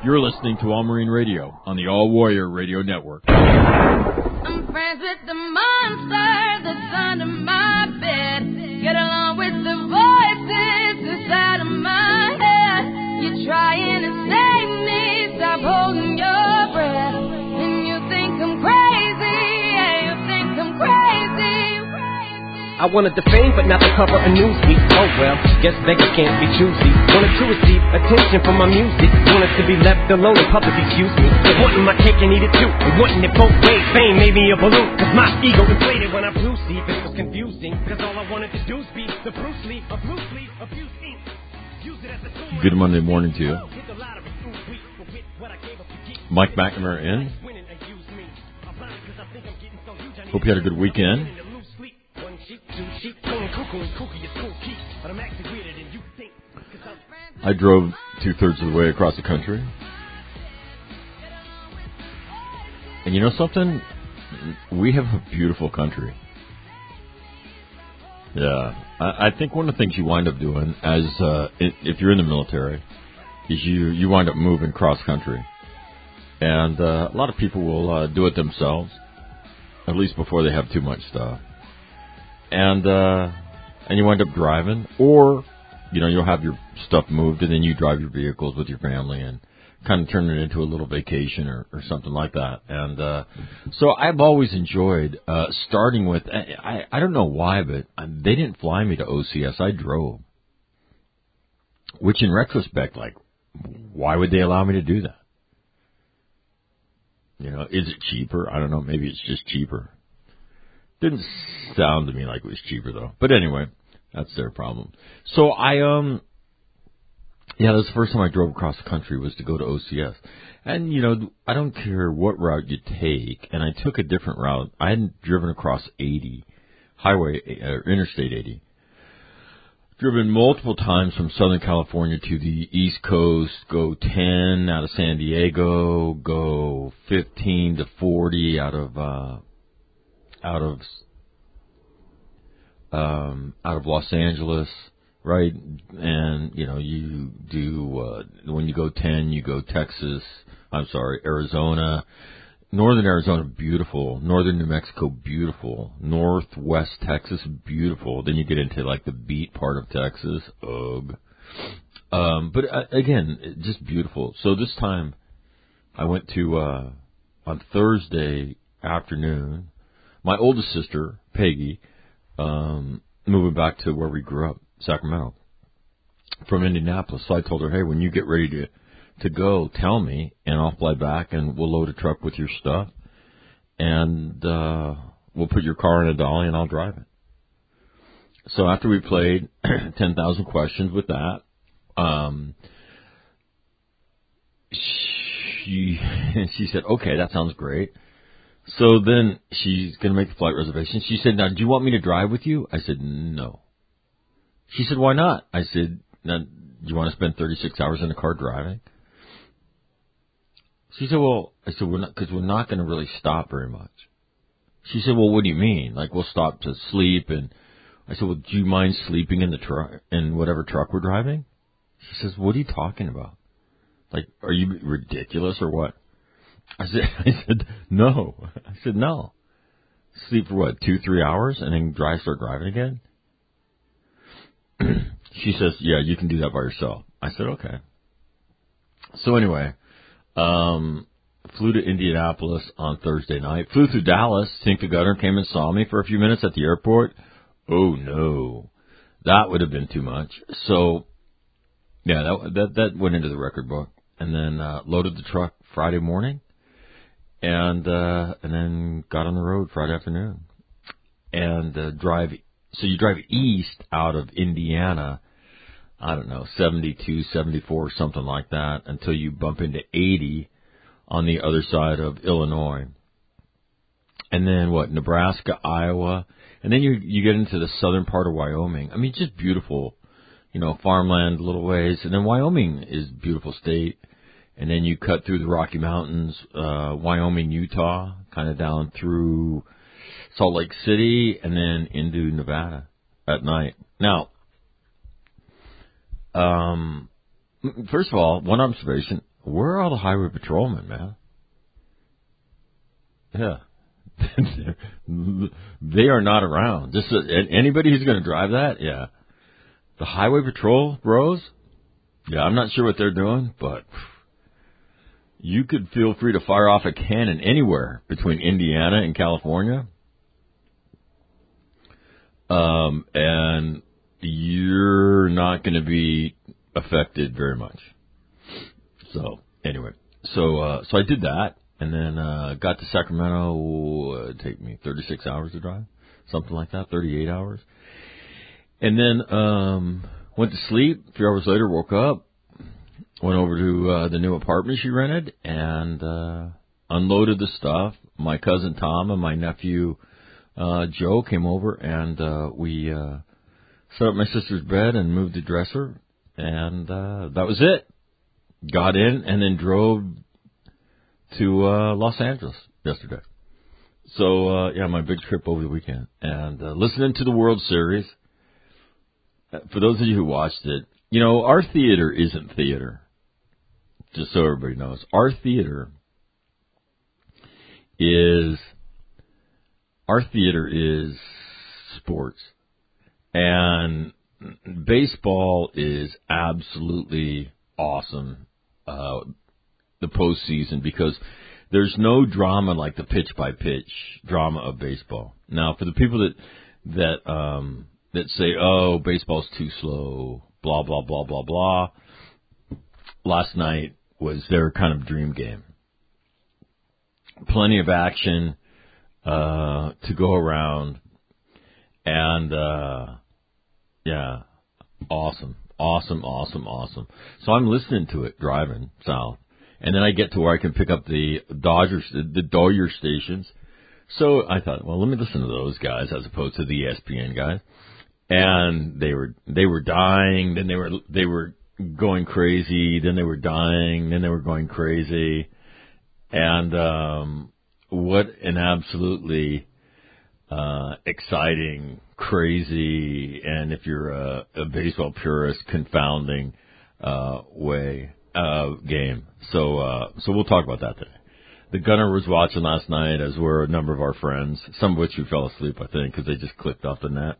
You're listening to All Marine Radio on the All Warrior Radio Network. I'm friends with the monster that's under my bed. Get along with the voices inside of my head. You're trying to save me, stop holding your breath. And you think I'm crazy, yeah, you think I'm crazy. I wanted the fame, but not the cover of Newsweek. Oh well, guess beggars can't be choosy. Wanted to receive attention from my music. Wanted to be left alone in public, excuse me. But wanting my cake and eat it too. And wanting it both ways. Fame made me a balloon. Cause my ego inflated when I blew Steve. It was confusing. Cause all I wanted to do was be the Bruce Lee of Bruce Lee of Bruce Lee. Good Monday morning to you. Mike McNamara in. Hope you had a good weekend. I drove 2/3 of the way across the country. And you know something? We have a beautiful country. Yeah. I think one of the things you wind up doing as if you're in the military is you wind up moving cross country. And a lot of people will do it themselves, at least before they have too much stuff. And you wind up driving, or, you know, you'll have your stuff moved, and then you drive your vehicles with your family and kind of turn it into a little vacation or something like that. And so I've always enjoyed starting with, I don't know why, but they didn't fly me to OCS. I drove. Which in retrospect, like, why would they allow me to do that? You know, is it cheaper? I don't know. Maybe it's just cheaper. Didn't sound to me like it was cheaper, though. But anyway, that's their problem. So that was the first time I drove across the country was to go to OCS. And, you know, I don't care what route you take, and I took a different route. I hadn't driven across 80, Interstate 80. Driven multiple times from Southern California to the East Coast, go 10 out of San Diego, go 15 to 40 out of Los Angeles, right? And, you know, you do, when you go 10, you go Arizona. Northern Arizona, beautiful. Northern New Mexico, beautiful. Northwest Texas, beautiful. Then you get into, like, the beat part of Texas. Ugh. But, again, just beautiful. So this time, I went to, on Thursday afternoon, my oldest sister, Peggy, moving back to where we grew up, Sacramento, from Indianapolis. So I told her, hey, when you get ready to go, tell me, and I'll fly back, and we'll load a truck with your stuff, and we'll put your car in a dolly, and I'll drive it. So after we played 10,000 questions with that, she said, okay, that sounds great. So then she's going to make the flight reservation. She said, now, do you want me to drive with you? I said, no. She said, why not? I said, now, do you want to spend 36 hours in the car driving? She said, well, I said, because we're not going to really stop very much. She said, well, what do you mean? Like, we'll stop to sleep. And I said, well, do you mind sleeping in the truck, in whatever truck we're driving? She says, what are you talking about? Like, are you ridiculous or what? I said, no. I said, no. Sleep for what, 2-3 hours and then start driving again? She says, yeah, you can do that by yourself. I said, okay. So anyway, flew to Indianapolis on Thursday night. Flew through Dallas. Tinka Gunner came and saw me for a few minutes at the airport. Oh, no. That would have been too much. So, yeah, that went into the record book. And then loaded the truck Friday morning. And then got on the road Friday afternoon. And so you drive east out of Indiana, I don't know, 72, 74, something like that, until you bump into 80 on the other side of Illinois. And then Nebraska, Iowa. And then you get into the southern part of Wyoming. I mean, just beautiful, you know, farmland a little ways. And then Wyoming is a beautiful state. And then you cut through the Rocky Mountains, Wyoming, Utah, kind of down through Salt Lake City, and then into Nevada at night. Now, first of all, one observation, where are all the highway patrolmen, man? Yeah. They are not around. Just anybody who's going to drive that, yeah. The highway patrol bros, yeah, I'm not sure what they're doing, but you could feel free to fire off a cannon anywhere between Indiana and California. And you're not going to be affected very much. So, anyway, so I did that. And then got to Sacramento, it'd take me 36 hours to drive, something like that, 38 hours. And then went to sleep. A few hours later, woke up, went over to the new apartment she rented, and unloaded the stuff. My cousin Tom and my nephew Joe came over, and we set up my sister's bed and moved the dresser, and that was it. Got in and then drove to Los Angeles yesterday. So, yeah, my big trip over the weekend. And listening to the World Series, for those of you who watched it, you know, our theater isn't theater, just so everybody knows. Our theater is sports. And baseball is absolutely awesome. The postseason, because there's no drama like the pitch-by-pitch drama of baseball. Now, for the people that say, "Oh, baseball's too slow," blah blah blah blah blah, last night was their kind of dream game. Plenty of action to go around, and yeah, awesome. So I'm listening to it driving south. And then I get to where I can pick up the Dodger stations. So I thought, well, let me listen to those guys as opposed to the ESPN guys. And they were dying, then they were going crazy, then they were dying, then they were going crazy. And what an absolutely exciting, crazy, and if you're a baseball purist, confounding game. So we'll talk about that today. The Gunner was watching last night, as were a number of our friends, some of which who fell asleep, I think, because they just clicked off the net.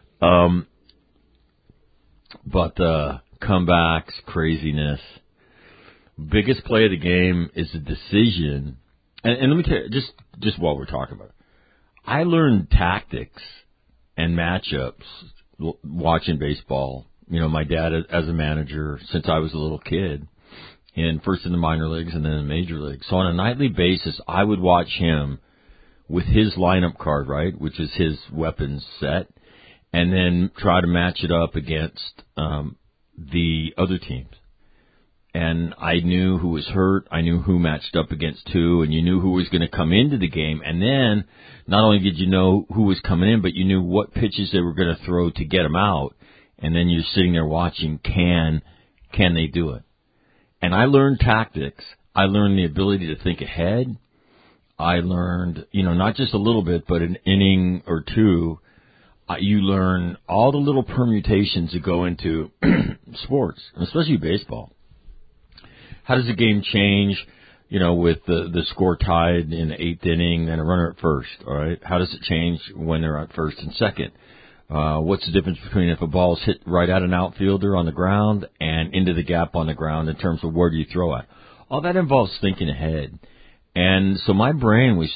But comebacks, craziness. Biggest play of the game is a decision. And let me tell you, just while we're talking about it, I learned tactics and matchups watching baseball. You know, my dad as a manager since I was a little kid, and first in the minor leagues and then in the major leagues. So on a nightly basis, I would watch him with his lineup card, right, which is his weapons set, and then try to match it up against the other teams. And I knew who was hurt. I knew who matched up against who, and you knew who was going to come into the game. And then not only did you know who was coming in, but you knew what pitches they were going to throw to get them out. And then you're sitting there watching, can they do it? And I learned tactics. I learned the ability to think ahead. I learned, not just a little bit, but an inning or two. You learn all the little permutations that go into sports, especially baseball. How does the game change, with the score tied in the eighth inning and a runner at first, all right? How does it change when they're at first and second? What's the difference between if a ball is hit right at an outfielder on the ground and into the gap on the ground in terms of where do you throw at? All that involves thinking ahead. And so my brain was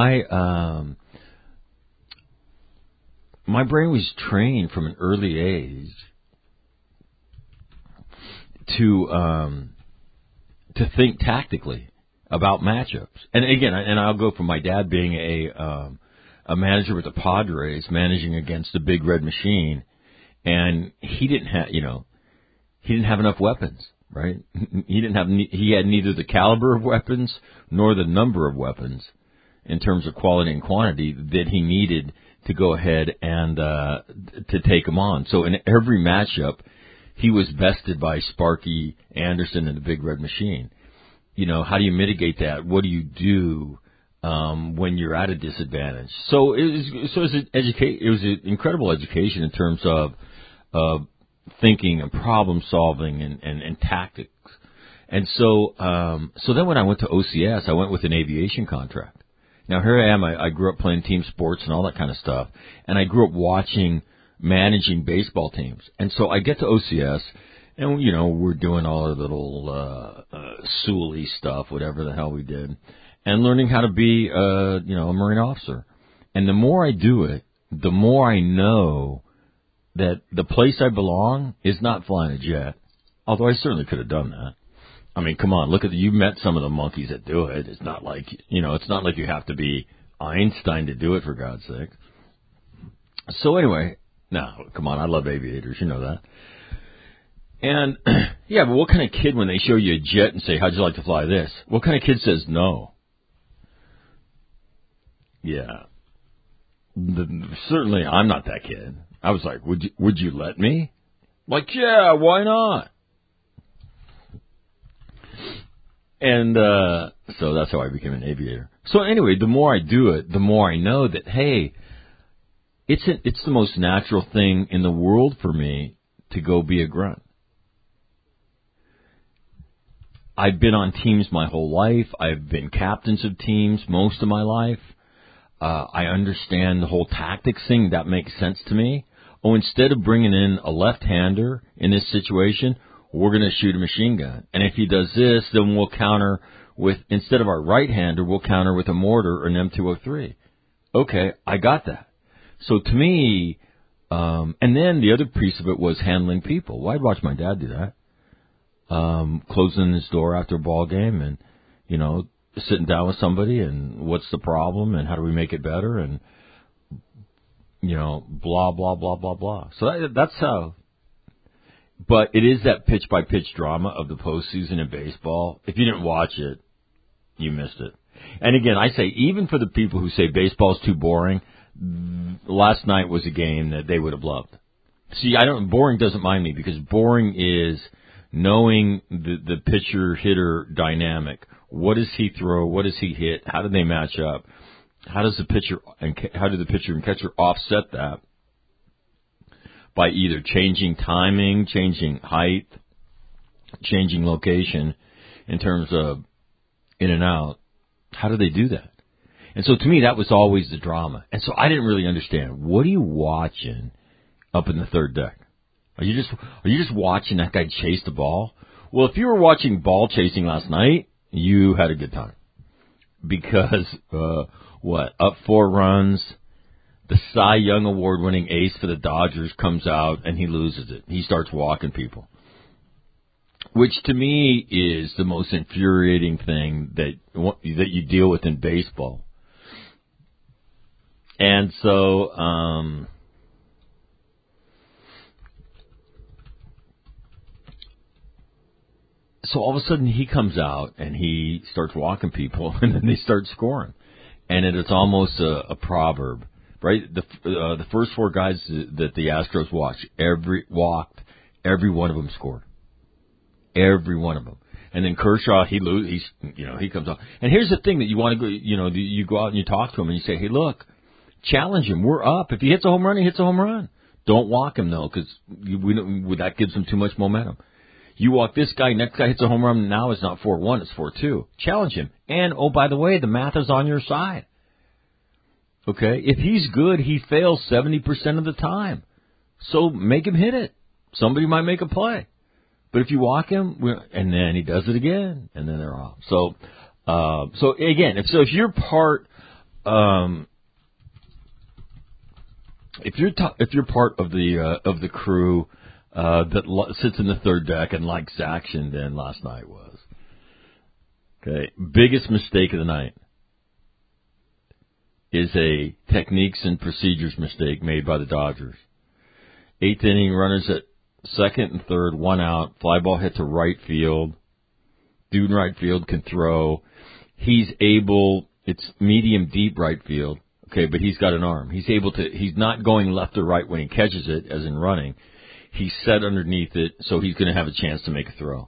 trained from an early age to think tactically about matchups. And again, I'll go from my dad being a manager with the Padres, managing against the Big Red Machine, and he didn't have enough weapons, right? He had neither the caliber of weapons nor the number of weapons in terms of quality and quantity that he needed to go ahead and to take them on. So in every matchup, he was bested by Sparky Anderson and the Big Red Machine. How do you mitigate that? What do you do when you're at a disadvantage? So it was an incredible education in terms of thinking and problem solving and tactics. And so then when I went to OCS, I went with an aviation contract. Now here I am. I grew up playing team sports and all that kind of stuff, and I grew up managing baseball teams. And so I get to OCS, and we're doing all our little Sully stuff, whatever the hell we did, and learning how to be a Marine officer. And the more I do it, the more I know that the place I belong is not flying a jet. Although I certainly could have done that. I mean, come on, you met some of the monkeys that do it. It's not like, it's not like you have to be Einstein to do it, for God's sake. So anyway, come on, I love aviators, you know that. And, yeah, but what kind of kid, when they show you a jet and say, how'd you like to fly this? What kind of kid says no? Yeah. Certainly, I'm not that kid. I was like, would you let me? Like, yeah, why not? And so that's how I became an aviator. So anyway, the more I do it, the more I know that, hey, it's the most natural thing in the world for me to go be a grunt. I've been on teams my whole life. I've been captains of teams most of my life. I understand the whole tactics thing. That makes sense to me. Oh, instead of bringing in a left-hander in this situation, we're going to shoot a machine gun. And if he does this, then we'll counter with, instead of our right-hander, we'll counter with a mortar or an M203. Okay, I got that. So to me, and then the other piece of it was handling people. Well, I'd watch my dad do that. Closing his door after a ball game and, sitting down with somebody and what's the problem and how do we make it better and, blah, blah, blah, blah, blah. So that's how. But it is that pitch-by-pitch drama of the postseason in baseball. If you didn't watch it, you missed it. And again, I say, even for the people who say baseball's too boring, last night was a game that they would have loved. See, boring doesn't mind me because boring is knowing the pitcher-hitter dynamic. What does he throw? What does he hit? How do they match up? How do the pitcher and catcher offset that? By either changing timing, changing height, changing location in terms of in and out. How do they do that? And so to me, that was always the drama. And so I didn't really understand. What are you watching up in the third deck? Are you just watching that guy chase the ball? Well, if you were watching ball chasing last night, you had a good time. Because, up 4 runs, the Cy Young Award-winning ace for the Dodgers comes out and he loses it. He starts walking people. Which to me is the most infuriating thing that you deal with in baseball. And so, all of a sudden he comes out and he starts walking people and then they start scoring. And it's almost a proverb. Right, the first 4 guys that the Astros walked, every one of them scored, every one of them. And then Kershaw, he comes out. And here's the thing that you want to go, you go out and you talk to him and you say, hey, look, challenge him. We're up. If he hits a home run, he hits a home run. Don't walk him though, because that gives him too much momentum. You walk this guy, next guy hits a home run. Now it's not 4-1, it's 4-2. Challenge him. And oh, by the way, the math is on your side. Okay, if he's good, he fails 70% of the time. So make him hit it. Somebody might make a play. But if you walk him, and then he does it again, and then they're off. So again, if you're part, if you're part of the crew that sits in the third deck and likes action, then last night was. Okay, biggest mistake of the night is a techniques and procedures mistake made by the Dodgers. 8th inning, runners at second and third, 1 out, fly ball hit to right field. Dude in right field can throw. It's medium deep right field, okay, but he's got an arm. He's not going left or right when he catches it, as in running. He's set underneath it, so he's going to have a chance to make a throw.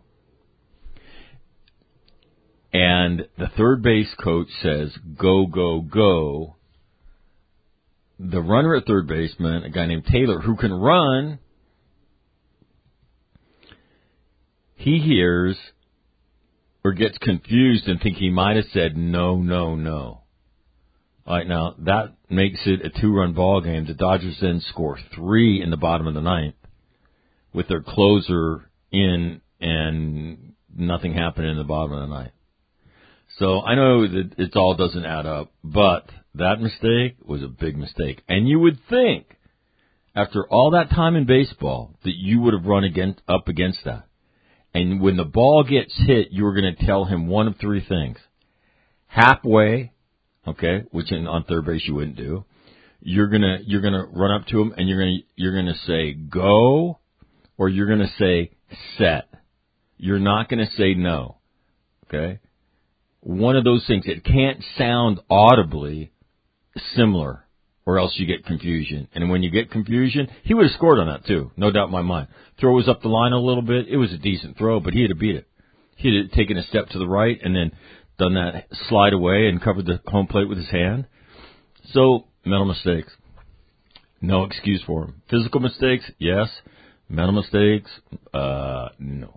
And the third base coach says, go, go, go. The runner at third baseman, a guy named Taylor, who can run, he hears or gets confused and think he might have said no, no, no. All right, now that makes it a 2-run ball game. The Dodgers then score 3 in the bottom of the ninth with their closer in, and nothing happened in the bottom of the ninth. So I know that it all doesn't add up, but that mistake was a big mistake. And you would think, after all that time in baseball, that you would have run up against that. And when the ball gets hit, you're going to tell him one of 3 things. Halfway, okay, which on third base you wouldn't do. You're gonna run up to him and you're gonna say go, or you're gonna say set. You're not gonna say no. Okay? One of those things. It can't sound audibly similar, or else you get confusion. And when you get confusion, he would have scored on that too, no doubt in my mind. Throw was up the line a little bit. It was a decent throw, but he'd have beat it. He'd have taken a step to the right and then done that slide away and covered the home plate with his hand. So, mental mistakes. No excuse for them. Physical mistakes, yes. Mental mistakes, no.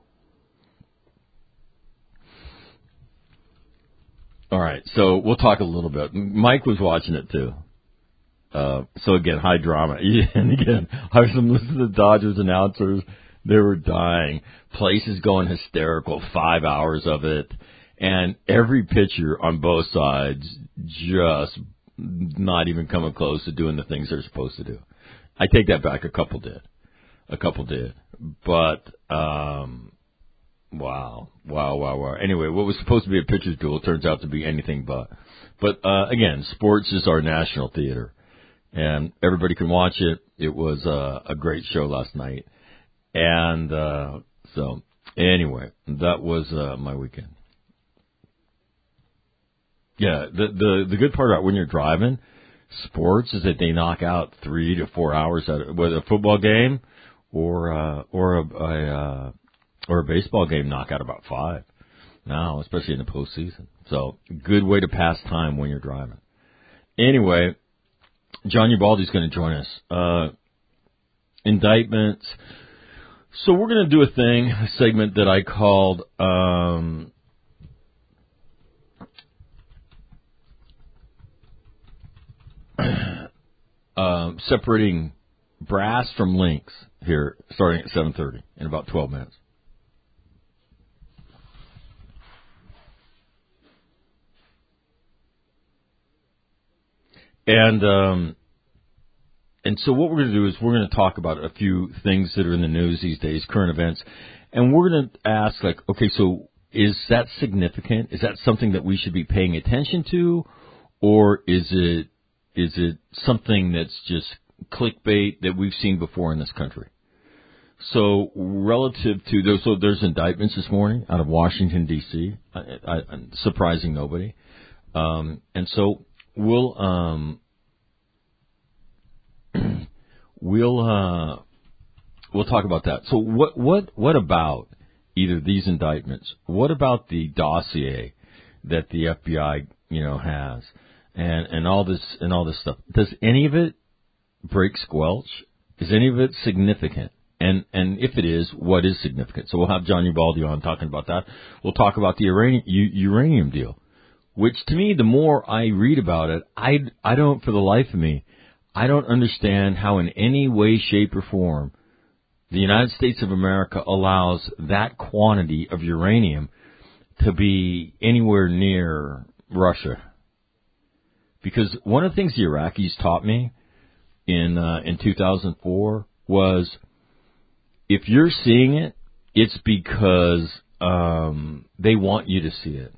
All right, so we'll talk a little bit. Mike was watching it too. So again, high drama. And again, I was listening to the Dodgers announcers. They were dying. Place is going hysterical. 5 hours of it. And every pitcher on both sides just not even coming close to doing the things they're supposed to do. I take that back. A couple did. But, wow. Anyway, what was supposed to be a pitcher's duel turns out to be anything but. But, again, sports is our national theater. And everybody can watch it. It was a great show last night. And so, anyway, that was my weekend. Yeah, the good part about when you're driving sports is that they knock out 3 to 4 hours out of whether a football game or a baseball game knock out about 5 now, especially in the postseason. So good way to pass time when you're driving. Anyway, John Ubaldi's going to join us. Indictments. So we're going to do a segment that I called separating brass from links here, starting at 7:30 in about 12 minutes. And so what we're going to do is we're going to talk about a few things that are in the news these days, current events, and we're going to ask, like, okay, so is that significant? Is that something that we should be paying attention to, or is it something that's just clickbait that we've seen before in this country? So relative to those, so there's indictments this morning out of Washington, D.C., surprising nobody. And so we'll talk about that. So what about either these indictments? What about the dossier that the FBI, has? And all this stuff. Does any of it break squelch? Is any of it significant? And if it is, what is significant? So we'll have John Ubaldi on talking about that. We'll talk about the uranium deal, which to me, the more I read about it, I don't, for the life of me, I don't understand how in any way, shape, or form the United States of America allows that quantity of uranium to be anywhere near Russia. Because one of the things the Iraqis taught me in 2004 was, if you're seeing it, it's because they want you to see it.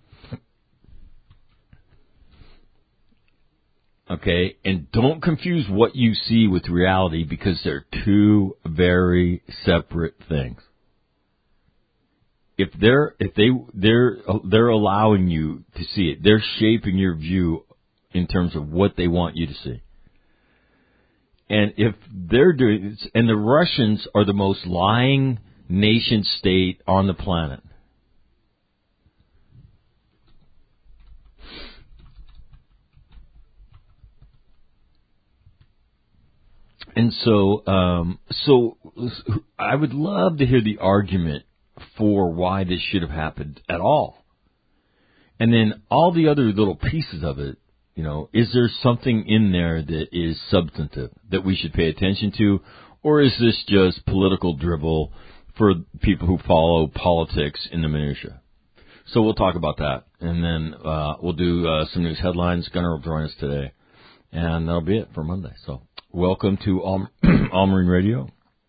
Okay? And don't confuse what you see with reality, because they're two very separate things. If they're allowing you to see it, they're shaping your view in terms of what they want you to see. And if they're doing this, and the Russians are the most lying nation state on the planet. And so I would love to hear the argument for why this should have happened at all. And then all the other little pieces of it, is there something in there that is substantive that we should pay attention to? Or is this just political dribble for people who follow politics in the minutia? So we'll talk about that. And then we'll do some news headlines. Gunnar will join us today. And that'll be it for Monday. So welcome to All Marine Radio.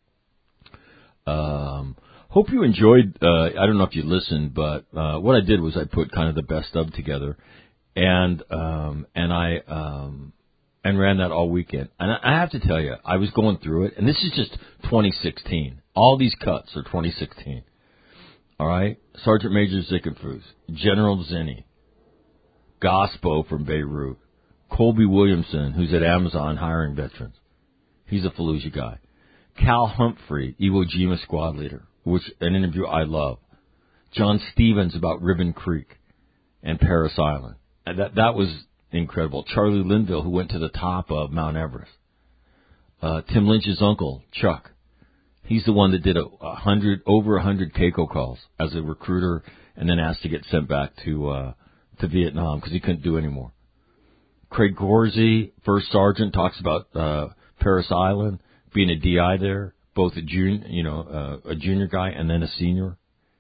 Hope you enjoyed, I don't know if you listened, but what I did was I put kind of the best of together. And I ran that all weekend. And I have to tell you, I was going through it, and this is just 2016. All these cuts are 2016. All right? Sergeant Major Zickenfus, General Zinni, Gospo from Beirut, Colby Williamson, who's at Amazon hiring veterans. He's a Fallujah guy. Cal Humphrey, Iwo Jima squad leader, which an interview I love. John Stevens about Ribbon Creek and Parris Island. And that was incredible. Charlie Linville, who went to the top of Mount Everest. Tim Lynch's uncle, Chuck. He's the one that did over 100 CACO calls as a recruiter and then asked to get sent back to Vietnam because he couldn't do any more. Craig Gorsey, first sergeant, talks about Parris Island, being a DI there, both a junior guy and then a senior.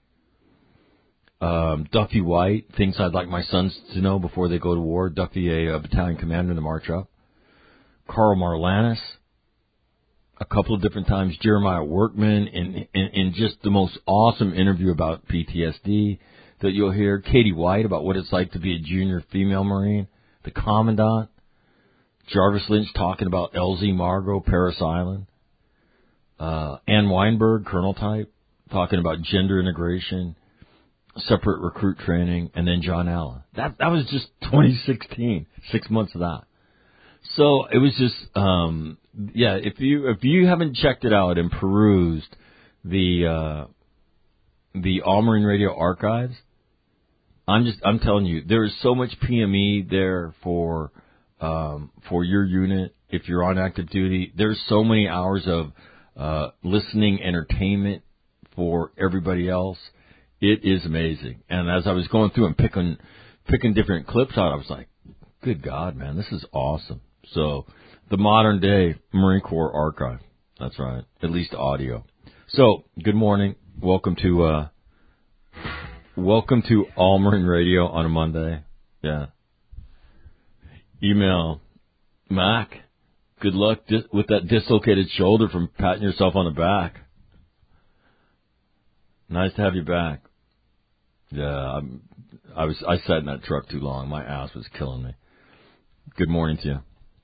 Duffy White, things I'd like my sons to know before they go to war. Duffy, a battalion commander in the March Up. Carl Marlanis, a couple of different times. Jeremiah Workman, in just the most awesome interview about PTSD that you'll hear. Katie White about what it's like to be a junior female Marine. The Commandant. Jarvis Lynch talking about LZ Margot, Parris Island. Ann Weinberg, Colonel type, talking about gender integration, separate recruit training, and then John Allen. That was just 2016, 6 months of that. So it was just, if you haven't checked it out and perused the All Marine Radio archives, I'm telling you, there is so much PME there for your unit. If you're on active duty, there's so many hours of listening entertainment for everybody else. It is amazing. And as I was going through and picking different clips out, I was like, good God, man, this is awesome. So the modern day Marine Corps archive. That's right. At least audio. So good morning. Welcome to All Marine Radio on a Monday. Yeah. Email Mac. Good luck with that dislocated shoulder from patting yourself on the back. Nice to have you back. Yeah, I sat in that truck too long. My ass was killing me. Good morning to you.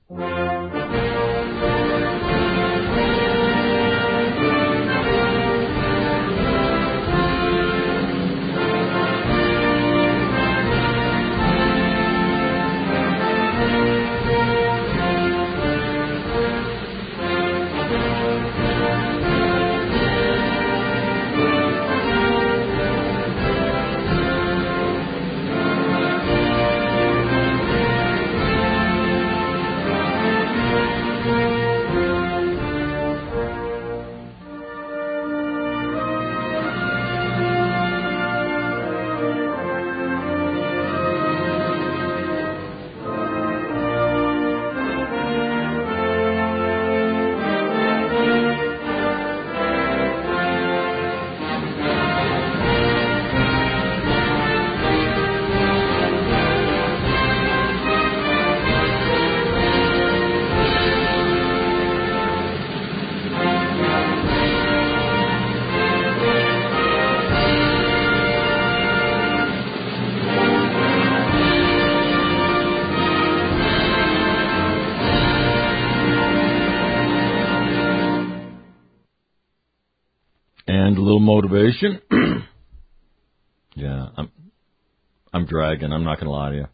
Motivation. Yeah, I'm dragging. I'm not going to lie to you.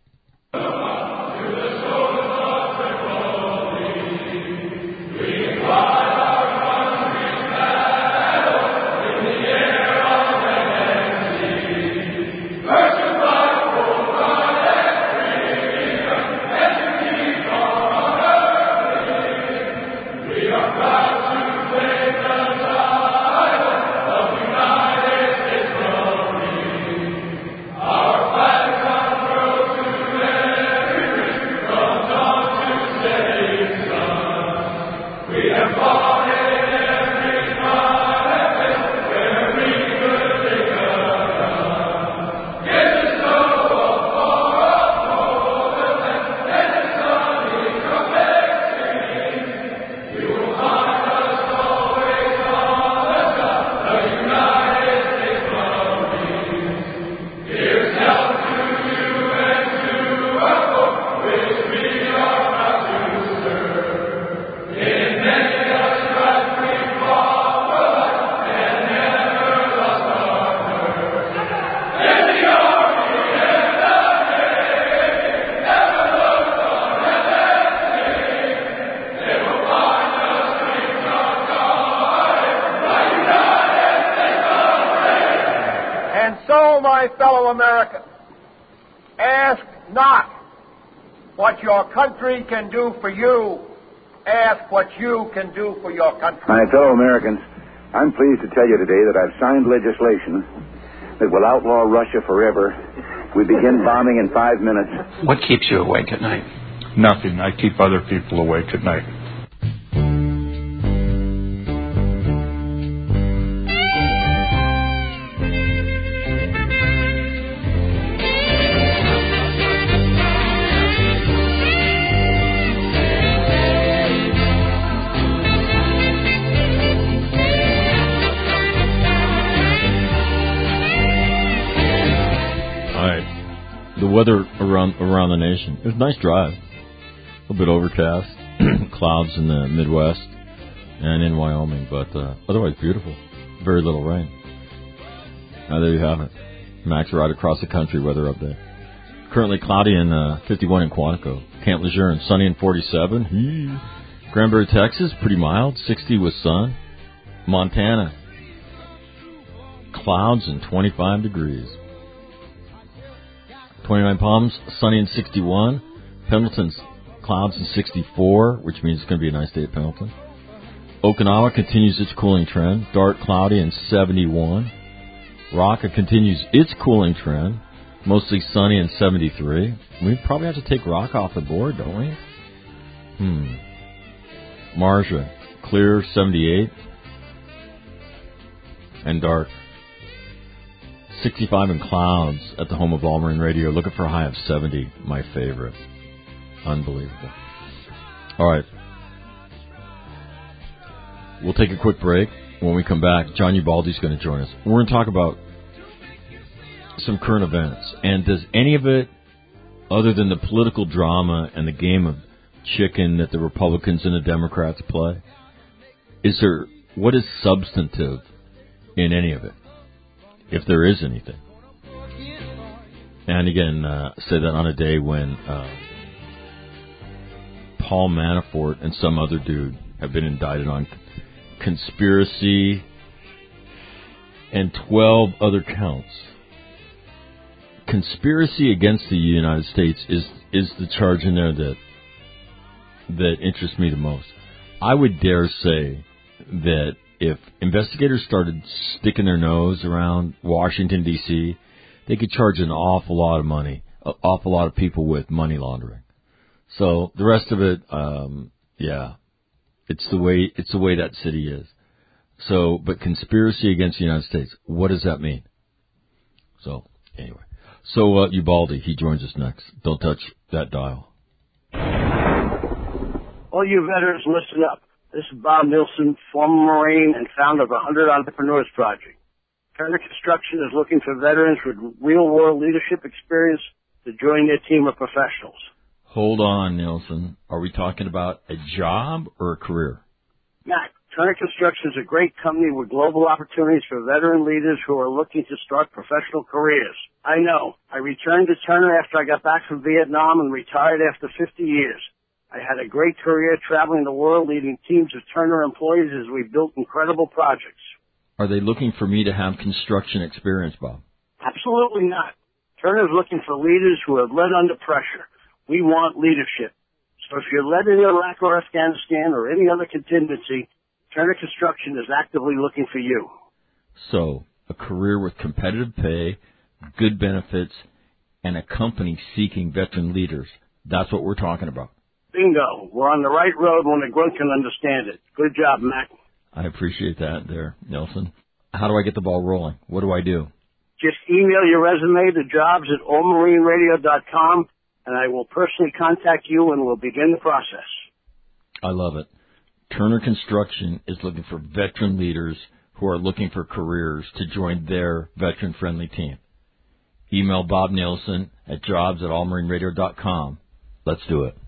oh, my fellow Americans, ask not what your country can do for you. Ask what you can do for your country. My fellow Americans, I'm pleased to tell you today that I've signed legislation that will outlaw Russia forever. We begin bombing in 5 minutes. What keeps you awake at night? Nothing. I keep other people awake at night. The weather around the nation. It was a nice drive. A little bit overcast, clouds in the Midwest and in Wyoming, but otherwise beautiful. Very little rain. Now there you have it. Max ride across the country weather update. Currently cloudy and 51 in Quantico. Camp Lejeune and sunny and 47. Granbury, Texas, pretty mild, 60 with sun. Montana, clouds and 25 degrees. 29 Palms, sunny and 61. Pendleton's clouds and 64, which means it's going to be a nice day at Pendleton. Okinawa continues its cooling trend. Dark, cloudy, and 71. Rocca continues its cooling trend. Mostly sunny and 73. We probably have to take Rocca off the board, don't we? Marja, clear, 78. And dark. 65 in clouds at the home of All Marine Radio. Looking for a high of 70. My favorite. Unbelievable. All right. We'll take a quick break. When we come back, John Ubaldi's going to join us. We're going to talk about some current events. And does any of it, other than the political drama and the game of chicken that the Republicans and the Democrats play, what is substantive in any of it? If there is anything. And again, say that on a day when Paul Manafort and some other dude have been indicted on conspiracy and 12 other counts. Conspiracy against the United States is the charge in there that interests me the most. I would dare say that if investigators started sticking their nose around Washington, D.C., they could charge an awful lot of money, an awful lot of people with money laundering. So the rest of it, it's the way that city is. So, but conspiracy against the United States, what does that mean? So, anyway. So, Ubaldi, he joins us next. Don't touch that dial. All you veterans, listen up. This is Bob Nilsson, former Marine and founder of 100 Entrepreneurs Project. Turner Construction is looking for veterans with real-world leadership experience to join their team of professionals. Hold on, Nilsson. Are we talking about a job or a career? Mac, Turner Construction is a great company with global opportunities for veteran leaders who are looking to start professional careers. I know. I returned to Turner after I got back from Vietnam and retired after 50 years. I had a great career traveling the world, leading teams of Turner employees as we built incredible projects. Are they looking for me to have construction experience, Bob? Absolutely not. Turner is looking for leaders who have led under pressure. We want leadership. So if you're led in Iraq or Afghanistan or any other contingency, Turner Construction is actively looking for you. So, a career with competitive pay, good benefits, and a company seeking veteran leaders. That's what we're talking about. Bingo. We're on the right road when the grunt can understand it. Good job, Mac. I appreciate that there, Nelson. How do I get the ball rolling? What do I do? Just email your resume to jobs@allmarineradio.com, and I will personally contact you and we'll begin the process. I love it. Turner Construction is looking for veteran leaders who are looking for careers to join their veteran-friendly team. Email Bob Nielsen at jobs@allmarineradio.com. Let's do it.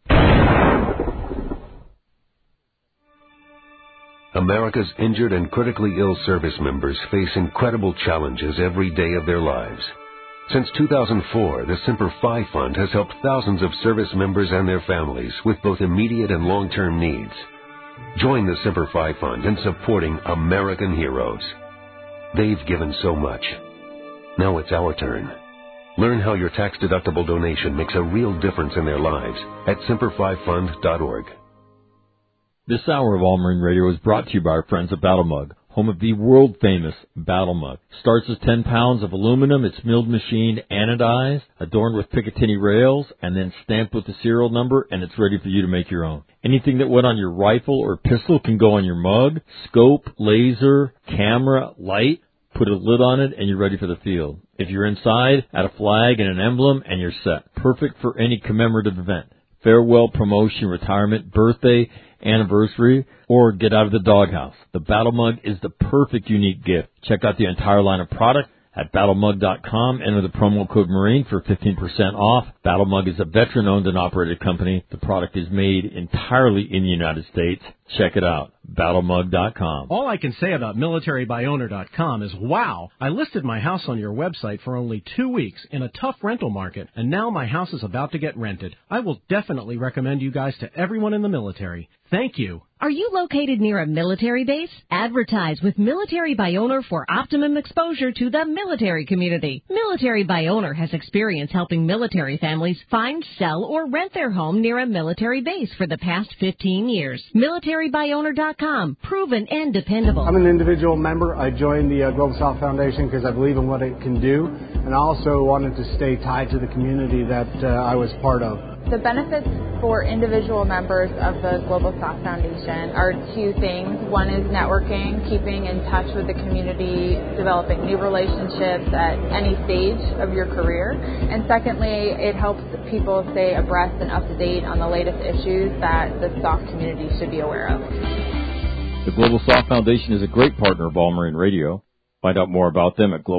America's injured and critically ill service members face incredible challenges every day of their lives. Since 2004, the Semper Fi Fund has helped thousands of service members and their families with both immediate and long-term needs. Join the Semper Fi Fund in supporting American heroes. They've given so much. Now it's our turn. Learn how your tax-deductible donation makes a real difference in their lives at Semper5Fund.org. This hour of All Marine Radio is brought to you by our friends at Battle Mug, home of the world-famous Battle Mug. Starts as 10 pounds of aluminum. It's milled, machined, anodized, adorned with Picatinny rails, and then stamped with the serial number, and it's ready for you to make your own. Anything that went on your rifle or pistol can go on your mug. Scope, laser, camera, light. Put a lid on it, and you're ready for the field. If you're inside, add a flag and an emblem, and you're set. Perfect for any commemorative event. Farewell, promotion, retirement, birthday, anniversary, or get out of the doghouse. The Battle Mug is the perfect unique gift. Check out the entire line of product at battlemug.com. Enter the promo code Marine for 15% off. Battle Mug is a veteran-owned and operated company. The product is made entirely in the United States. Check it out, battlemug.com. All I can say about militarybyowner.com is, wow, I listed my house on your website for only 2 weeks in a tough rental market, and now my house is about to get rented. I will definitely recommend you guys to everyone in the military. Thank you. Are you located near a military base? Advertise with Military by Owner for optimum exposure to the military community. Military by Owner has experience helping military families find, sell, or rent their home near a military base for the past 15 years. MilitaryByOwner.com. Proven and dependable. I'm an individual member. I joined the Global South Foundation because I believe in what it can do, and I also wanted to stay tied to the community that I was part of. The benefits for individual members of the Global South Foundation are two things. One is networking, keeping in touch with the community, developing new relationships at any stage of your career. And secondly, it helps people stay abreast and up to date on the latest issues that the SOF community should be aware of. The Global South Foundation is a great partner of All Marine Radio. Find out more about them at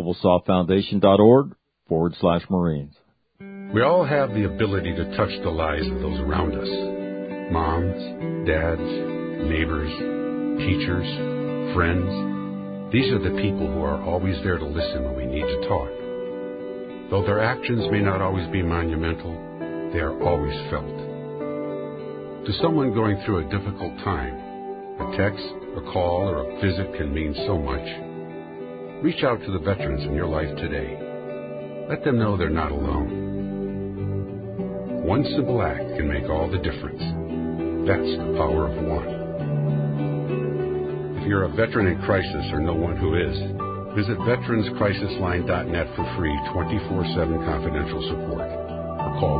globalsouthfoundation.org/Marines. We all have the ability to touch the lives of those around us. Moms, dads, neighbors, teachers, friends. These are the people who are always there to listen when we need to talk. Though their actions may not always be monumental, they are always felt. To someone going through a difficult time, a text, a call, or a visit can mean so much. Reach out to the veterans in your life today. Let them know they're not alone. One simple act can make all the difference. That's the power of one. If you're a veteran in crisis or know one who is, visit veteranscrisisline.net for free 24/7 confidential support. Or call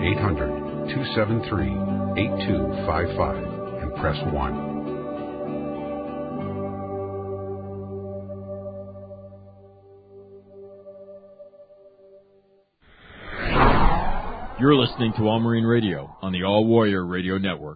1-800-273-8255 and press 1. You're listening to All Marine Radio on the All Warrior Radio Network.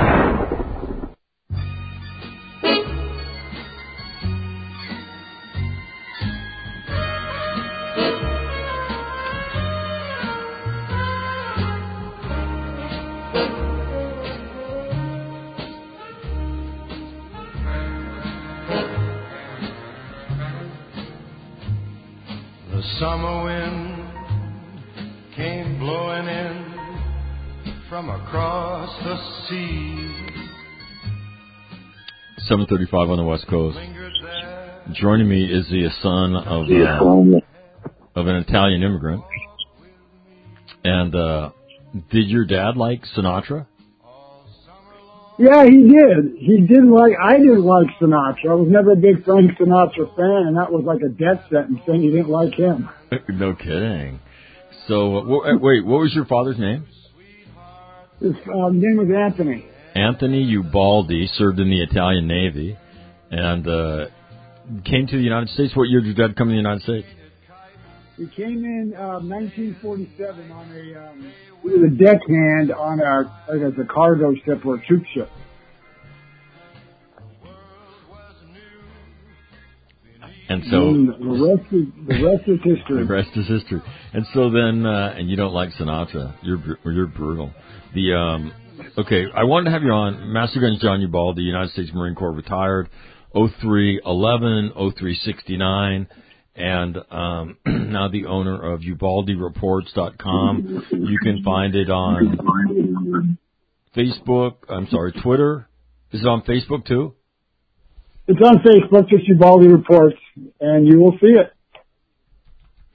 The summer wind came blowing in from across the sea. 7:35 on the West Coast. Joining me is the son of an Italian immigrant. And did your dad like Sinatra? Yeah, he did. I didn't like Sinatra. I was never a big Frank Sinatra fan, and that was like a death sentence saying you didn't like him. No kidding. So, wait, what was your father's name? His name was Anthony. Anthony Ubaldi served in the Italian Navy and came to the United States. What year did your dad come to the United States? He came in 1947 on he was a deckhand on a cargo ship or a troop ship. And so the rest is history. The rest is history. And so then, and you don't like Sinatra. You're brutal. Okay, I wanted to have you on. Master Guns John Ubaldi, United States Marine Corps, retired, 0311, 0369, and now the owner of UbaldiReports.com. You can find it on Facebook. Twitter. Is it on Facebook too? It's on Facebook, just Ubaldi Reports, and you will see it.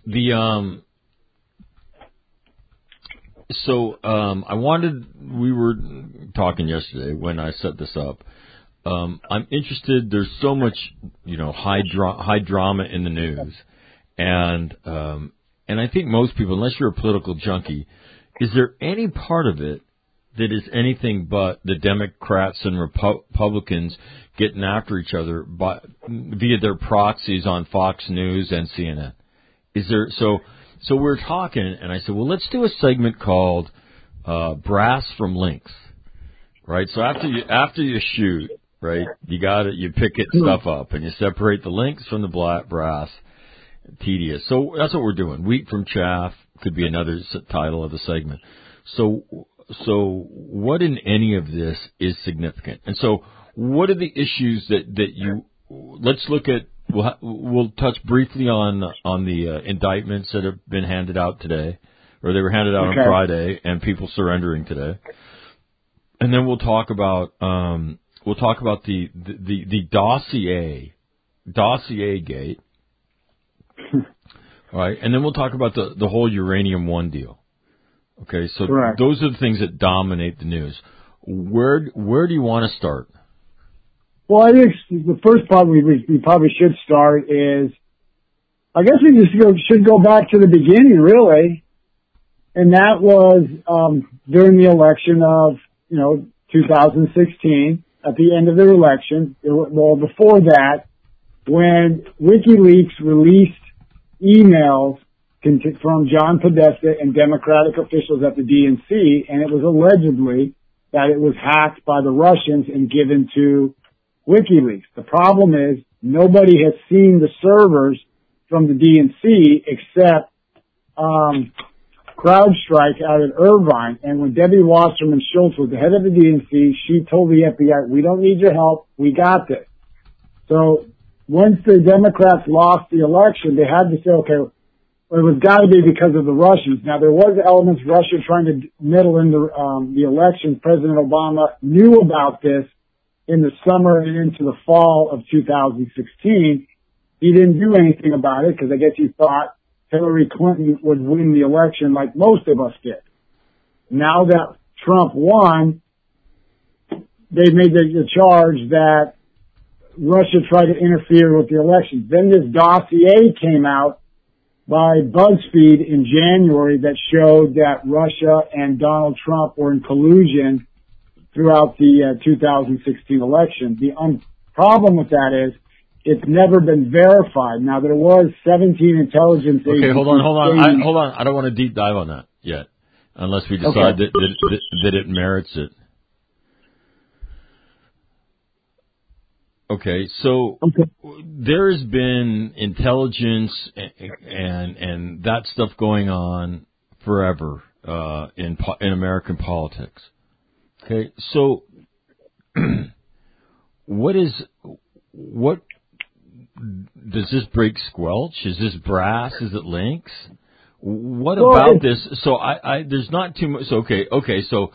We were talking yesterday when I set this up. I'm interested. There's so much, high drama in the news, and I think most people, unless you're a political junkie, is there any part of it that is anything but the Democrats and Republicans getting after each other via their proxies on Fox News and CNN? Is there so we're talking, and I said, well, let's do a segment called Brass from Links, right? So after you shoot, right, you pick stuff up and you separate the links from the brass. Tedious. So that's what we're doing. Wheat from chaff could be another title of the segment. So what in any of this is significant? And so what are the issues that you? Let's look at. We'll touch briefly on the indictments that have been handed out today, or they were handed out on Friday, and people surrendering today. And then we'll talk about the dossier gate. All right, and then we'll talk about the whole Uranium One deal. Okay, so those are the things that dominate the news. Where do you want to start? Well, I think the first part we probably should start is, I guess we just should go back to the beginning, really, and that was during the election of 2016. At the end of the election, well, before that, when WikiLeaks released emails from John Podesta and Democratic officials at the DNC, and it was allegedly that it was hacked by the Russians and given to WikiLeaks. The problem is nobody has seen the servers from the DNC except CrowdStrike out at Irvine. And when Debbie Wasserman Schultz was the head of the DNC, she told the FBI, "We don't need your help. We got this." So once the Democrats lost the election, they had to say, okay, well, it was got to be because of the Russians. Now, there was elements, Russia trying to meddle in the election. President Obama knew about this in the summer and into the fall of 2016. He didn't do anything about it because I guess he thought Hillary Clinton would win the election like most of us did. Now that Trump won, they made the charge that Russia tried to interfere with the election. Then this dossier came out by BuzzFeed in January that showed that Russia and Donald Trump were in collusion throughout the 2016 election. The problem with that is it's never been verified. Now, there was 17 intelligence agencies. Okay, hold on. I don't want to deep dive on that yet, unless we decide that it merits it. Okay, so there's been intelligence and that stuff going on forever in American politics. Okay, so what does this break squelch? Is this brass? Is it links? What about this? So there's not too much. So, okay. So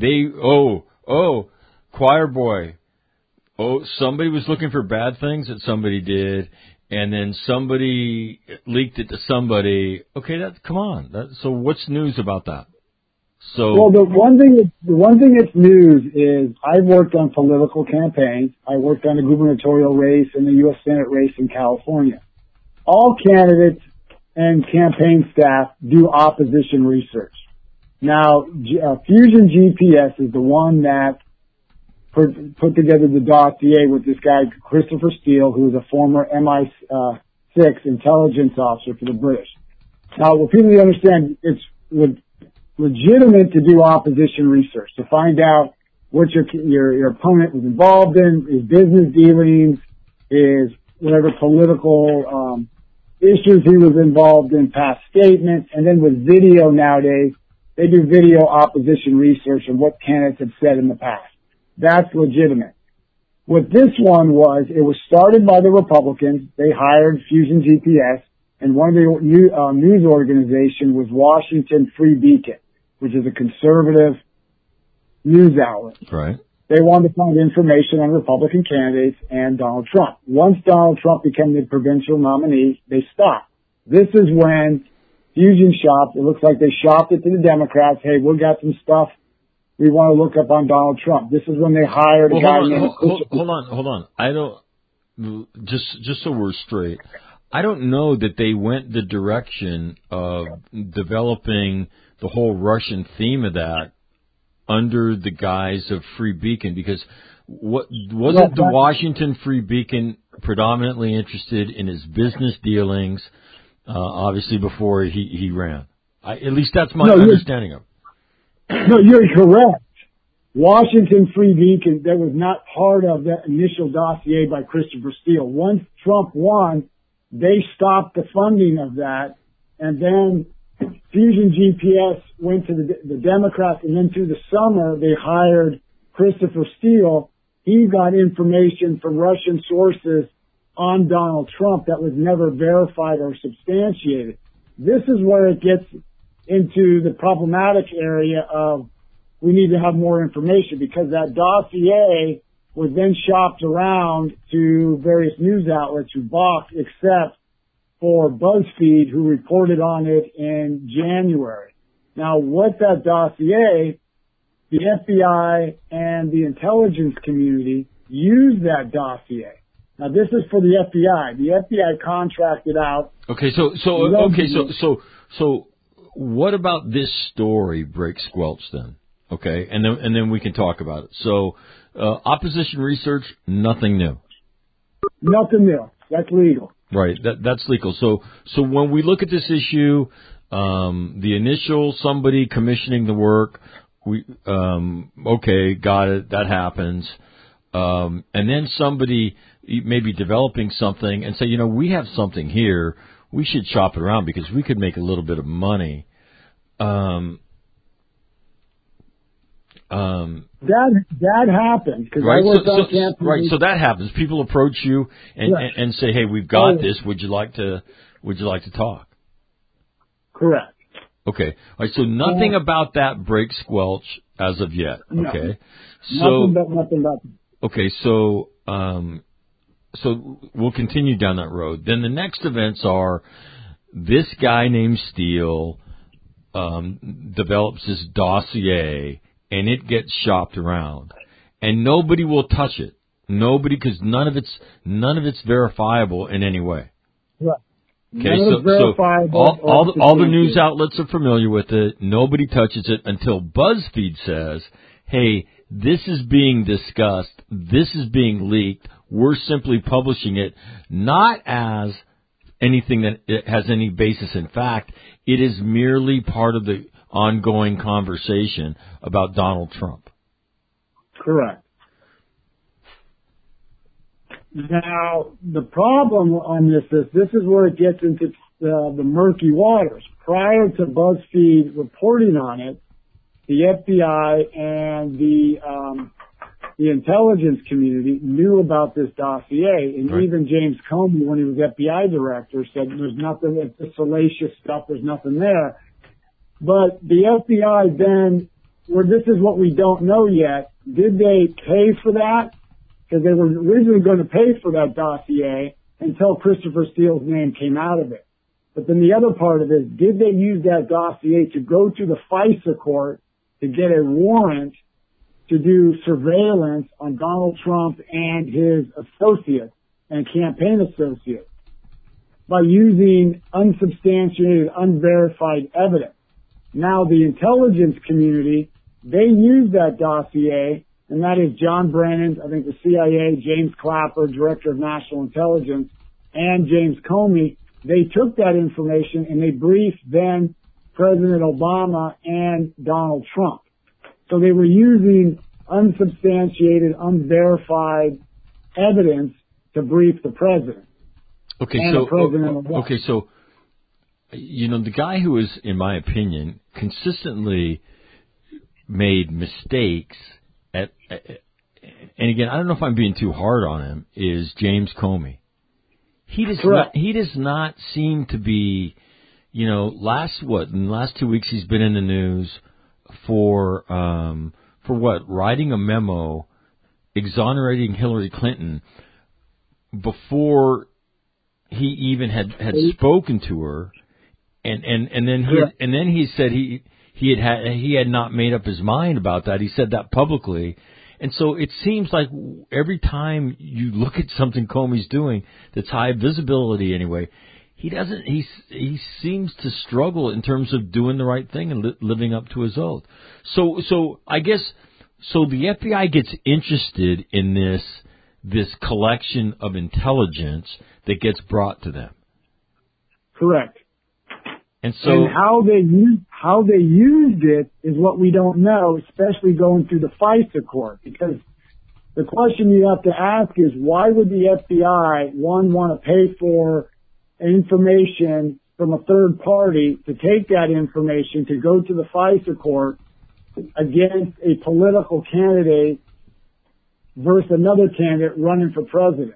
choir boy. Oh, somebody was looking for bad things that somebody did, and then somebody leaked it to somebody. Okay, come on. So what's news about that? So the one thing that's news is I've worked on political campaigns. I worked on the gubernatorial race and the U.S. Senate race in California. All candidates and campaign staff do opposition research. Now, Fusion GPS is the one that put together the dossier with this guy, Christopher Steele, who is a former MI6 intelligence officer for the British. Now, what people need to understand, it's legitimate to do opposition research, to find out what your opponent was involved in, his business dealings, his whatever political issues he was involved in, past statements, and then with video nowadays, they do video opposition research on what candidates have said in the past. That's legitimate. What this one was, it was started by the Republicans. They hired Fusion GPS, and one of the news organization was Washington Free Beacon, which is a conservative news outlet. Right. They wanted to find information on Republican candidates and Donald Trump. Once Donald Trump became the provincial nominee, they stopped. This is when Fusion shopped. It looks like they shopped it to the Democrats. Hey, we got some stuff we want to look up on Donald Trump. This is when they hired a guy named Hold on. I don't, just so we're straight, I don't know that they went the direction of developing the whole Russian theme of that under the guise of Free Beacon, because wasn't the Washington Free Beacon predominantly interested in his business dealings, obviously before he ran? At least that's my understanding of it. No, you're correct. Washington Free Beacon, that was not part of that initial dossier by Christopher Steele. Once Trump won, they stopped the funding of that, and then Fusion GPS went to the Democrats, and then through the summer they hired Christopher Steele. He got information from Russian sources on Donald Trump that was never verified or substantiated. This is where it gets into the problematic area of we need to have more information, because that dossier was then shopped around to various news outlets who balked, except for BuzzFeed, who reported on it in January. Now, what that dossier, the FBI and the intelligence community used that dossier. Now, this is for the FBI. The FBI contracted out. So what about this story breaks squelch then? Okay, and then we can talk about it. So, opposition research, nothing new. Nothing new. That's legal. Right, that's legal. So when we look at this issue, the initial somebody commissioning the work, okay, got it, that happens. And then somebody maybe developing something and say, we have something here, we should shop it around because we could make a little bit of money. That happens. Right. So that happens. People approach you and say, "Hey, we've got this. Would you like to talk?" Correct. Okay. All right. So nothing about that breaks squelch as of yet. Okay. No. Nothing about. Okay. So we'll continue down that road. Then the next events are this guy named Steele develops this dossier. And it gets shopped around, and nobody will touch it. Nobody, because none of it's verifiable in any way. Right. Okay, so all the news outlets are familiar with it. Nobody touches it until BuzzFeed says, "Hey, this is being discussed. This is being leaked. We're simply publishing it, not as anything that it has any basis in fact. It is merely part of the ongoing conversation about Donald Trump." Correct. Now, the problem on this is where it gets into the murky waters. Prior to BuzzFeed reporting on it, the FBI and the intelligence community knew about this dossier, and even James Comey, when he was FBI director, said there's nothing, it's salacious stuff, there's nothing there. But the FBI then, this is what we don't know yet, did they pay for that? Because they were originally going to pay for that dossier until Christopher Steele's name came out of it. But then the other part of it is, did they use that dossier to go to the FISA court to get a warrant to do surveillance on Donald Trump and his associates and campaign associates by using unsubstantiated, unverified evidence? Now, the intelligence community, they use that dossier, and that is John Brennan, I think the CIA, James Clapper, Director of National Intelligence, and James Comey. They took that information and they briefed then President Obama and Donald Trump. So they were using unsubstantiated, unverified evidence to brief the president. So the guy who is, in my opinion, consistently made mistakes and again, I don't know if I'm being too hard on him, is James Comey. He does not seem to be, in the last 2 weeks he's been in the news for writing a memo exonerating Hillary Clinton before he even had spoken to her, and then he said he had not made up his mind about that. He said that publicly. And so it seems like every time you look at something Comey's doing that's high visibility anyway, he seems to struggle in terms of doing the right thing and living up to his oath. So I guess, so the FBI gets interested in this collection of intelligence that gets brought to them. Correct. And so, and how they used it is what we don't know, especially going through the FISA court. Because the question you have to ask is, why would the FBI, one, want to pay for information from a third party to take that information to go to the FISA court against a political candidate versus another candidate running for president?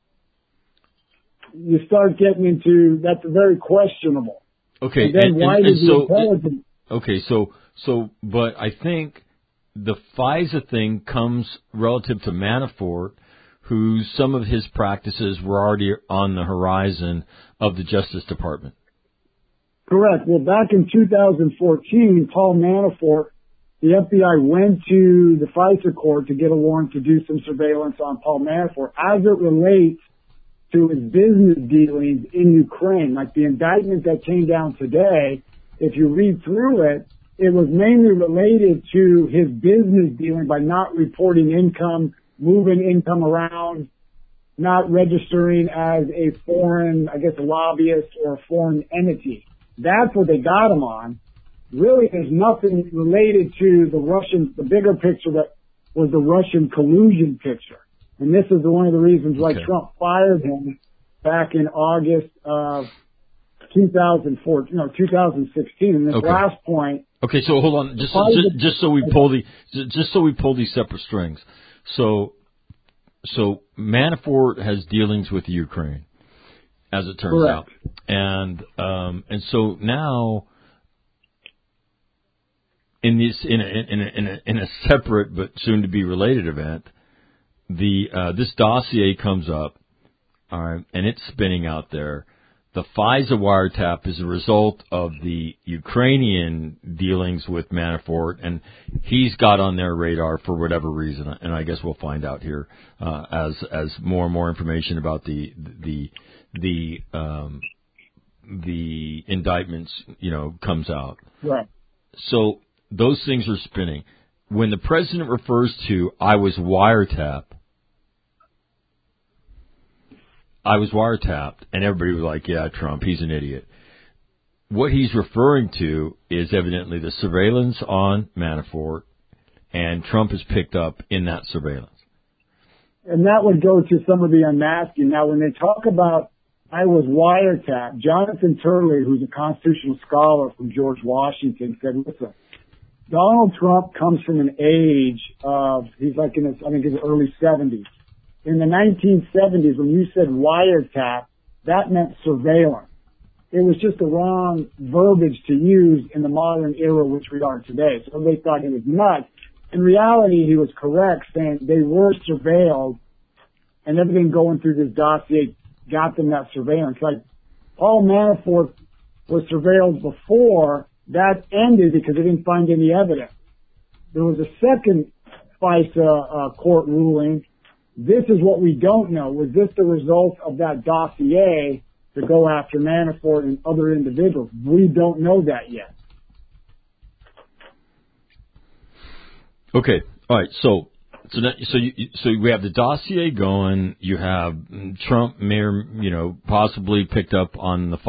You start getting into, that's very questionable. Okay, and then why did the intelligence? Okay, so, but I think the FISA thing comes relative to Manafort, who some of his practices were already on the horizon of the Justice Department. Correct. Well, back in 2014, Paul Manafort, the FBI went to the FISA court to get a warrant to do some surveillance on Paul Manafort as it relates to his business dealings in Ukraine. Like the indictment that came down today, if you read through it, it was mainly related to his business dealing by not reporting income, moving income around, not registering as a foreign, I guess, a lobbyist or a foreign entity. That's what they got him on. Really, there's nothing related to the bigger picture that was the Russian collusion picture. And this is one of the reasons why Trump fired him back in August of 2016. And this last point. Okay, so hold on, just so we pull these separate strings. So Manafort has dealings with Ukraine, as it turns out, and so now in a separate but soon to be related event, this dossier comes up, all right, and it's spinning out there. The FISA wiretap is a result of the Ukrainian dealings with Manafort, and he's got on their radar for whatever reason, and I guess we'll find out here as more and more information about the indictments, comes out. Right. So those things are spinning. When the president refers to I was wiretapped, and everybody was like, yeah, Trump, he's an idiot. What he's referring to is evidently the surveillance on Manafort, and Trump is picked up in that surveillance. And that would go to some of the unmasking. Now, when they talk about I was wiretapped, Jonathan Turley, who's a constitutional scholar from George Washington, said, listen, Donald Trump comes from an age of, he's like in his, I think his early 70s. In the 1970s, when you said wiretap, that meant surveillance. It was just the wrong verbiage to use in the modern era which we are today. So they thought he was nuts. In reality, he was correct, saying they were surveilled, and everything going through this dossier got them that surveillance. Like Paul Manafort was surveilled before. That ended because they didn't find any evidence. There was a second FISA court ruling. This is what we don't know. Was this the result of that dossier to go after Manafort and other individuals? We don't know that yet. Okay. All right. So we have the dossier going. You have Trump possibly picked up on the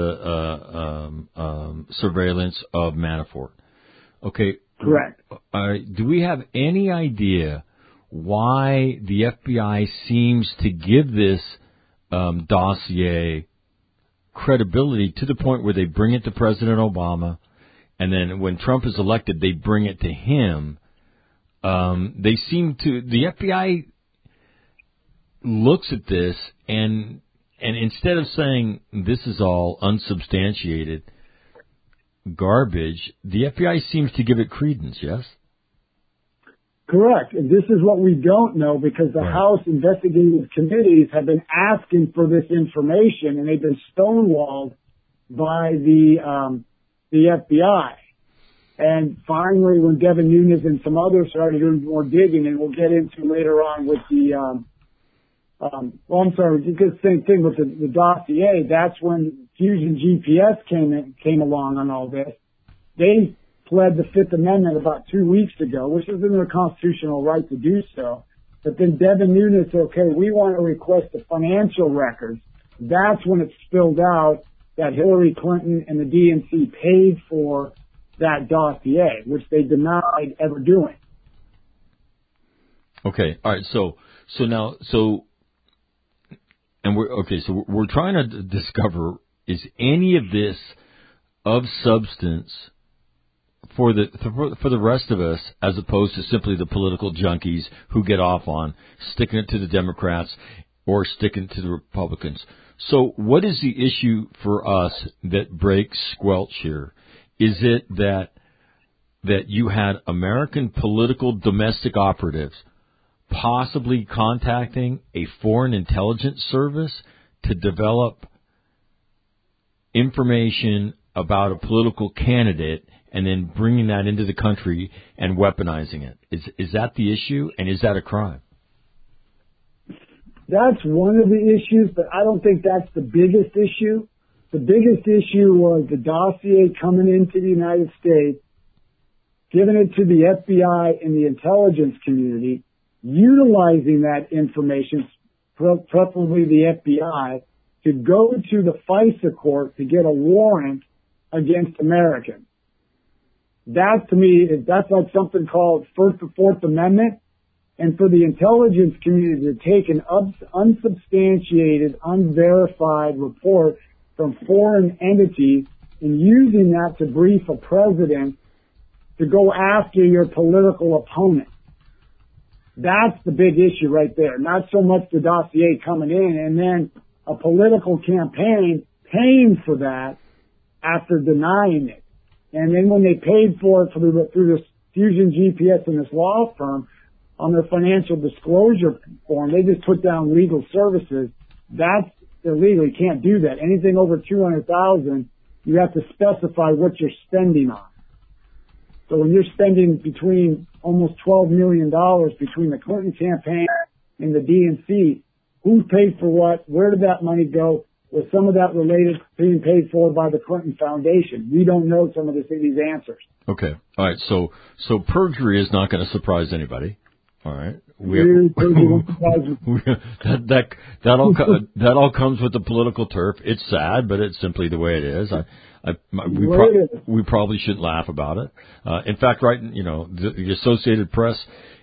FISA surveillance of Manafort. Okay. Correct. All right. Do we have any idea why the FBI seems to give this dossier credibility to the point where they bring it to President Obama, and then when Trump is elected, they bring it to him? The FBI looks at this and instead of saying this is all unsubstantiated garbage, the FBI seems to give it credence, yes? Correct. And this is what we don't know because the House investigative committees have been asking for this information and they've been stonewalled by the FBI. And finally, when Devin Nunes and some others started doing more digging, and we'll get into later on with the, because same thing with the dossier, that's when Fusion GPS came along on all this. They pled the Fifth Amendment about 2 weeks ago, which is in their constitutional right to do so. But then Devin Nunes said, okay, we want to request the financial records. That's when it spilled out that Hillary Clinton and the DNC paid for that dossier, which they denied ever doing. Okay, all right. So we're trying to discover, is any of this of substance for the rest of us, as opposed to simply the political junkies who get off on sticking it to the Democrats or sticking it to the Republicans. So what is the issue for us that breaks squelch here? Is it that you had American political domestic operatives possibly contacting a foreign intelligence service to develop information about a political candidate and then bringing that into the country and weaponizing it? Is that the issue, and is that a crime? That's one of the issues, but I don't think that's the biggest issue. The biggest issue was the dossier coming into the United States, giving it to the FBI and the intelligence community, utilizing that information, preferably the FBI, to go to the FISA court to get a warrant against Americans. That, to me, that's like something called First or Fourth Amendment. And for the intelligence community to take an unsubstantiated, unverified report from foreign entities and using that to brief a president to go after your political opponent. That's the big issue right there. Not so much the dossier coming in and then a political campaign paying for that after denying it. And then when they paid for it through this Fusion GPS and this law firm on their financial disclosure form, they just put down legal services. That's illegal. You can't do that. Anything over $200,000, you have to specify what you're spending on. So when you're spending between almost $12 million between the Clinton campaign and the DNC, who paid for what? Where did that money go? Was some of that related being paid for by the Clinton Foundation? We don't know some of these answers. Okay. All right. So perjury is not going to surprise anybody. All right. That all comes with the political turf. It's sad, but it's simply the way it is. We probably shouldn't laugh about it. In fact, the Associated Press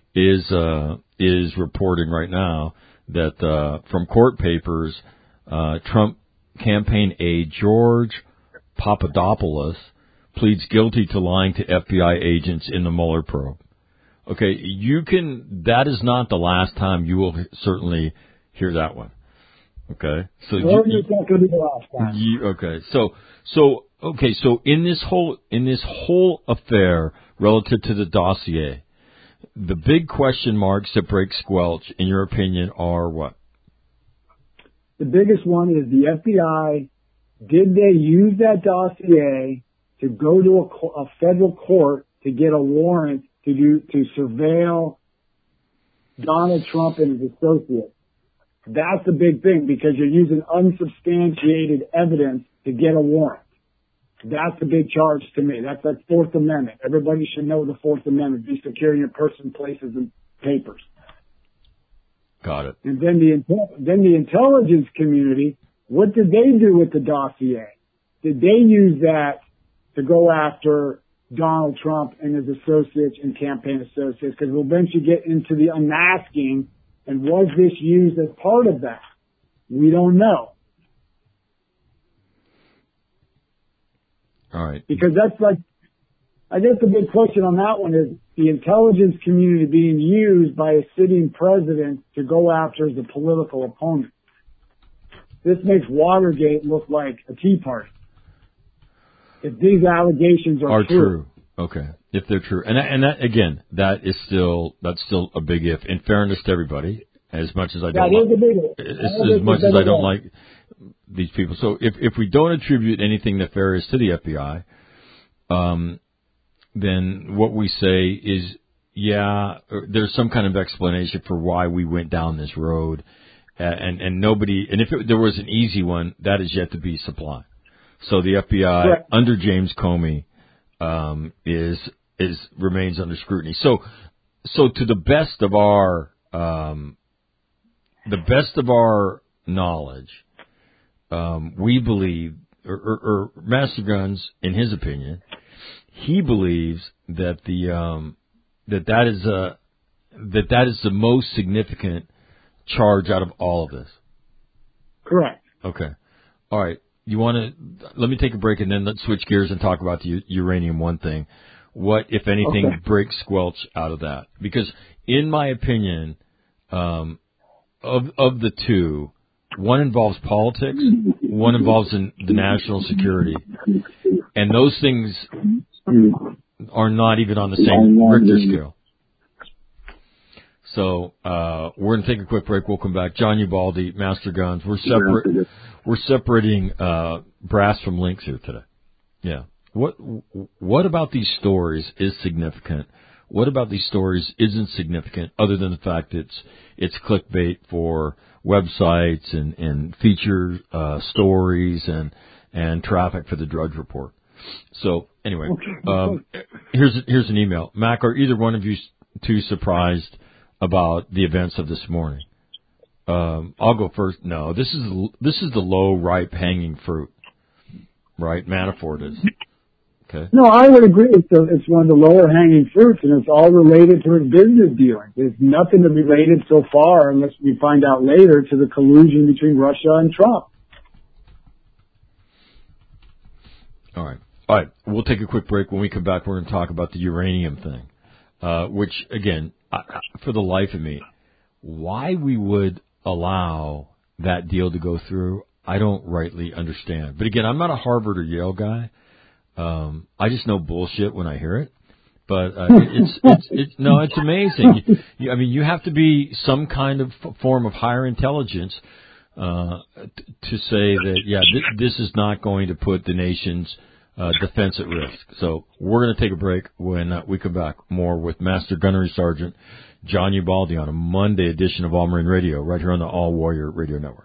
is reporting right now that from court papers, Trump campaign aide George Papadopoulos pleads guilty to lying to FBI agents in the Mueller probe. Okay, that is not the last time you will certainly hear that one. Okay, so it's not going to be the last time. So in this whole affair relative to the dossier, the big question marks that break squelch, in your opinion, are what? The biggest one is the FBI. Did they use that dossier to go to a federal court to get a warrant to surveil Donald Trump and his associates? That's a big thing because you're using unsubstantiated evidence to get a warrant. That's a big charge to me. That's Fourth Amendment. Everybody should know the Fourth Amendment. Be securing your person, places, and papers. Got it. And then the intelligence community, what did they do with the dossier? Did they use that to go after Donald Trump and his associates and campaign associates? Because we'll eventually get into the unmasking, and was this used as part of that? We don't know. All right. Because I guess the big question on that one is the intelligence community being used by a sitting president to go after the political opponent. This makes Watergate look like a Tea Party. If these allegations are true. Okay. If they're true. And that, again, that's still a big if. In fairness to everybody, as much as I don't like these people. So if we don't attribute anything nefarious to the FBI, then what we say is, yeah, there's some kind of explanation for why we went down this road, and nobody. And if there was an easy one, that is yet to be supplied. So the FBI under James Comey remains under scrutiny. So to the best of our knowledge, we believe, or Master Guns, in his opinion, he believes that that is the most significant charge out of all of this. Correct. Okay. All right. Let me take a break and then let's switch gears and talk about the uranium one thing. What, if anything, breaks squelch out of that? Because in my opinion, of the two, one involves politics, one involves the national security, and those things are not even on the same Richter scale. So we're going to take a quick break. We'll come back. John Ubaldi, Master Guns. We're separating brass from links here today. Yeah. What about these stories is significant? What about these stories isn't significant, other than the fact it's clickbait for websites and feature stories and traffic for the Drudge Report? So anyway, here's an email. Mac, are either one of you two surprised about the events of this morning? I'll go first. No, this is the low, ripe, hanging fruit, right? Manafort is. Okay. No, I would agree. It's one of the lower hanging fruits, and it's all related to his business dealings. There's nothing related so far, unless we find out later, to the collusion between Russia and Trump. All right. We'll take a quick break. When we come back, we're going to talk about the uranium thing, which, again, for the life of me, why we would allow that deal to go through, I don't rightly understand. But again, I'm not a Harvard or Yale guy. I just know bullshit when I hear it. But it's amazing. You have to be some kind of form of higher intelligence to say that, this is not going to put the nation's defense at risk. So we're going to take a break. When we come back, more with Master Gunnery Sergeant John Ubaldi on a Monday edition of All Marine Radio, right here on the All Warrior Radio Network.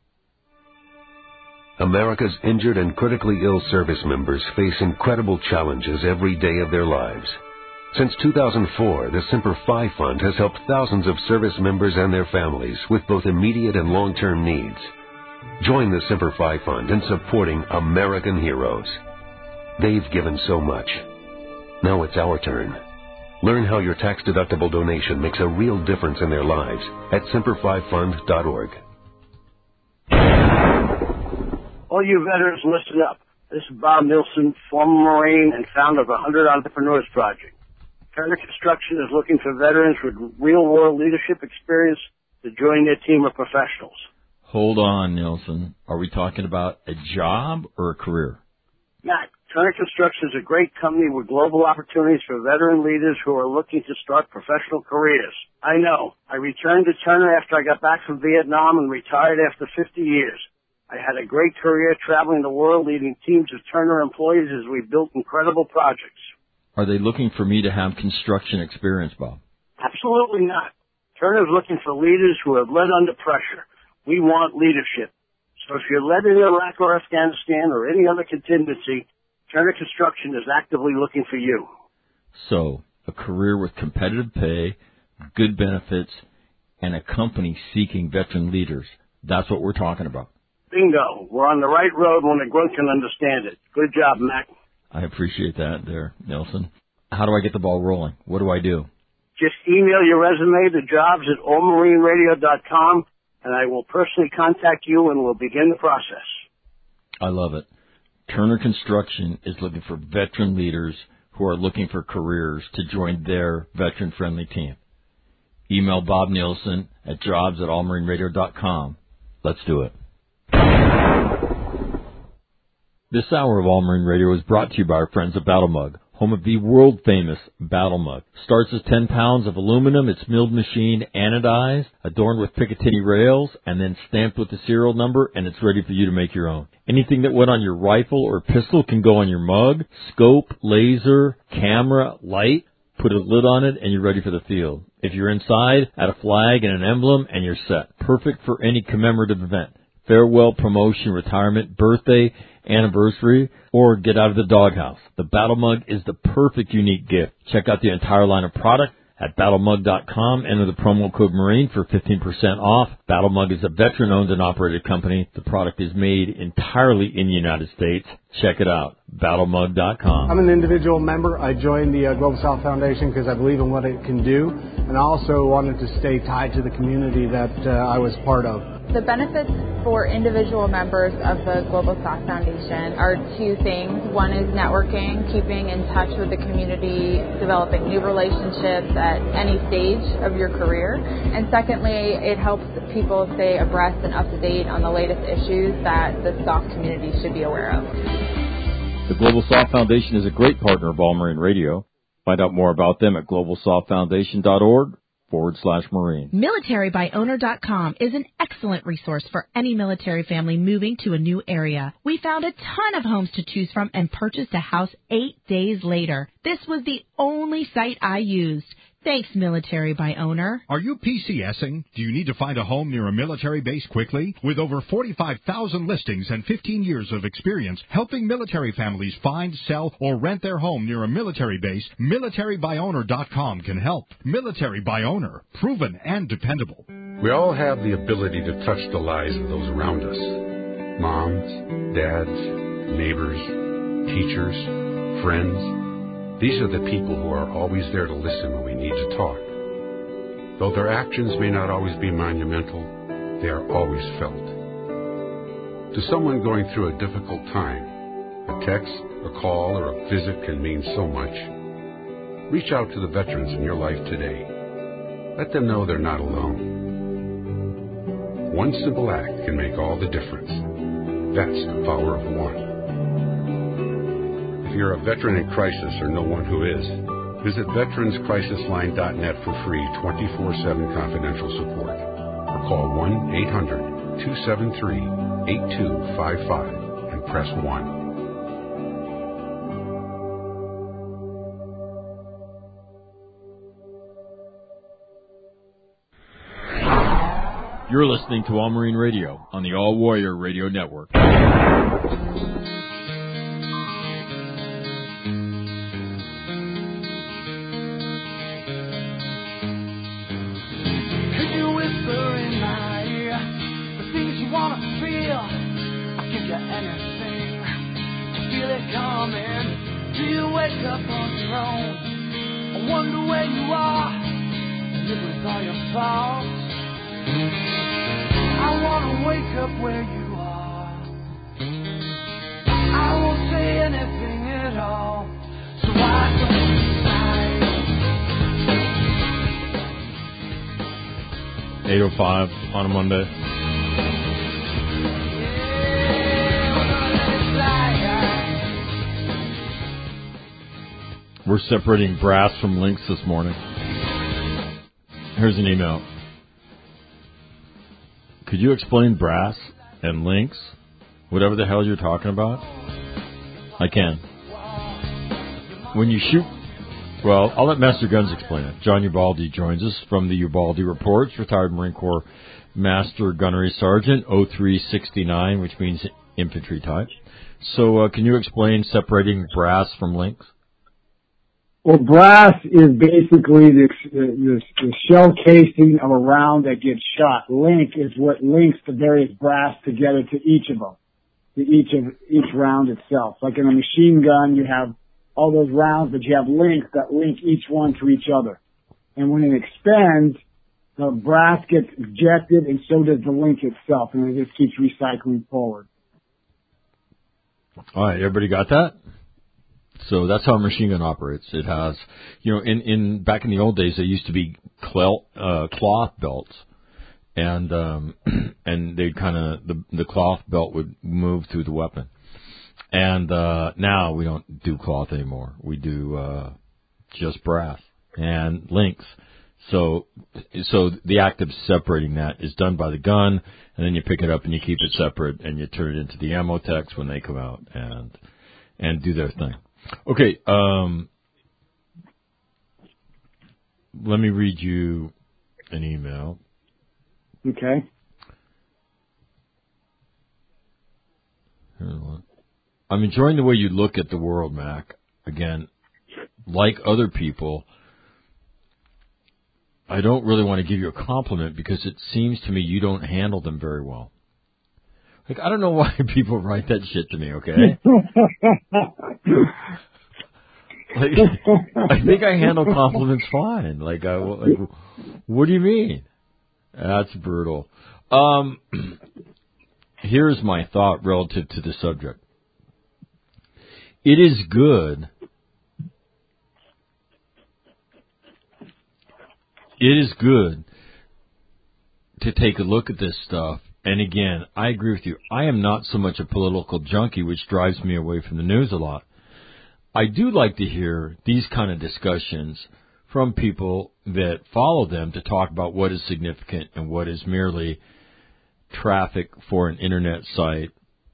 America's injured and critically ill service members face incredible challenges every day of their lives. Since 2004, the Semper Fi Fund has helped thousands of service members and their families with both immediate and long-term needs. Join the Semper Fi Fund in supporting American heroes. They've given so much. Now it's our turn. Learn how your tax-deductible donation makes a real difference in their lives at SemperFiFund.org. All you veterans, listen up. This is Bob Nilsson, former Marine and founder of the 100 Entrepreneurs Project. Turner Construction is looking for veterans with real-world leadership experience to join their team of professionals. Hold on, Nilsson. Are we talking about a job or a career? Matt, Turner Construction is a great company with global opportunities for veteran leaders who are looking to start professional careers. I know. I returned to Turner after I got back from Vietnam and retired after 50 years. I had a great career traveling the world, leading teams of Turner employees as we built incredible projects. Are they looking for me to have construction experience, Bob? Absolutely not. Turner is looking for leaders who have led under pressure. We want leadership. So if you're led in Iraq or Afghanistan or any other contingency, Turner Construction is actively looking for you. So, a career with competitive pay, good benefits, and a company seeking veteran leaders. That's what we're talking about. Bingo. We're on the right road when a grunt can understand it. Good job, Mac. I appreciate that there, Nelson. How do I get the ball rolling? What do I do? Just email your resume to jobs@allmarineradio.com, and I will personally contact you and we'll begin the process. I love it. Turner Construction is looking for veteran leaders who are looking for careers to join their veteran-friendly team. Email Bob Nielsen at jobs@allmarineradio.com. Let's do it. This hour of All Marine Radio is brought to you by our friends at Battle Mug, home of the world-famous Battle Mug. Starts as 10 pounds of aluminum. It's milled, machined, anodized, adorned with Picatinny rails, and then stamped with the serial number, and it's ready for you to make your own. Anything that went on your rifle or pistol can go on your mug. Scope, laser, camera, light. Put a lid on it, and you're ready for the field. If you're inside, add a flag and an emblem, and you're set. Perfect for any commemorative event. Farewell, promotion, retirement, birthday, anniversary, or get out of the doghouse. The Battle Mug is the perfect unique gift. Check out the entire line of product at battlemug.com. Enter the promo code Marine for 15% off. Battle Mug is a veteran-owned and operated company. The product is made entirely in the United States. Check it out, battlemug.com. I'm an individual member. I joined the Global South Foundation because I believe in what it can do, and I also wanted to stay tied to the community that I was part of. The benefits for individual members of the Global South Foundation are two things. One is networking, keeping in touch with the community, developing new relationships at any stage of your career. And secondly, it helps people stay abreast and up to date on the latest issues that the SOF community should be aware of. The Global Soft Foundation is a great partner of All Marine Radio. Find out more about them at globalsoftfoundation.org/Marine. MilitaryByOwner.com is an excellent resource for any military family moving to a new area. We found a ton of homes to choose from and purchased a house 8 days later. This was the only site I used. Thanks, Military by Owner. Are you PCSing? Do you need to find a home near a military base quickly? With over 45,000 listings and 15 years of experience helping military families find, sell, or rent their home near a military base, MilitaryByOwner.com can help. Military by Owner, proven and dependable. We all have the ability to touch the lives of those around us. Moms, dads, neighbors, teachers, friends. These are the people who are always there to listen when we need to talk. Though their actions may not always be monumental, they are always felt. To someone going through a difficult time, a text, a call, or a visit can mean so much. Reach out to the veterans in your life today. Let them know they're not alone. One simple act can make all the difference. That's the power of one. If you're a veteran in crisis or know one who is, visit veteranscrisisline.net for free 24/7 confidential support. Or call 1-800-273-8255 and press 1. You're listening to All Marine Radio on the All Warrior Radio Network. Do you wake up on your own? I wonder where you are, and it was all your fault. I wanna wake up where you are. I won't say anything at all, so I don't decide. 8:05 on a Monday. We're separating brass from links this morning. Here's an email. Could you explain brass and links? Whatever the hell you're talking about? I can. When you shoot... Well, I'll let Master Guns explain it. John Ubaldi joins us from the Ubaldi Reports, retired Marine Corps Master Gunnery Sergeant, 0369, which means infantry type. So can you explain separating brass from links? Well, brass is basically the shell casing of a round that gets shot. Link is what links the various brass together to each of them, to each round itself. Like in a machine gun, you have all those rounds, but you have links that link each one to each other. And when it expands, the brass gets ejected, and so does the link itself, and it just keeps recycling forward. All right, everybody got that? So that's how a machine gun operates. It has, in back in the old days, there used to be cloth belts, and they'd kind of the cloth belt would move through the weapon, And now we don't do cloth anymore. We do just brass and links. So the act of separating that is done by the gun, and then you pick it up and you keep it separate, and you turn it into the ammo techs when they come out and do their thing. Okay, let me read you an email. Okay. I'm enjoying the way you look at the world, Mac. Again, like other people, I don't really want to give you a compliment because it seems to me you don't handle them very well. Like, I don't know why people write that shit to me, okay? Like, I think I handle compliments fine. Like, what do you mean? That's brutal. Here's my thought relative to the subject. It is good. It is good to take a look at this stuff. And again, I agree with you. I am not so much a political junkie, which drives me away from the news a lot. I do like to hear these kind of discussions from people that follow them to talk about what is significant and what is merely traffic for an internet site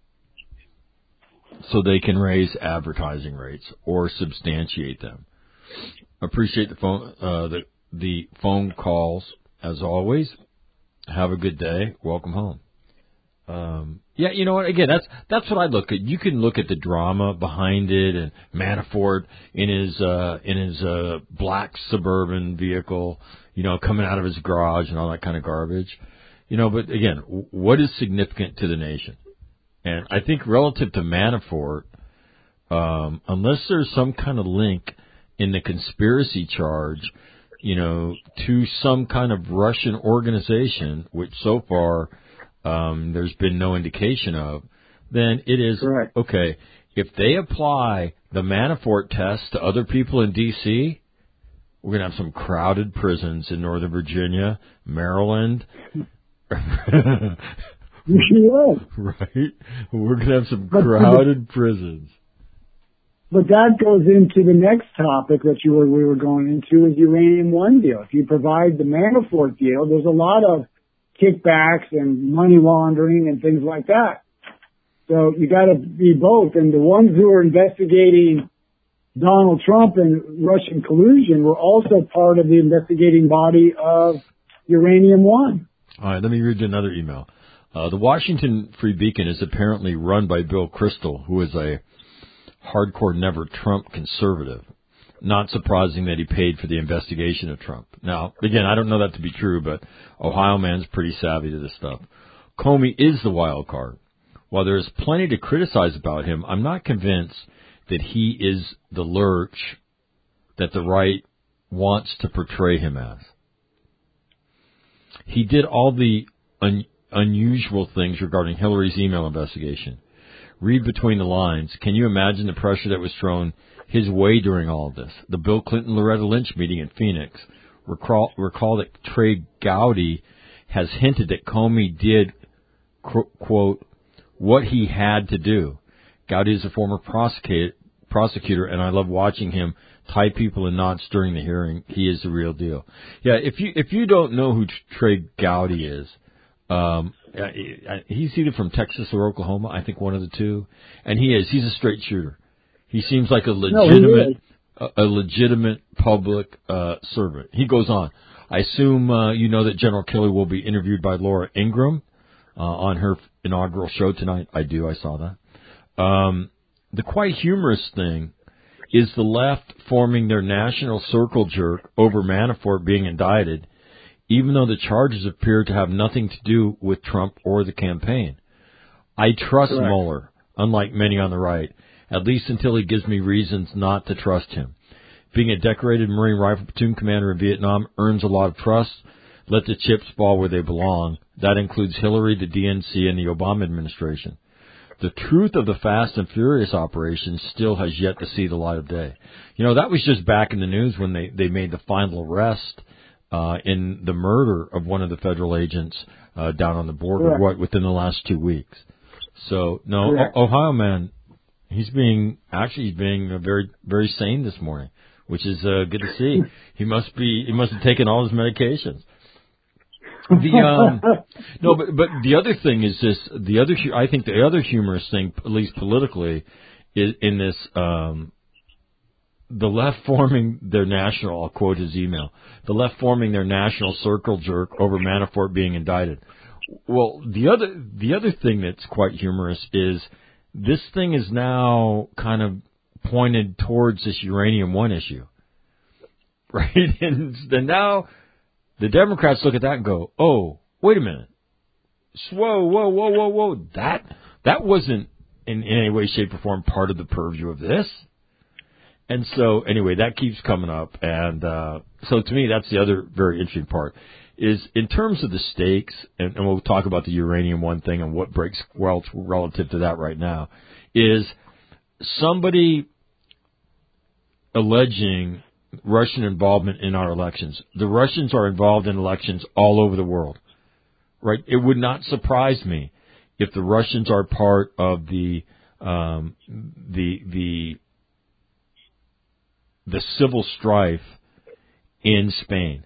so they can raise advertising rates or substantiate them. Appreciate the phone calls as always. Have a good day. Welcome home. Yeah, you know what? Again, that's what I look at. You can look at the drama behind it, and Manafort in his black Suburban vehicle, you know, coming out of his garage and all that kind of garbage, you know. But again, what is significant to the nation? And I think relative to Manafort, unless there's some kind of link in the conspiracy charge, you know, to some kind of Russian organization, which so far there's been no indication of, then it is, correct. Okay, if they apply the Manafort test to other people in D.C., we're going to have some crowded prisons in Northern Virginia, Maryland. Right. We're going to have some crowded prisons. But that goes into the next topic that we were going into is Uranium One deal. If you provide the Manafort deal, there's a lot of kickbacks and money laundering and things like that. So you got to be both. And the ones who are investigating Donald Trump and Russian collusion were also part of the investigating body of Uranium One. All right, let me read you another email. The Washington Free Beacon is apparently run by Bill Kristol, who is a hardcore never Trump conservative. Not surprising that he paid for the investigation of Trump. Now, again, I don't know that to be true, but Ohio man's pretty savvy to this stuff. Comey is the wild card. While there is plenty to criticize about him, I'm not convinced that he is the lurch that the right wants to portray him as. He did all the unusual things regarding Hillary's email investigation. Read between the lines. Can you imagine the pressure that was thrown his way during all of this? The Bill Clinton-Loretta Lynch meeting in Phoenix. Recall that Trey Gowdy has hinted that Comey did, quote, what he had to do. Gowdy is a former prosecutor, and I love watching him tie people in knots during the hearing. He is the real deal. Yeah, if you don't know who Trey Gowdy is, he's either from Texas or Oklahoma, I think one of the two, and he's a straight shooter. He seems like a legitimate public servant. He goes on. I assume you know that General Kelly will be interviewed by Laura Ingraham on her inaugural show tonight. I do. I saw that. The quite humorous thing is the left forming their national circle jerk over Manafort being indicted, even though the charges appear to have nothing to do with Trump or the campaign. I trust Mueller, unlike many on the right, at least until he gives me reasons not to trust him. Being a decorated Marine Rifle Platoon commander in Vietnam earns a lot of trust. Let the chips fall where they belong. That includes Hillary, the DNC, and the Obama administration. The truth of the Fast and Furious operation still has yet to see the light of day. You know, that was just back in the news when they made the final arrest in the murder of one of the federal agents down on the border within the last 2 weeks. So, no, Ohio man, He's being very, very sane this morning, which is good to see. He must have taken all his medications. No, but the other thing is this. I think the other humorous thing, at least politically, is in this. The left forming their national. I'll quote his email. The left forming their national circle jerk over Manafort being indicted. Well, the other thing that's quite humorous is this thing is now kind of pointed towards this Uranium One issue, right? And then now the Democrats look at that and go, "Oh, wait a minute! Whoa! That wasn't in any way, shape, or form part of the purview of this." And so, anyway, that keeps coming up, and so to me, that's the other very interesting part. Is in terms of the stakes, and we'll talk about the Uranium One thing and what breaks squelch relative to that right now, is somebody alleging Russian involvement in our elections. The Russians are involved in elections all over the world, right? It would not surprise me if the Russians are part of the civil strife in Spain.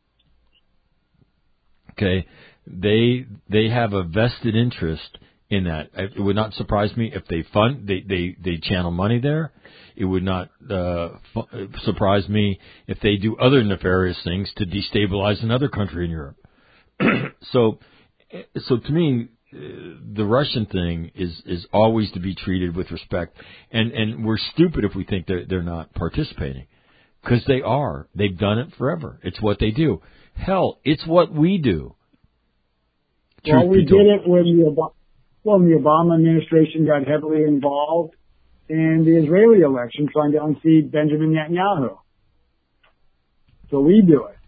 Okay, they have a vested interest in that. It would not surprise me if they channel money there. It would not surprise me if they do other nefarious things to destabilize another country in Europe. So to me, the Russian thing is always to be treated with respect, and we're stupid if we think they're not participating, because they are. They've done it forever. It's what they do. Hell, it's what we do. Well, we did it when the Obama administration got heavily involved in the Israeli election, trying to unseat Benjamin Netanyahu. So we do it.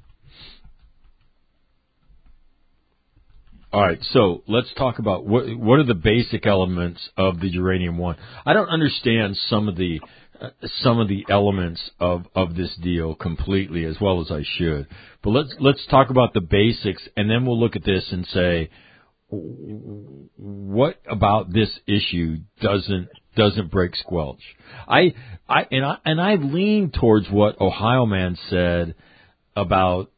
All right, so let's talk about what are the basic elements of the Uranium One. I don't understand some of the elements of this deal completely as well as I should. But let's talk about the basics, and then we'll look at this and say, what about this issue doesn't break squelch? I lean towards what Ohio Man said about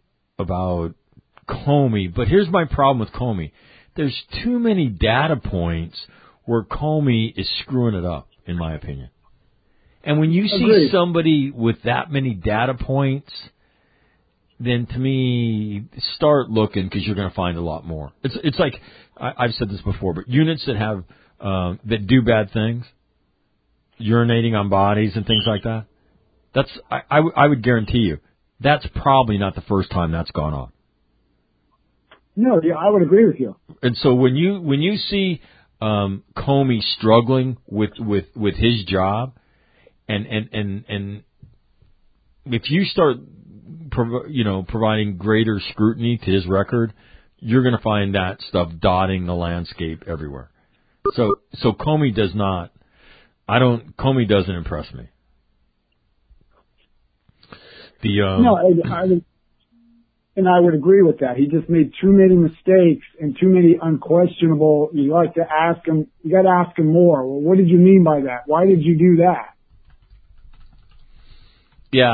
Comey, but here's my problem with Comey. There's too many data points where Comey is screwing it up, in my opinion. And when you see somebody with that many data points, then to me, start looking, because you're going to find a lot more. It's like, I've said this before, but units that have that do bad things, urinating on bodies and things like that, I would guarantee you, that's probably not the first time that's gone on. No, yeah, I would agree with you. And so when you see Comey struggling with his job, and if you start providing greater scrutiny to his record, you're going to find that stuff dotting the landscape everywhere. So Comey does not. Comey doesn't impress me. I would agree with that. He just made too many mistakes and too many unquestionable. You got to ask him more. Well, what did you mean by that? Why did you do that? Yeah,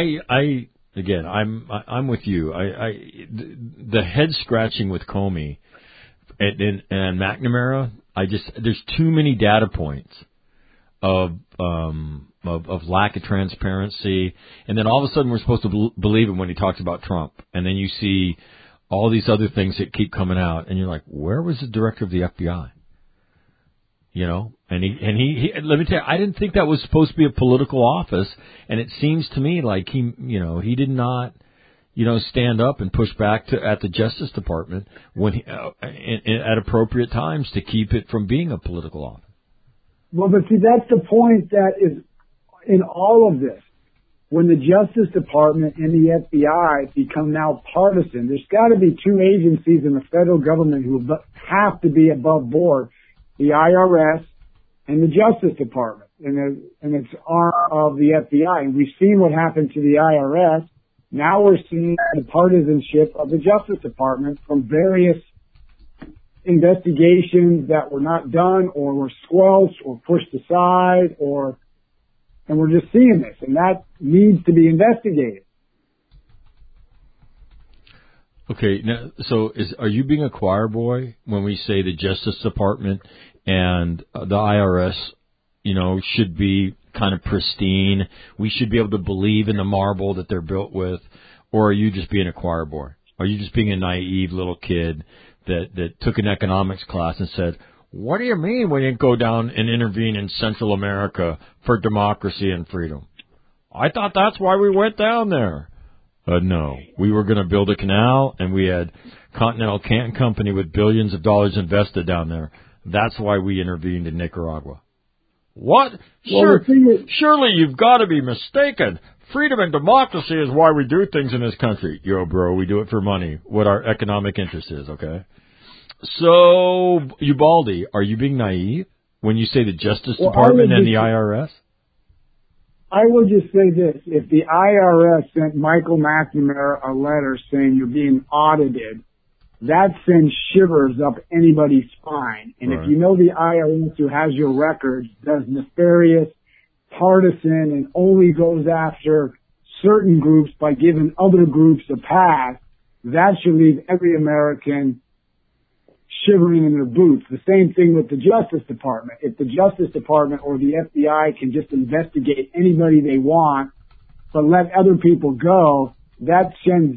I'm with you. The head scratching with Comey and McNamara, there's too many data points of lack of transparency, and then all of a sudden we're supposed to believe him when he talks about Trump, and then you see all these other things that keep coming out, and you're like, where was the director of the FBI? And he let me tell you, I didn't think that was supposed to be a political office, and it seems to me like he did not, stand up and push back at the Justice Department when at appropriate times to keep it from being a political office. Well, but see, that's the point that is in all of this. When the Justice Department and the FBI become now partisan, there's got to be two agencies in the federal government who have to be above board: the IRS and the Justice Department, and it's arm of the FBI. And we've seen what happened to the IRS. Now we're seeing the partisanship of the Justice Department from various investigations that were not done or were squelched or pushed aside, and we're just seeing this, and that needs to be investigated. Okay, now, so are you being a choir boy when we say the Justice Department and the IRS, should be kind of pristine? We should be able to believe in the marble that they're built with, or are you just being a choir boy? Are you just being a naive little kid that took an economics class and said, "What do you mean we didn't go down and intervene in Central America for democracy and freedom? I thought that's why we went down there." No, we were going to build a canal, and we had Continental Canton Company with billions of dollars invested down there. That's why we intervened in Nicaragua. What? Surely you've got to be mistaken. Freedom and democracy is why we do things in this country. Yo, bro, we do it for money, what our economic interest is, okay? So, Ubaldi, are you being naive when you say the Justice Department and the IRS? I will just say this. If the IRS sent Michael McNamara a letter saying you're being audited, that sends shivers up anybody's spine. And Right. if you know the IRS, who has your records, does nefarious, partisan, and only goes after certain groups by giving other groups a pass, that should leave every American shivering in their boots. The same thing with the Justice Department. If the Justice Department or the FBI can just investigate anybody they want, but let other people go, that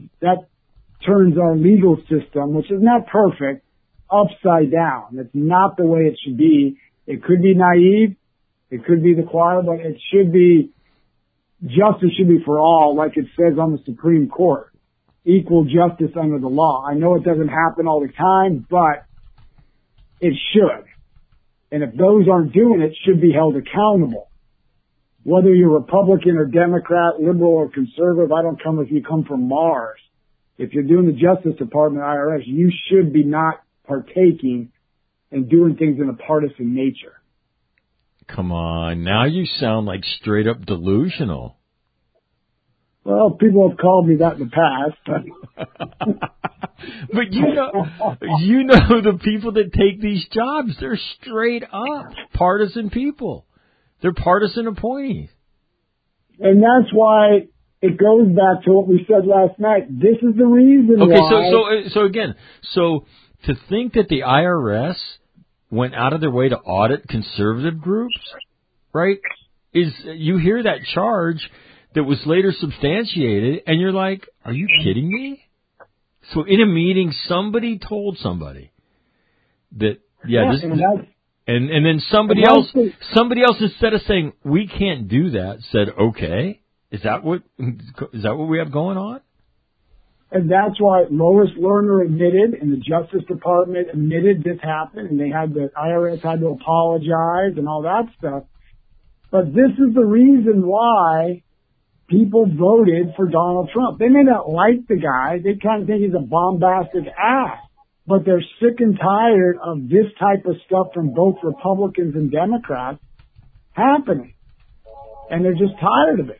turns our legal system, which is not perfect, upside down. That's not the way it should be. It could be naive. It could be the choir, but it should be, justice should be for all, like it says on the Supreme Court. Equal justice under the law. I know it doesn't happen all the time, but it should. And if those aren't doing it, should be held accountable. Whether you're Republican or Democrat, liberal or conservative, I don't care if you come from Mars. If you're doing the Justice Department, IRS, you should be not partaking and doing things in a partisan nature. Come on, now you sound like straight up delusional. Well, people have called me that in the past. But you know the people that take these jobs, they're straight up partisan people. They're partisan appointees. And that's why it goes back to what we said last night. This is the reason why. So again, to think that the IRS went out of their way to audit conservative groups, right? You hear that charge that was later substantiated, and you're like, are you kidding me? So in a meeting, somebody told somebody that, and then somebody else, instead of saying, we can't do that, said, okay. Is that what we have going on? And that's why Lois Lerner admitted, and the Justice Department admitted this happened, and the IRS had to apologize and all that stuff. But this is the reason why people voted for Donald Trump. They may not like the guy. They kind of think he's a bombastic ass. But they're sick and tired of this type of stuff from both Republicans and Democrats happening. And they're just tired of it.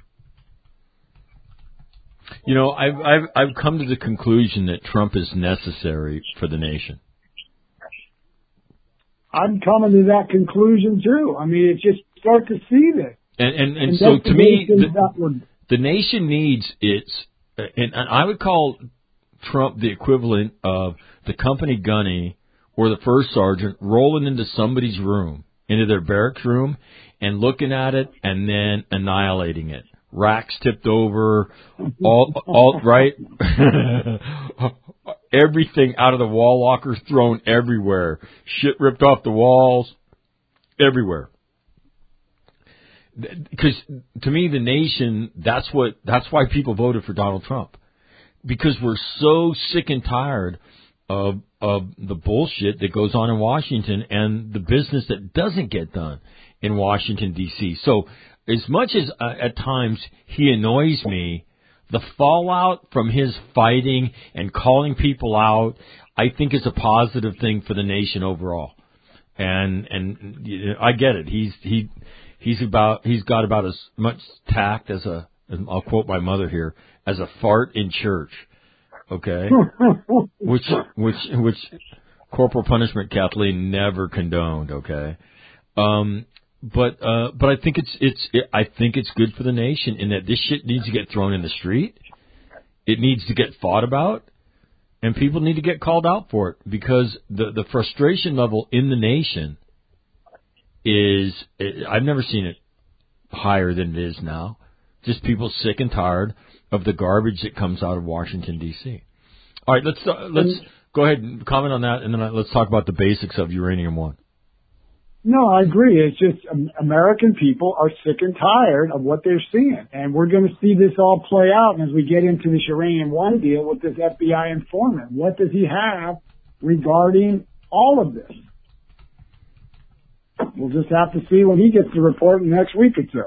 You know, I've come to the conclusion that Trump is necessary for the nation. I'm coming to that conclusion too. I mean, it's just start to see this. And so to me, the nation needs and I would call Trump the equivalent of the company gunny or the first sergeant rolling into somebody's room, into their barracks room, and looking at it and then annihilating it. Racks tipped over, all right. Everything out of the wall lockers thrown everywhere. Shit ripped off the walls, everywhere. Because to me, the nation, that's why people voted for Donald Trump. Because we're so sick and tired of the bullshit that goes on in Washington and the business that doesn't get done in Washington, D.C. So as much as at times he annoys me, the fallout from his fighting and calling people out, I think is a positive thing for the nation overall. And I get it. He's got about as much tact as I'll quote my mother here, as a fart in church. Okay? which Corporal punishment, Kathleen, never condoned. Okay, but I think I think it's good for the nation in that this shit needs to get thrown in the street. It needs to get fought about, and people need to get called out for it because the frustration level in the nation is, I've never seen it higher than it is now. Just people sick and tired of the garbage that comes out of Washington, D.C. All right, let's go ahead and comment on that, and then let's talk about the basics of Uranium One. No, I agree. It's just American people are sick and tired of what they're seeing, and we're going to see this all play out as we get into this Uranium One deal with this FBI informant. What does he have regarding all of this? We'll just have to see when he gets the report in the next week or two.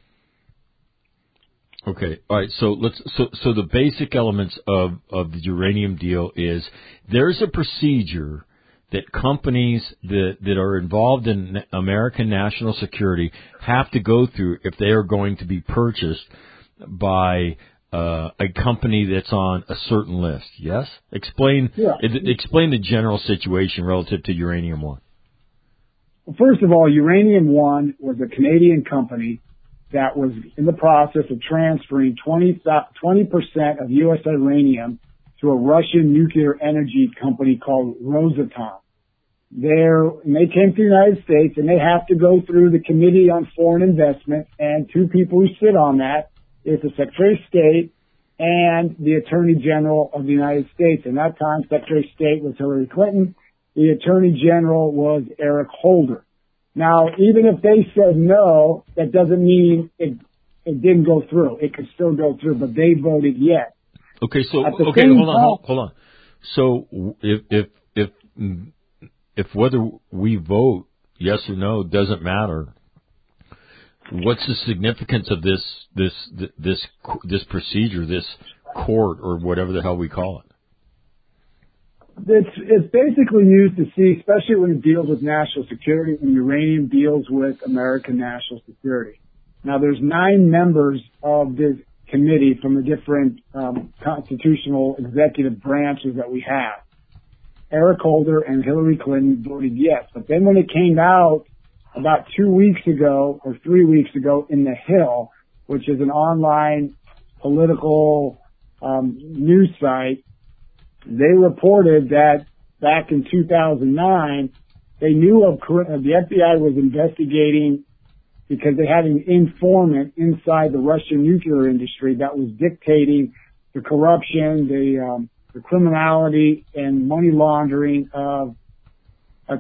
Okay. All right. So so the basic elements of the uranium deal is there's a procedure that companies that are involved in American national security have to go through if they are going to be purchased by a company that's on a certain list. Yes? Explain the general situation relative to Uranium One. Well, first of all, Uranium One was a Canadian company that was in the process of transferring 20% of U.S. uranium to a Russian nuclear energy company called Rosatom. They came to the United States, and they have to go through the Committee on Foreign Investment, and two people who sit on that is the Secretary of State and the Attorney General of the United States. And that time, Secretary of State was Hillary Clinton. The Attorney General was Eric Holder. Now, even if they said no, that doesn't mean it didn't go through. It could still go through, but they voted yes. Okay, so hold on. So if whether we vote yes or no doesn't matter, what's the significance of this procedure, this court or whatever the hell we call it? It's basically used to see, especially when it deals with national security, when uranium deals with American national security. Now, there's 9 members of this committee from the different constitutional executive branches that we have. Eric Holder and Hillary Clinton voted yes. But then when it came out about 2 weeks ago or 3 weeks ago in The Hill, which is an online political news site, they reported that back in 2009, they knew the FBI was investigating because they had an informant inside the Russian nuclear industry that was dictating the corruption, the criminality and money laundering of a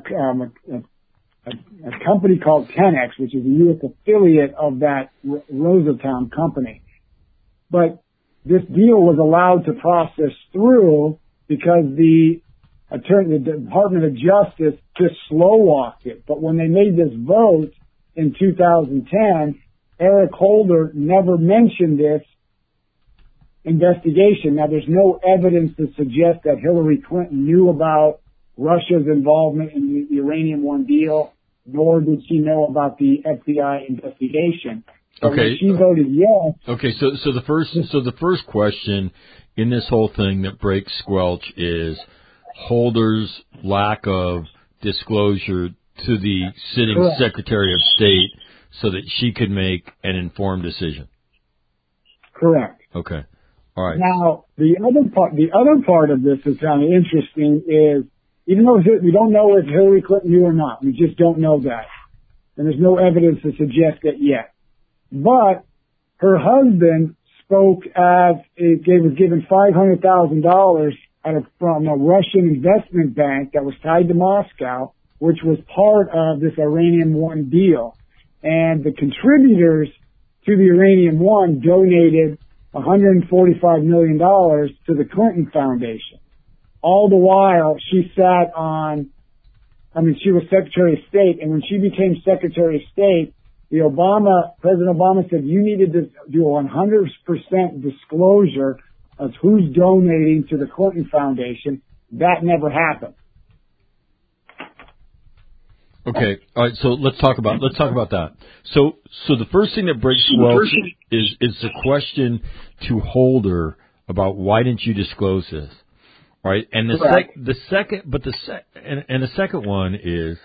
company called Tenex, which is a U.S. affiliate of that Rosatom company. But this deal was allowed to process through because the Department of Justice just slow-walked it. But when they made this vote in 2010, Eric Holder never mentioned this investigation. Now, there's no evidence to suggest that Hillary Clinton knew about Russia's involvement in the Uranium One deal, nor did she know about the FBI investigation. So okay. She voted yes. Okay, so the first question in this whole thing that breaks squelch is Holder's lack of disclosure to the sitting Correct. Secretary of State so that she could make an informed decision. Correct. Okay. All right. Now, the other part of this is kind of interesting is, even though we don't know if Hillary Clinton knew or not, we just don't know that. And there's no evidence to suggest that yet. But her husband spoke was given $500,000 from a Russian investment bank that was tied to Moscow, which was part of this Uranium One deal. And the contributors to the Uranium One donated $145 million to the Clinton Foundation. All the while, she she was Secretary of State, and when she became Secretary of State, President Obama said you needed to do 100% disclosure of who's donating to the Clinton Foundation. That never happened. Okay, all right. So let's talk about that. So the first thing that breaks squelch is the question to Holder about why didn't you disclose this? right? And the second one is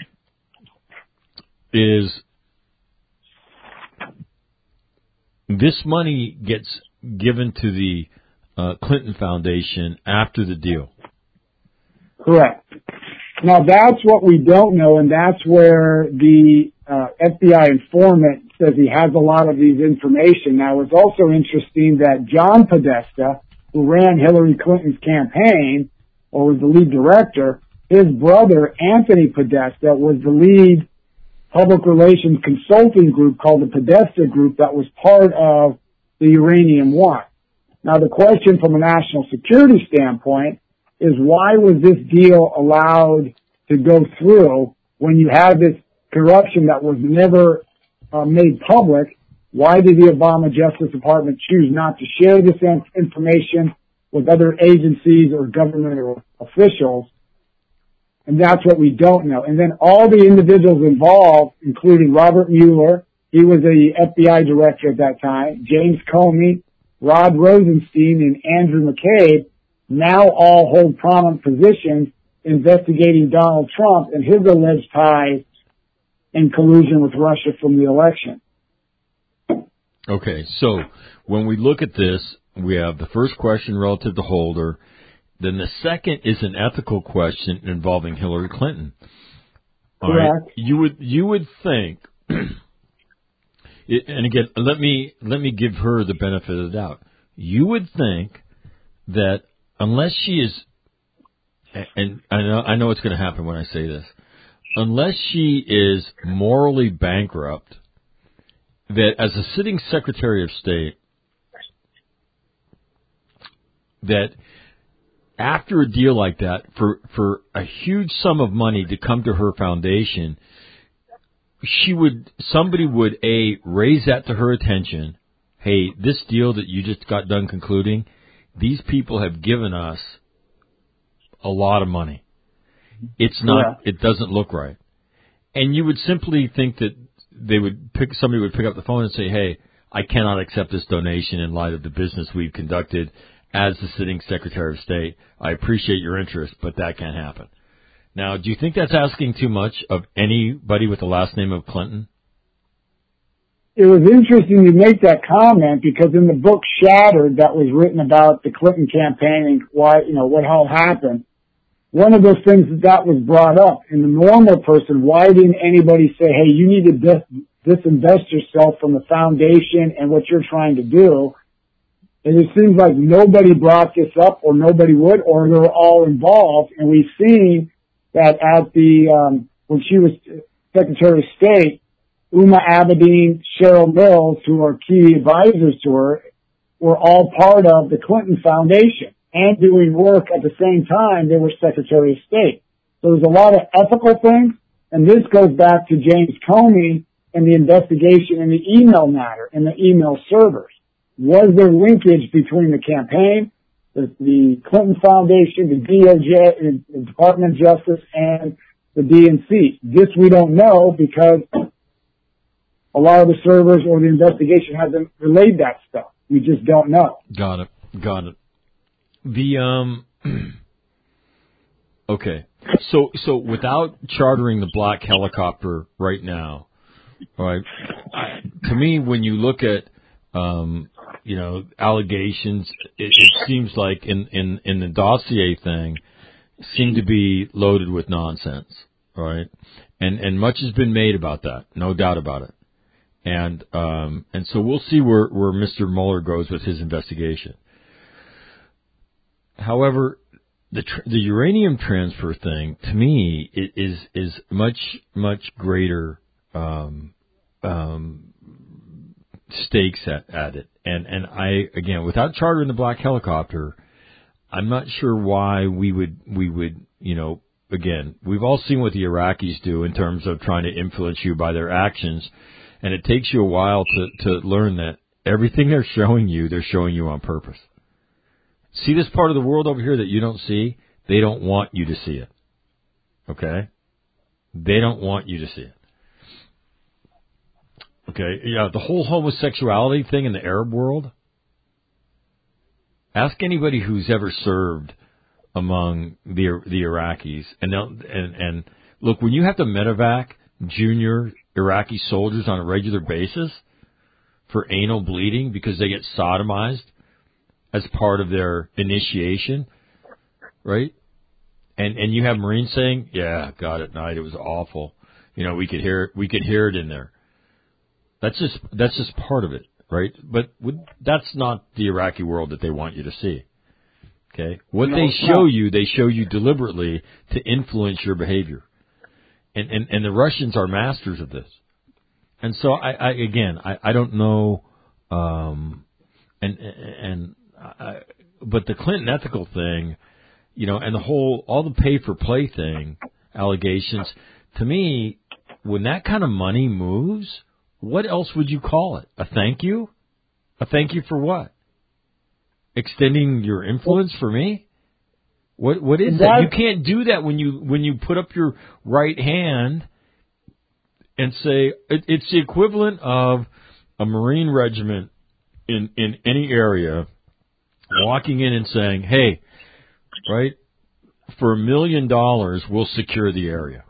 this money gets given to the Clinton Foundation after the deal. Correct. Now that's what we don't know, and that's where the FBI informant says he has a lot of these information. Now it's also interesting that John Podesta, who ran Hillary Clinton's campaign, or was the lead director, his brother, Anthony Podesta, was the lead public relations consulting group called the Podesta Group that was part of the Uranium One. Now the question from a national security standpoint is why was this deal allowed to go through when you have this corruption that was never made public? Why did the Obama Justice Department choose not to share this information with other agencies or government or officials? And that's what we don't know. And then all the individuals involved, including Robert Mueller, he was the FBI director at that time, James Comey, Rod Rosenstein, and Andrew McCabe, now all hold prominent positions investigating Donald Trump and his alleged ties in collusion with Russia from the election. Okay, so when we look at this, we have the first question relative to Holder. Then the second is an ethical question involving Hillary Clinton. All right? You would think, and again, let me give her the benefit of the doubt. You would think that unless she is, and I know it's going to happen when I say this, unless she is morally bankrupt, that as a sitting Secretary of State, that after a deal like that, for a huge sum of money to come to her foundation, somebody would raise that to her attention. Hey, this deal that you just got done concluding, these people have given us a lot of money. It's not, it doesn't look right. And you would simply think that somebody would pick up the phone and say, hey, I cannot accept this donation in light of the business we've conducted as the sitting Secretary of State. I appreciate your interest, but that can't happen. Now, do you think that's asking too much of anybody with the last name of Clinton? It was interesting you make that comment because in the book Shattered that was written about the Clinton campaign and why, what all happened, one of those things that was brought up in the normal person, why didn't anybody say, hey, you need to disinvest yourself from the foundation and what you're trying to do? And it seems like nobody brought this up or nobody would, or they were all involved. And we've seen that at when she was Secretary of State, Uma Abedin, Cheryl Mills, who are key advisors to her, were all part of the Clinton Foundation and doing work at the same time they were Secretary of State. So there's a lot of ethical things, and this goes back to James Comey and the investigation in the email matter and the email servers. Was there linkage between the campaign, the Clinton Foundation, the DOJ, the Department of Justice, and the DNC? This we don't know because a lot of the servers or the investigation hasn't relayed that stuff. We just don't know. Got it. Okay. So without chartering the black helicopter right now, right? To me, when you look at allegations, it seems like in the dossier thing seem to be loaded with nonsense, right? And much has been made about that, no doubt about it. And so we'll see where Mr. Mueller goes with his investigation. However, the uranium transfer thing to me is much greater stakes at it. And I, again, without chartering the black helicopter, I'm not sure why we would, again, we've all seen what the Iraqis do in terms of trying to influence you by their actions. And it takes you a while to learn that everything they're showing you on purpose. See this part of the world over here that you don't see? They don't want you to see it. Okay? They don't want you to see it. Okay, yeah, the whole homosexuality thing in the Arab world. Ask anybody who's ever served among the Iraqis. And look, when you have to medevac junior Iraqi soldiers on a regular basis for anal bleeding because they get sodomized as part of their initiation, right? And you have Marines saying, "Yeah, God, at night it was awful. You know, we could hear it in there." That's just part of it, right? But that's not the Iraqi world that they want you to see. Okay, what they show you deliberately to influence your behavior, and the Russians are masters of this. And so I don't know, but the Clinton ethical thing, you know, and all the pay for play thing allegations, to me, when that kind of money moves, what else would you call it? A thank you? A thank you for what? Extending your influence for me? What is that? You can't do that when you put up your right hand and say it's the equivalent of a Marine regiment in any area walking in and saying, "Hey, right, for $1 million we'll secure the area."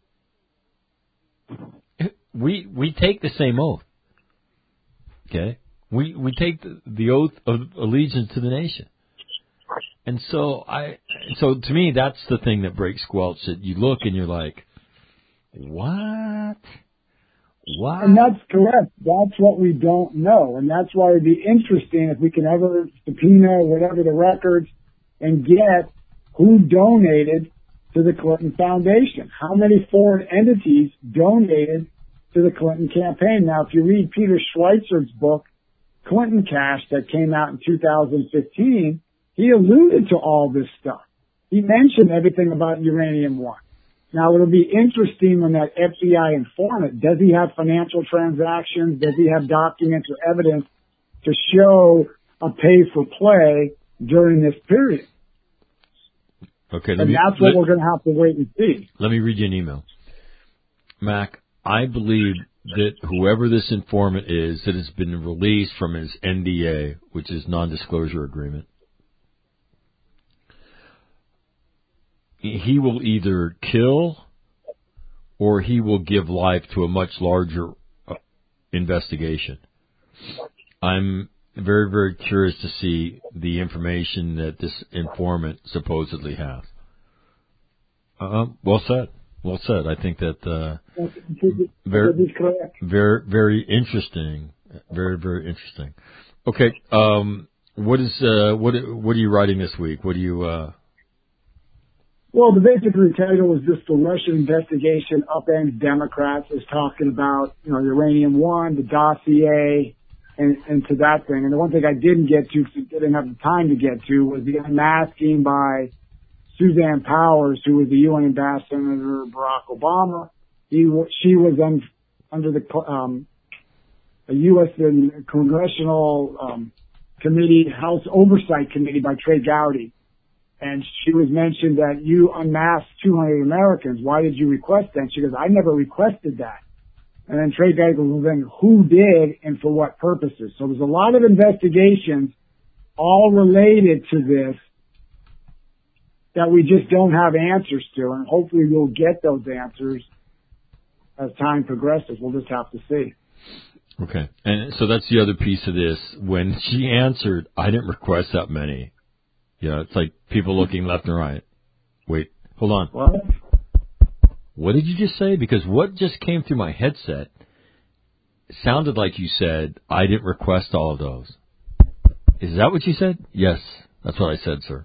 We take the same oath. Okay? We take the oath of allegiance to the nation. And so to me, that's the thing that breaks squelch, that you look and you're like, what? And that's correct. That's what we don't know. And that's why it'd be interesting if we can ever subpoena whatever the records and get who donated to the Clinton Foundation. How many foreign entities donated to the Clinton campaign? Now, if you read Peter Schweitzer's book, Clinton Cash, that came out in 2015, he alluded to all this stuff. He mentioned everything about Uranium One. Now, it'll be interesting when that FBI informant, does he have financial transactions? Does he have documents or evidence to show a pay for play during this period? Okay, and that's what we're going to have to wait and see. Let me read you an email. Mac, I believe that whoever this informant is that has been released from his NDA, which is non-disclosure agreement, he will either kill or he will give life to a much larger investigation. I'm very, very curious to see the information that this informant supposedly has. Well said. Well said. I think that very, very, very interesting. Very, very interesting. Okay. What are you writing this week? What do you? Well, the basic title is just the Russian investigation upends Democrats, is talking about, you know, Uranium One, the dossier, and to that thing. And the one thing I didn't get to, because I didn't have the time to get to, was the unmasking by Suzanne Powers, who was the UN ambassador under Barack Obama. She was under the a U.S. Congressional Committee, House Oversight Committee by Trey Gowdy. And she was mentioned that you unmasked 200 Americans. Why did you request that? And she goes, I never requested that. And then Trey Gowdy goes, well, then who did and for what purposes? So there's a lot of investigations all related to this that we just don't have answers to. And hopefully we'll get those answers as time progresses. We'll just have to see. Okay. And so that's the other piece of this. When she answered, I didn't request that many. Yeah, it's like people looking left and right. Wait, hold on. What did you just say? Because what just came through my headset sounded like you said, I didn't request all of those. Is that what you said? Yes, that's what I said, sir.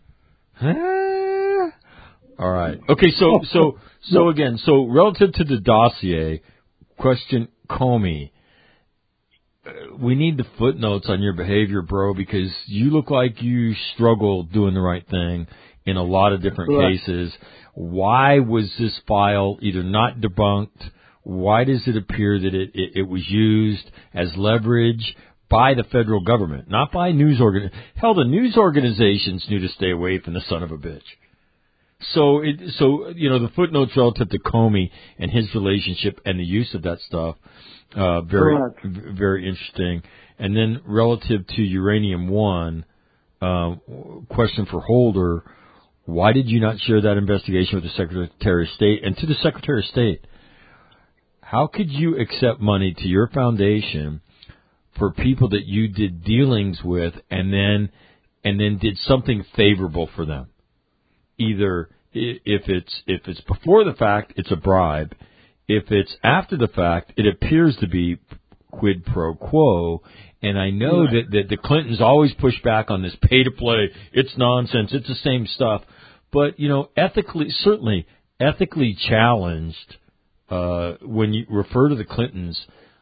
All right. Okay, so again, so relative to the dossier, question Comey. We need the footnotes on your behavior, bro, because you look like you struggle doing the right thing in a lot of different cases. Why was this file either not debunked? Why does it appear that it was used as leverage by the federal government, not by news organizations? Hell, the news organizations knew to stay away from the son of a bitch. So you know, the footnotes relative to Comey and his relationship and the use of that stuff, very, very interesting. And then relative to Uranium One, question for Holder, Why did you not share that investigation with the Secretary of State? And to the Secretary of State, how could you accept money to your foundation for people that you did dealings with and then did something favorable for them? Either if it's before the fact, it's a bribe. If it's after the fact, it appears to be quid pro quo. And I know that the Clintons always push back on this pay to play. It's nonsense. It's the same stuff. But, certainly ethically challenged, when you refer to the Clintons,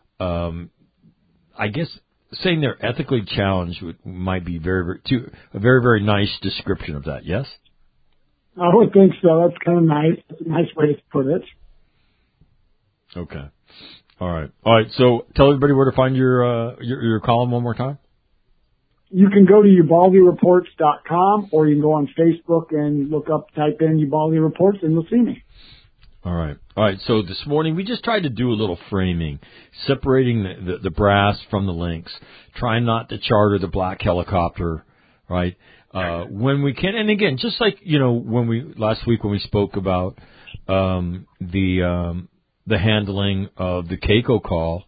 I guess saying they're ethically challenged might be a very, very nice description of that. Yes? I would think so. That's kind of nice. That's a nice way to put it. Okay. All right. So tell everybody where to find your column one more time. You can go to ubaldireports.com, or you can go on Facebook and type in Ubaldi Reports, and you'll see me. All right. So this morning we just tried to do a little framing, separating the brass from the links, trying not to charter the black helicopter, right? When we can, and again, just like last week when we spoke about the handling of the Keiko call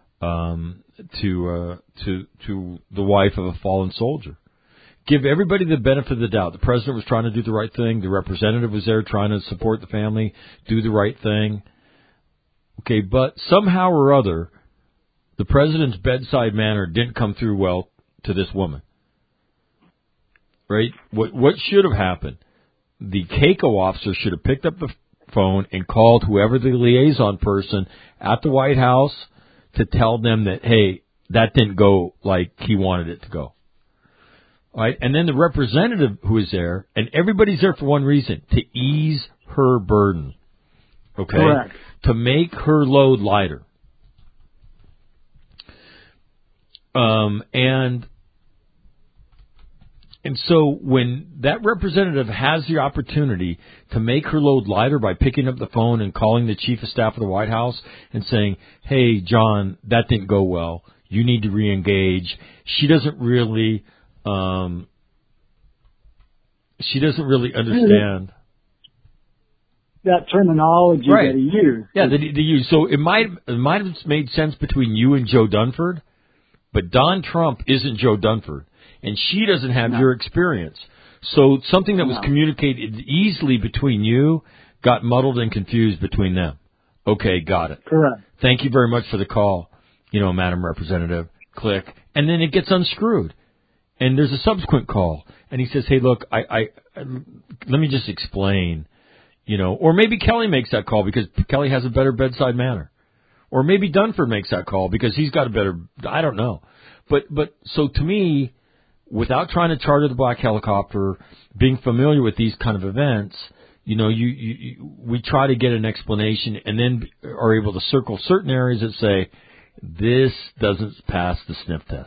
to the wife of a fallen soldier. Give everybody the benefit of the doubt. The president was trying to do the right thing. The representative was there trying to support the family, do the right thing. Okay, but somehow or other, the president's bedside manner didn't come through well to this woman. Right? What should have happened? The Keiko officer should have picked up the phone and called whoever the liaison person at the White House to tell them that, hey, that didn't go like he wanted it to go. All right, and then the representative who is there, and everybody's there for one reason, to ease her burden. Okay? Correct. To make her load lighter. And so when that representative has the opportunity to make her load lighter by picking up the phone and calling the chief of staff of the White House and saying, hey, John, that didn't go well. You need to reengage. She doesn't really understand that terminology right. that he used. Yeah, that he used. So it might have made sense between you and Joe Dunford, but Don Trump isn't Joe Dunford. And she doesn't have your experience. So something that was communicated easily between you got muddled and confused between them. Okay, got it. Correct. Thank you very much for the call, Madam Representative. Click. And then it gets unscrewed. And there's a subsequent call. And he says, hey, look, I let me just explain, Or maybe Kelly makes that call because Kelly has a better bedside manner. Or maybe Dunford makes that call because he's got a better, I don't know. But so to me, without trying to charter the black helicopter, being familiar with these kind of events, we try to get an explanation and then are able to circle certain areas that say, this doesn't pass the sniff test.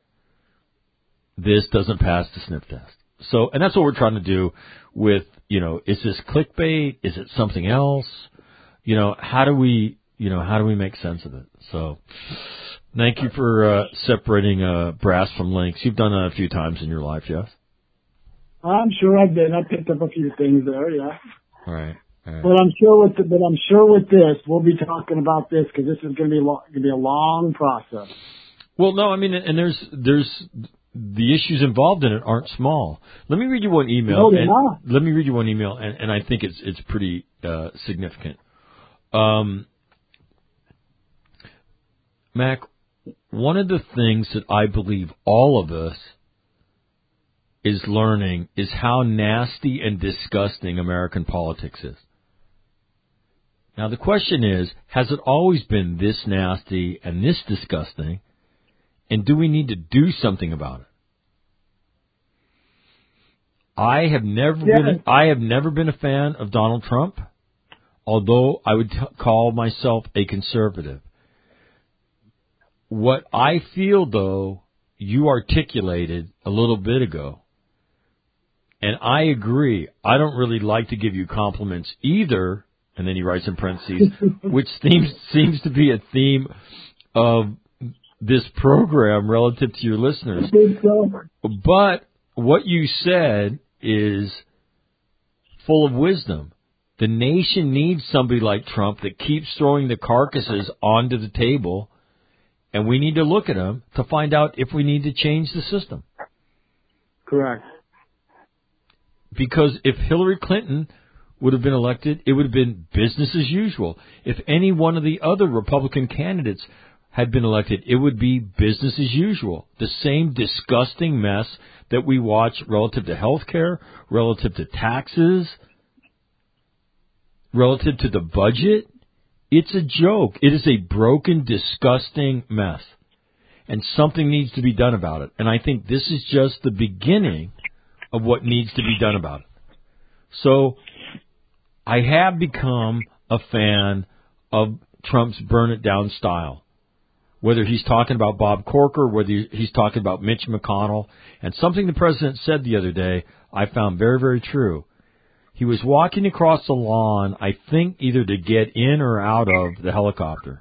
This doesn't pass the sniff test. So, and that's what we're trying to do with, is this clickbait? Is it something else? How do we make sense of it? So, thank you for separating brass from links. You've done that a few times in your life, yes? I'm sure I did. I picked up a few things there, yeah. All right. But I'm sure with this, we'll be talking about this because this is going to be a long process. Well, no, I mean, and there's the issues involved in it aren't small. Let me read you one email. No, they're not. Let me read you one email, and I think it's pretty significant. Mac, one of the things that I believe all of us is learning is how nasty and disgusting American politics is. Now, the question is, has it always been this nasty and this disgusting, and do we need to do something about it? I have never been a fan of Donald Trump, although I would call myself a conservative. What I feel, though, you articulated a little bit ago, and I agree, I don't really like to give you compliments either, and then he writes in parentheses, which seems to be a theme of this program relative to your listeners. But what you said is full of wisdom. The nation needs somebody like Trump that keeps throwing the carcasses onto the table, and we need to look at them to find out if we need to change the system. Correct. Because if Hillary Clinton would have been elected, it would have been business as usual. If any one of the other Republican candidates had been elected, it would be business as usual. The same disgusting mess that we watch relative to health care, relative to taxes, relative to the budget. It's a joke. It is a broken, disgusting mess. And something needs to be done about it. And I think this is just the beginning of what needs to be done about it. So I have become a fan of Trump's burn it down style. Whether he's talking about Bob Corker, whether he's talking about Mitch McConnell. And something the president said the other day I found very, very true. He was walking across the lawn, I think either to get in or out of the helicopter.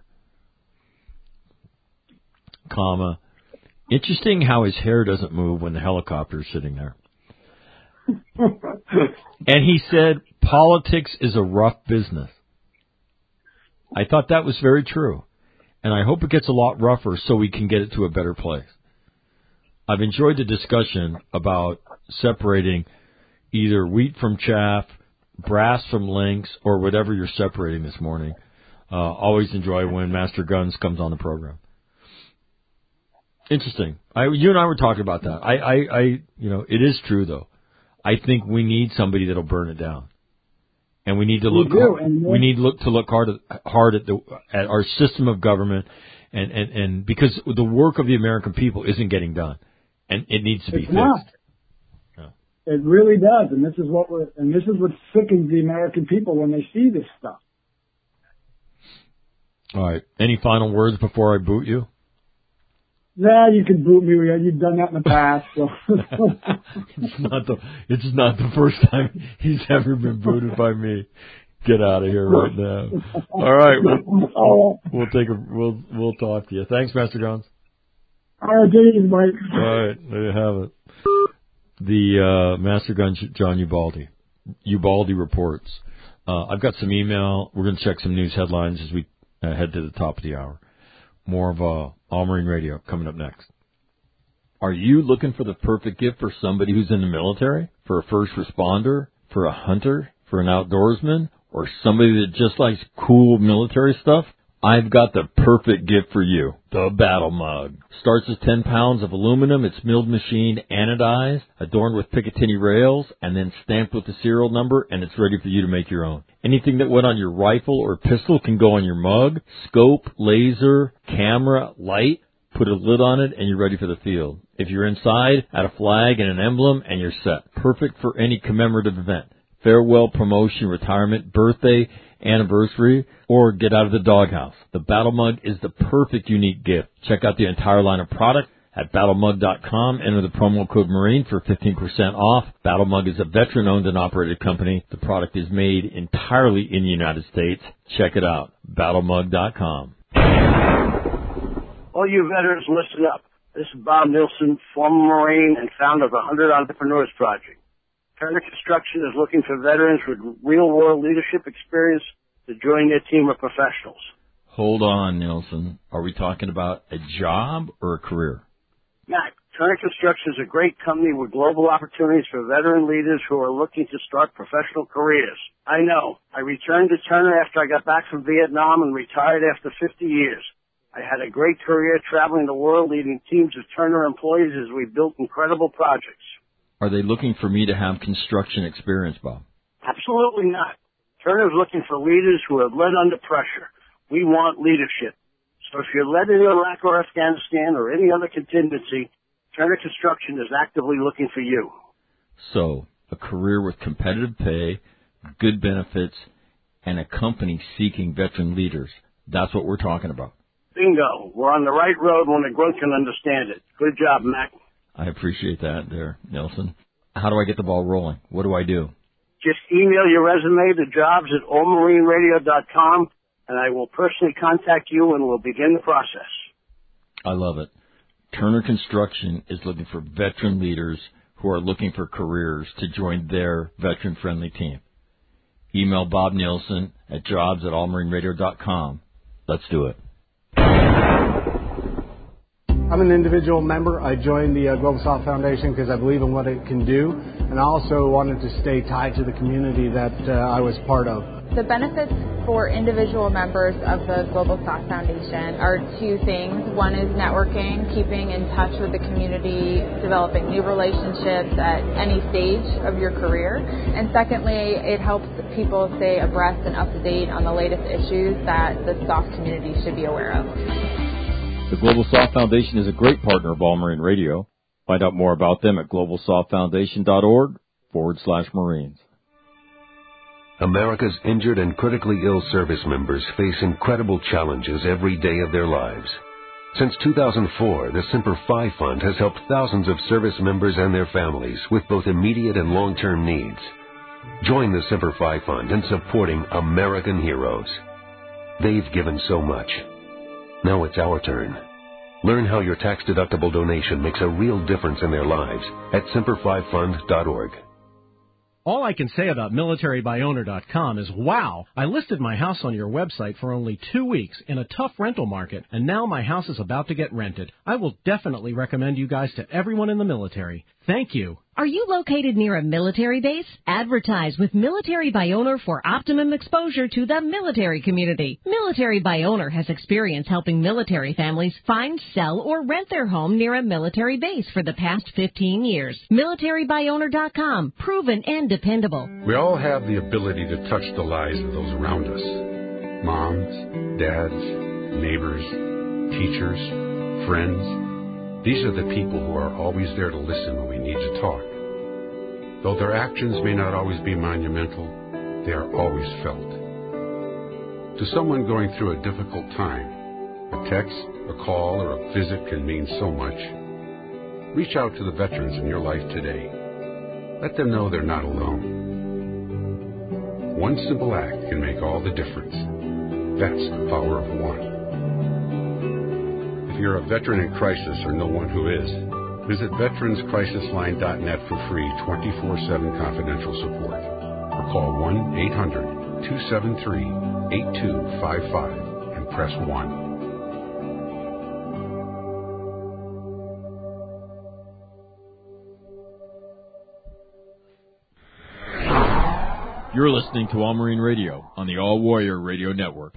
Comma. Interesting how his hair doesn't move when the helicopter's sitting there. And he said, politics is a rough business. I thought that was very true. And I hope it gets a lot rougher so we can get it to a better place. I've enjoyed the discussion about separating either wheat from chaff, brass from links, or whatever you're separating this morning. Always enjoy when Master Guns comes on the program. Interesting. You and I were talking about that. It is true though. I think we need somebody that'll burn it down, and we need to look. We need to look hard at our system of government, and because the work of the American people isn't getting done, and it needs to be fixed. Not. It really does, and this is what sickens the American people when they see this stuff. All right. Any final words before I boot you? Yeah, you can boot me. You've done that in the past. So. It's not the first time he's ever been booted by me. Get out of here right now. All right. We'll talk to you. Thanks, Master Jones. All right, geez, Mike. All right, there you have it. The Master Gun John Ubaldi reports. I've got some email. We're going to check some news headlines as we head to the top of the hour. More of All Marine Radio coming up next. Are you looking for the perfect gift for somebody who's in the military? For a first responder? For a hunter? For an outdoorsman? Or somebody that just likes cool military stuff? I've got the perfect gift for you. The Battle Mug. Starts as 10 pounds of aluminum. It's milled, machined, anodized, adorned with Picatinny rails, and then stamped with the serial number, and it's ready for you to make your own. Anything that went on your rifle or pistol can go on your mug. Scope, laser, camera, light. Put a lid on it, and you're ready for the field. If you're inside, add a flag and an emblem, and you're set. Perfect for any commemorative event. Farewell, promotion, retirement, birthday, anniversary, or get out of the doghouse. The Battle Mug is the perfect unique gift. Check out the entire line of product at battlemug.com. Enter the promo code MARINE for 15% off. Battle Mug is a veteran-owned and operated company. The product is made entirely in the United States. Check it out, battlemug.com. All you veterans, listen up. This is Bob Nilsson, former Marine and founder of the 100 Entrepreneurs Project. Turner Construction is looking for veterans with real-world leadership experience to join their team of professionals. Hold on, Nilsson. Are we talking about a job or a career? Mac, Turner Construction is a great company with global opportunities for veteran leaders who are looking to start professional careers. I know. I returned to Turner after I got back from Vietnam and retired after 50 years. I had a great career traveling the world leading teams of Turner employees as we built incredible projects. Are they looking for me to have construction experience, Bob? Absolutely not. Turner is looking for leaders who have led under pressure. We want leadership. So if you're led in Iraq or Afghanistan or any other contingency, Turner Construction is actively looking for you. So, a career with competitive pay, good benefits, and a company seeking veteran leaders. That's what we're talking about. Bingo. We're on the right road when a grunt can understand it. Good job, Mac. I appreciate that there, Nelson. How do I get the ball rolling? What do I do? Just email your resume to jobs@allmarineradio.com, and I will personally contact you and we'll begin the process. I love it. Turner Construction is looking for veteran leaders who are looking for careers to join their veteran-friendly team. email Bob Nielsen at jobs@allmarineradio.com. Let's do it. I'm an individual member. I joined the Global South Foundation because I believe in what it can do, and I also wanted to stay tied to the community that I was part of. The benefits for individual members of the Global South Foundation are two things. One is networking, keeping in touch with the community, developing new relationships at any stage of your career. And secondly, it helps people stay abreast and up to date on the latest issues that the SOF community should be aware of. The Global South Foundation is a great partner of All Marine Radio. Find out more about them at globalsouthfoundation.org/Marines. America's injured and critically ill service members face incredible challenges every day of their lives. Since 2004, the Semper Fi Fund has helped thousands of service members and their families with both immediate and long-term needs. Join the Semper Fi Fund in supporting American heroes. They've given so much. Now it's our turn. Learn how your tax-deductible donation makes a real difference in their lives at SemperFiFund.org. All I can say about MilitaryByOwner.com is, wow, I listed my house on your website for only 2 weeks in a tough rental market, and now my house is about to get rented. I will definitely recommend you guys to everyone in the military. Thank you. Are you located near a military base? Advertise with Military by Owner for optimum exposure to the military community. Military by Owner has experience helping military families find, sell, or rent their home near a military base for the past 15 years. MilitaryByOwner.com. Proven and dependable. We all have the ability to touch the lives of those around us. Moms, dads, neighbors, teachers, friends. These are the people who are always there to listen when we need to talk. Though their actions may not always be monumental, they are always felt. To someone going through a difficult time, a text, a call, or a visit can mean so much. Reach out to the veterans in your life today. Let them know they're not alone. One simple act can make all the difference. That's the power of one. If you're a veteran in crisis or know one who is, visit veteranscrisisline.net for free 24/7 confidential support. Or call 1-800-273-8255 and press 1. You're listening to All Marine Radio on the All Warrior Radio Network.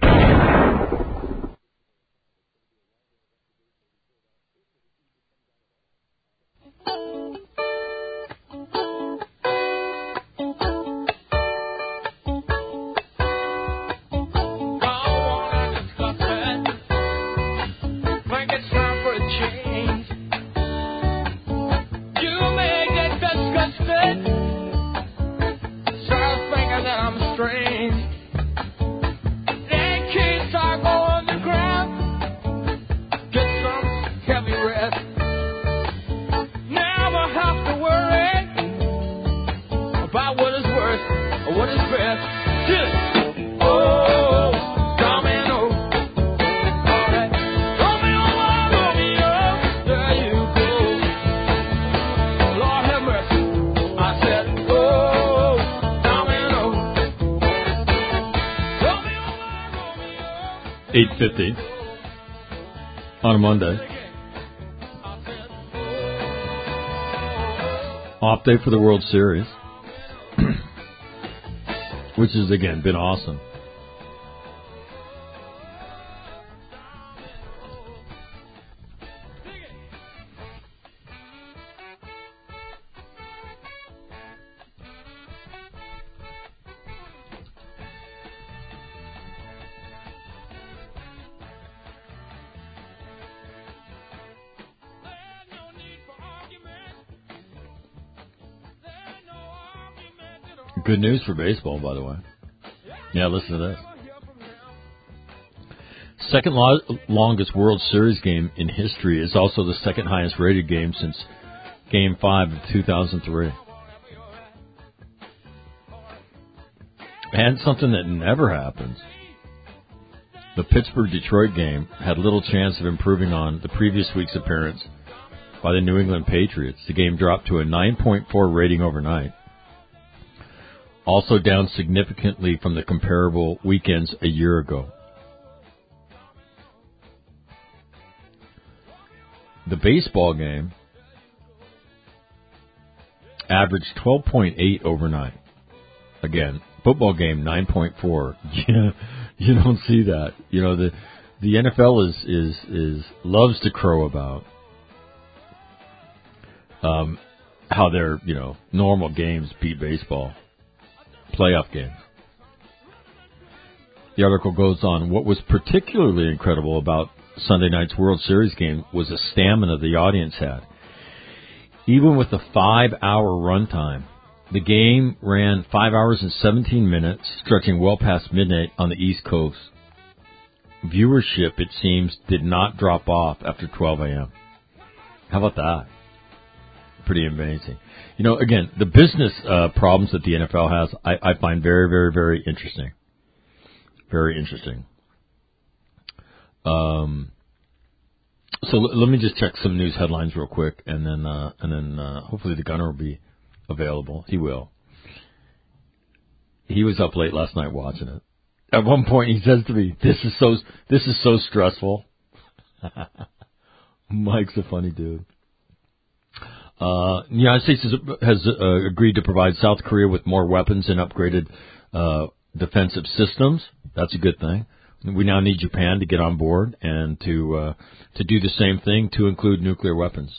On a Monday. Off day for the World Series, which has, again, been awesome. Good news for baseball, by the way. Yeah, listen to this. Second longest World Series game in history is also the second highest rated game since Game 5 of 2003. And something that never happens. The Pittsburgh-Detroit game had little chance of improving on the previous week's appearance by the New England Patriots. The game dropped to a 9.4 rating overnight. also down significantly from the comparable weekends a year ago. The baseball game averaged 12.8 overnight. Again, football game 9.4. You don't see that. You know, the NFL is loves to crow about how their, you know, normal games beat baseball, playoff games. The article goes on, what was particularly incredible about Sunday night's World Series game was the stamina the audience had. Even with the 5-hour runtime, the game ran 5 hours and 17 minutes, stretching well past midnight on the East Coast. Viewership, it seems, did not drop off after 12 a.m. How about that? Pretty amazing. You know, again, the business problems that the NFL has, I find very, very, very interesting. Very interesting. So let me just check some news headlines real quick, and then hopefully the gunner will be available. He will. He was up late last night watching it. At one point, he says to me, "This is so stressful." Mike's a funny dude. The United States has agreed to provide South Korea with more weapons and upgraded defensive systems. That's a good thing. We now need Japan to get on board and to do the same thing, to include nuclear weapons.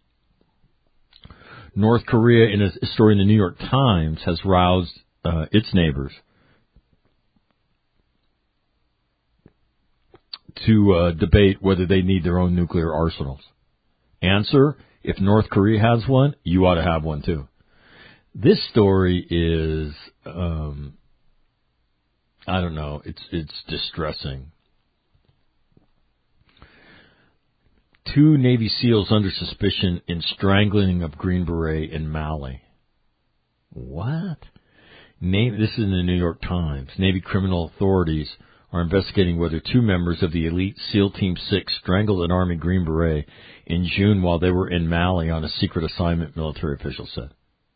North Korea, in a story in the New York Times, has roused its neighbors to debate whether they need their own nuclear arsenals. Answer: if North Korea has one, you ought to have one too. This story is, I don't know, it's distressing. 2 Navy SEALs under suspicion in strangling of Green Beret in Mali. What? This is in the New York Times. Navy criminal authorities are investigating whether 2 members of the elite SEAL Team 6 strangled an Army Green Beret in June while they were in Mali on a secret assignment, military officials said.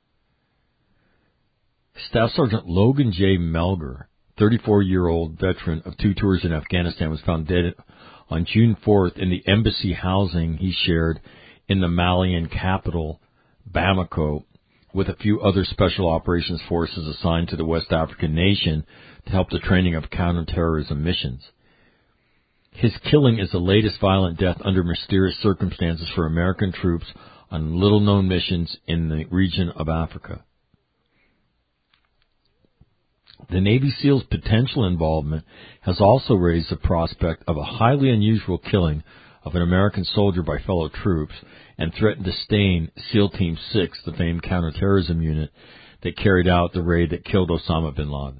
Staff Sergeant Logan J. Melger, 34-year-old veteran of 2 tours in Afghanistan, was found dead on June 4th in the embassy housing he shared in the Malian capital, Bamako, with a few other special operations forces assigned to the West African nation to help the training of counterterrorism missions. His killing is the latest violent death under mysterious circumstances for American troops on little-known missions in the region of Africa. The Navy SEALs' potential involvement has also raised the prospect of a highly unusual killing of an American soldier by fellow troops and threatened to stain SEAL Team 6, the famed counterterrorism unit that carried out the raid that killed Osama bin Laden.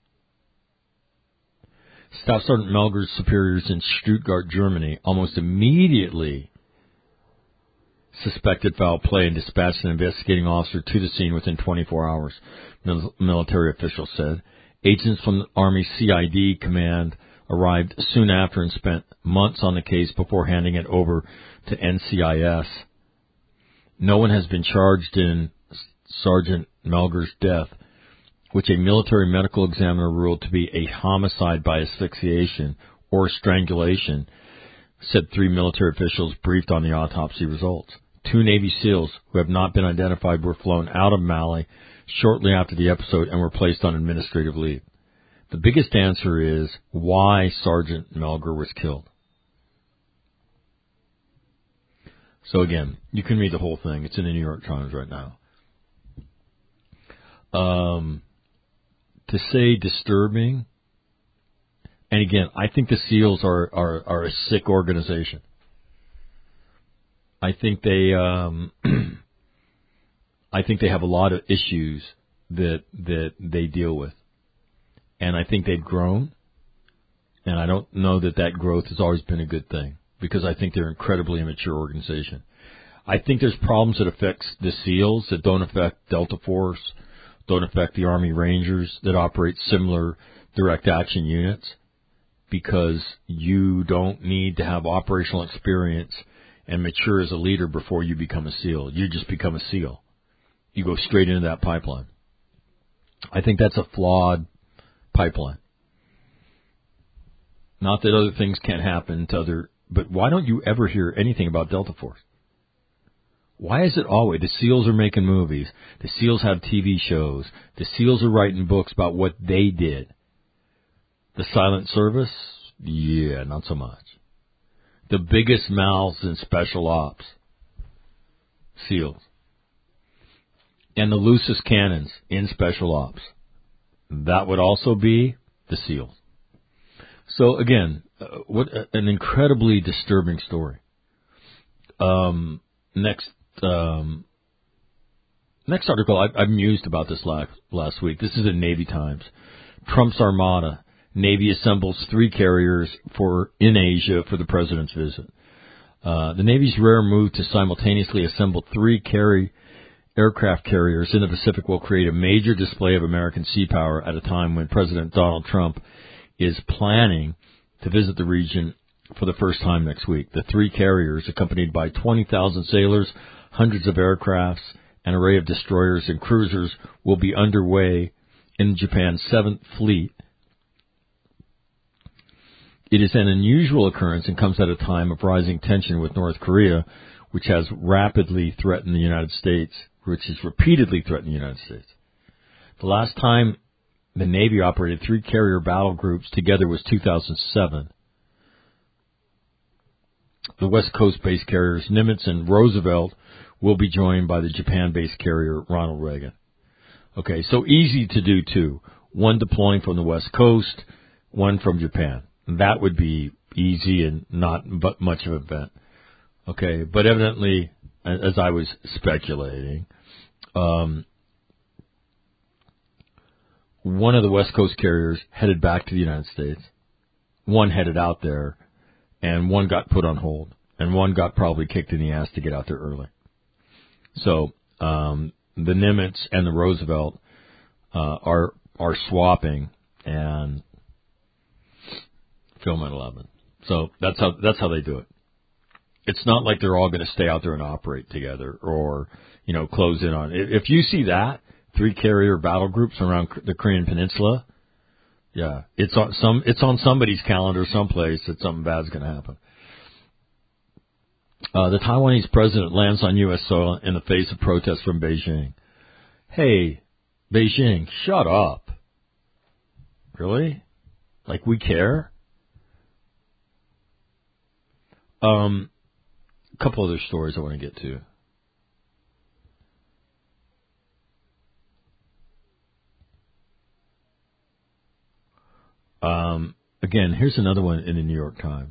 Staff Sergeant Melger's superiors in Stuttgart, Germany, almost immediately suspected foul play and dispatched an investigating officer to the scene within 24 hours, military officials said. Agents from the Army CID command arrived soon after and spent months on the case before handing it over to NCIS. No one has been charged in Sergeant Melger's death, which a military medical examiner ruled to be a homicide by asphyxiation or strangulation, said 3 military officials briefed on the autopsy results. 2 Navy SEALs who have not been identified were flown out of Mali shortly after the episode and were placed on administrative leave. The biggest answer is why Sergeant Melger was killed. So again, you can read the whole thing. It's in the New York Times right now. To say disturbing, and again, I think the SEALs are a sick organization. I think they have a lot of issues that they deal with, and I think they've grown, and I don't know that growth has always been a good thing because I think they're an incredibly immature organization. I think there's problems that affect the SEALs that don't affect Delta Force, don't affect the Army Rangers that operate similar direct action units, because you don't need to have operational experience and mature as a leader before you become a SEAL. You just become a SEAL. You go straight into that pipeline. I think that's a flawed pipeline. Not that other things can't happen to other, but why don't you ever hear anything about Delta Force? Why is it always the SEALs are making movies, the SEALs have TV shows, the SEALs are writing books about what they did? The silent service? Yeah, not so much. The biggest mouths in special ops? SEALs. And the loosest cannons in special ops? That would also be the SEALs. So again, what an incredibly disturbing story. Next article, I mused about this last week. This is in Navy Times. Trump's Armada. Navy assembles 3 carriers in Asia for the president's visit. The Navy's rare move to simultaneously assemble 3 aircraft carriers in the Pacific will create a major display of American sea power at a time when President Donald Trump is planning to visit the region for the first time next week. The 3 carriers, accompanied by 20,000 sailors, hundreds of aircrafts, an array of destroyers and cruisers, will be underway in Japan's 7th Fleet. It is an unusual occurrence and comes at a time of rising tension with North Korea, which has repeatedly threatened the United States. The last time the Navy operated 3 carrier battle groups together was 2007. The West Coast-based carriers Nimitz and Roosevelt will be joined by the Japan-based carrier Ronald Reagan. Okay, so easy to do too. One deploying from the West Coast, one from Japan. That would be easy and not but much of an event. Okay, but evidently, as I was speculating, one of the West Coast carriers headed back to the United States. One headed out there, and one got put on hold, and one got probably kicked in the ass to get out there early. So the Nimitz and the Roosevelt are swapping and film at 11. So that's how they do it. It's not like they're all going to stay out there and operate together or, close in on it. If you see that, 3 carrier battle groups around the Korean Peninsula, yeah, it's on somebody's calendar someplace that something bad's going to happen. The Taiwanese president lands on U.S. soil in the face of protests from Beijing. Hey, Beijing, shut up. Really? Like we care? A couple other stories I want to get to. Again, here's another one in the New York Times.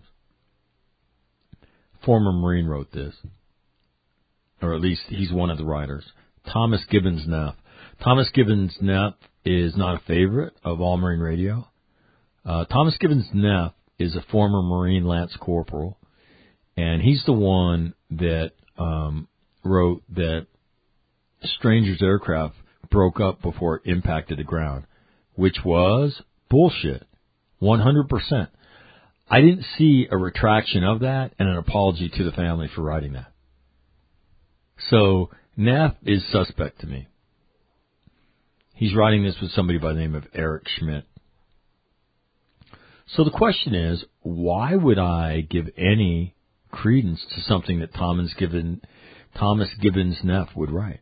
Former Marine wrote this, or at least he's one of the writers. Thomas Gibbons Neff. Thomas Gibbons Neff is not a favorite of All Marine Radio. Thomas Gibbons Neff is a former Marine Lance Corporal, and he's the one that wrote that Stranger's aircraft broke up before it impacted the ground, which was bullshit. 100%. I didn't see a retraction of that and an apology to the family for writing that. So Neff is suspect to me. He's writing this with somebody by the name of Eric Schmidt. So the question is, why would I give any credence to something that Thomas Gibbons Neff would write?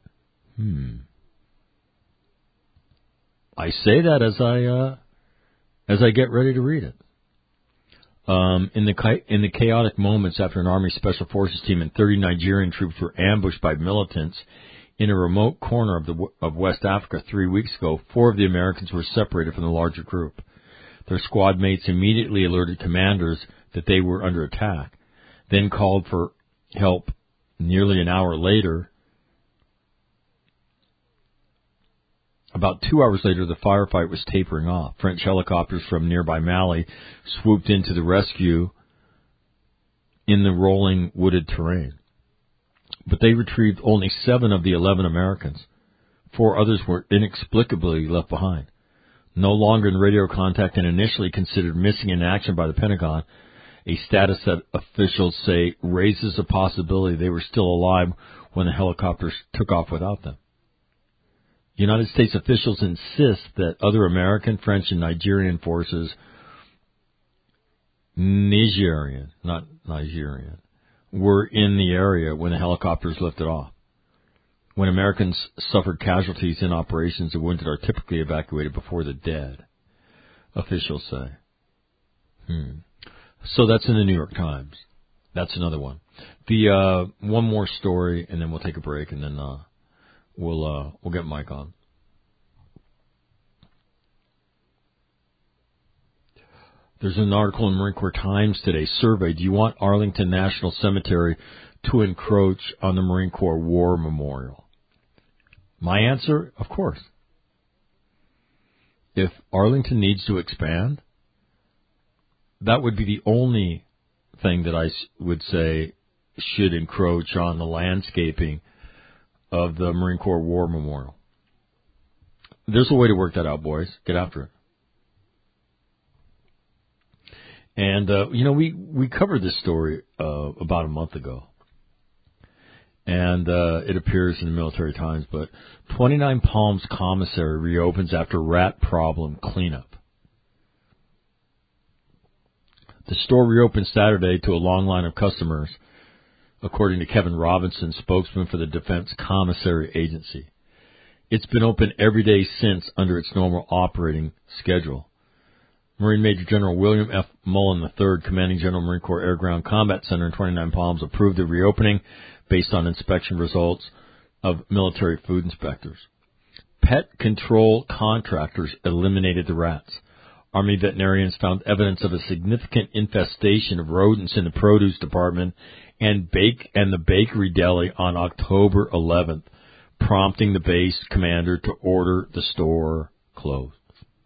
I say that as I get ready to read it. In the chaotic moments after an Army Special Forces team and 30 Nigerian troops were ambushed by militants in a remote corner of West Africa 3 weeks ago, 4 of the Americans were separated from the larger group. Their squad mates immediately alerted commanders that they were under attack, then called for help. Nearly an hour later, about 2 hours later, the firefight was tapering off. French helicopters from nearby Mali swooped into the rescue in the rolling wooded terrain. But they retrieved only 7 of the 11 Americans. 4 others were inexplicably left behind. No longer in radio contact and initially considered missing in action by the Pentagon, a status that officials say raises the possibility they were still alive when the helicopters took off without them. United States officials insist that other American, French, and Nigerian forces, Nigerian, not Nigerian, were in the area when the helicopters lifted off. When Americans suffered casualties in operations, the wounded are typically evacuated before the dead, officials say. So that's in the New York Times. That's another one. The one more story, and then we'll take a break, and then we'll get Mike on. There's an article in Marine Corps Times today. Survey: do you want Arlington National Cemetery to encroach on the Marine Corps War Memorial? My answer: of course. If Arlington needs to expand, that would be the only thing that I would say should encroach on the landscaping of the Marine Corps War Memorial. There's a way to work that out, boys. Get after it. And, we covered this story about a month ago. And it appears in the Military Times, but 29 Palms Commissary reopens after rat problem cleanup. The store reopened Saturday to a long line of customers, according to Kevin Robinson, spokesman for the Defense Commissary Agency. It's been open every day since under its normal operating schedule. Marine Major General William F. Mullen III, Commanding General Marine Corps Air Ground Combat Center in 29 Palms, approved the reopening based on inspection results of military food inspectors. Pet control contractors eliminated the rats. Army veterinarians found evidence of a significant infestation of rodents in the produce department and the bakery deli on October 11th, prompting the base commander to order the store closed.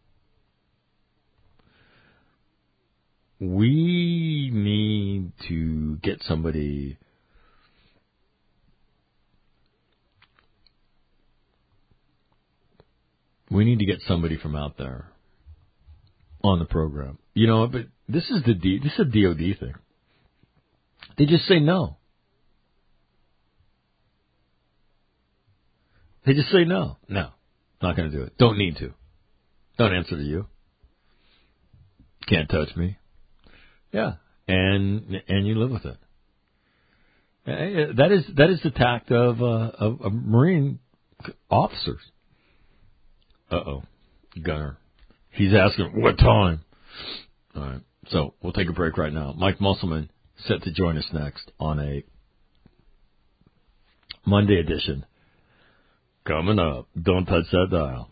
We need to get somebody from out there on the program. But this is a DOD thing. They just say no. They just say no. No, not going to do it. Don't need to. Don't answer to you. Can't touch me. Yeah, and you live with it. That is the tact of Marine officers. Gunner. He's asking, what time? All right, so we'll take a break right now. Mike Musselman set to join us next on a Monday edition. Coming up. Don't touch that dial.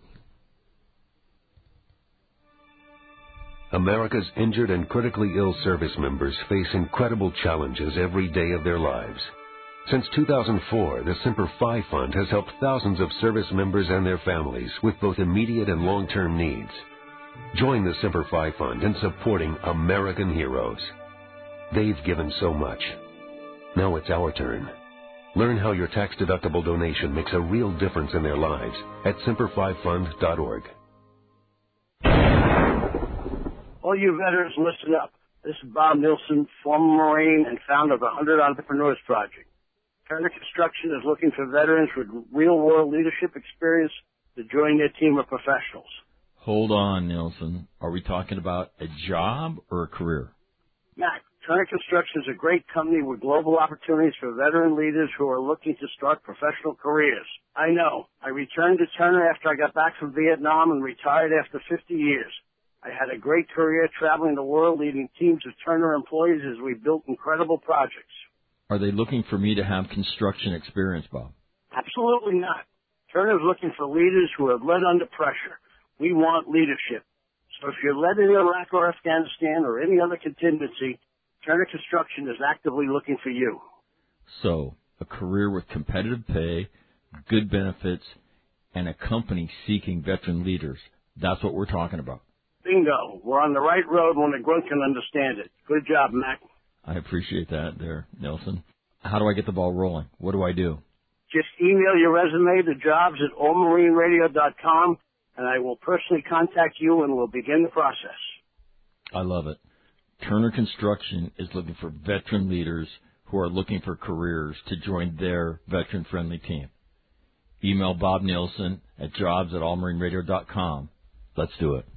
America's injured and critically ill service members face incredible challenges every day of their lives. Since 2004, the Semper Fi Fund has helped thousands of service members and their families with both immediate and long-term needs. Join the Semper Fi Fund in supporting American heroes. They've given so much. Now it's our turn. Learn how your tax-deductible donation makes a real difference in their lives at SemperFiFund.org. All you veterans, listen up. This is Bob Nilsson, former Marine and founder of the 100 Entrepreneurs Project. Turner Construction is looking for veterans with real-world leadership experience to join their team of professionals. Hold on, Nilsson. Are we talking about a job or a career? Mac, Turner Construction is a great company with global opportunities for veteran leaders who are looking to start professional careers. I know. I returned to Turner after I got back from Vietnam and retired after 50 years. I had a great career traveling the world leading teams of Turner employees as we built incredible projects. Are they looking for me to have construction experience, Bob? Absolutely not. Turner is looking for leaders who have led under pressure. We want leadership. So if you're led in Iraq or Afghanistan or any other contingency, Turner Construction is actively looking for you. So, a career with competitive pay, good benefits, and a company seeking veteran leaders. That's what we're talking about. Bingo. We're on the right road when the grunt can understand it. Good job, Mac. I appreciate that there, Nelson. How do I get the ball rolling? What do I do? Just email your resume to jobs@allmarineradio.com, and I will personally contact you and we'll begin the process. I love it. Turner Construction is looking for veteran leaders who are looking for careers to join their veteran-friendly team. Email Bob Nielsen at jobs@allmarineradio.com. Let's do it.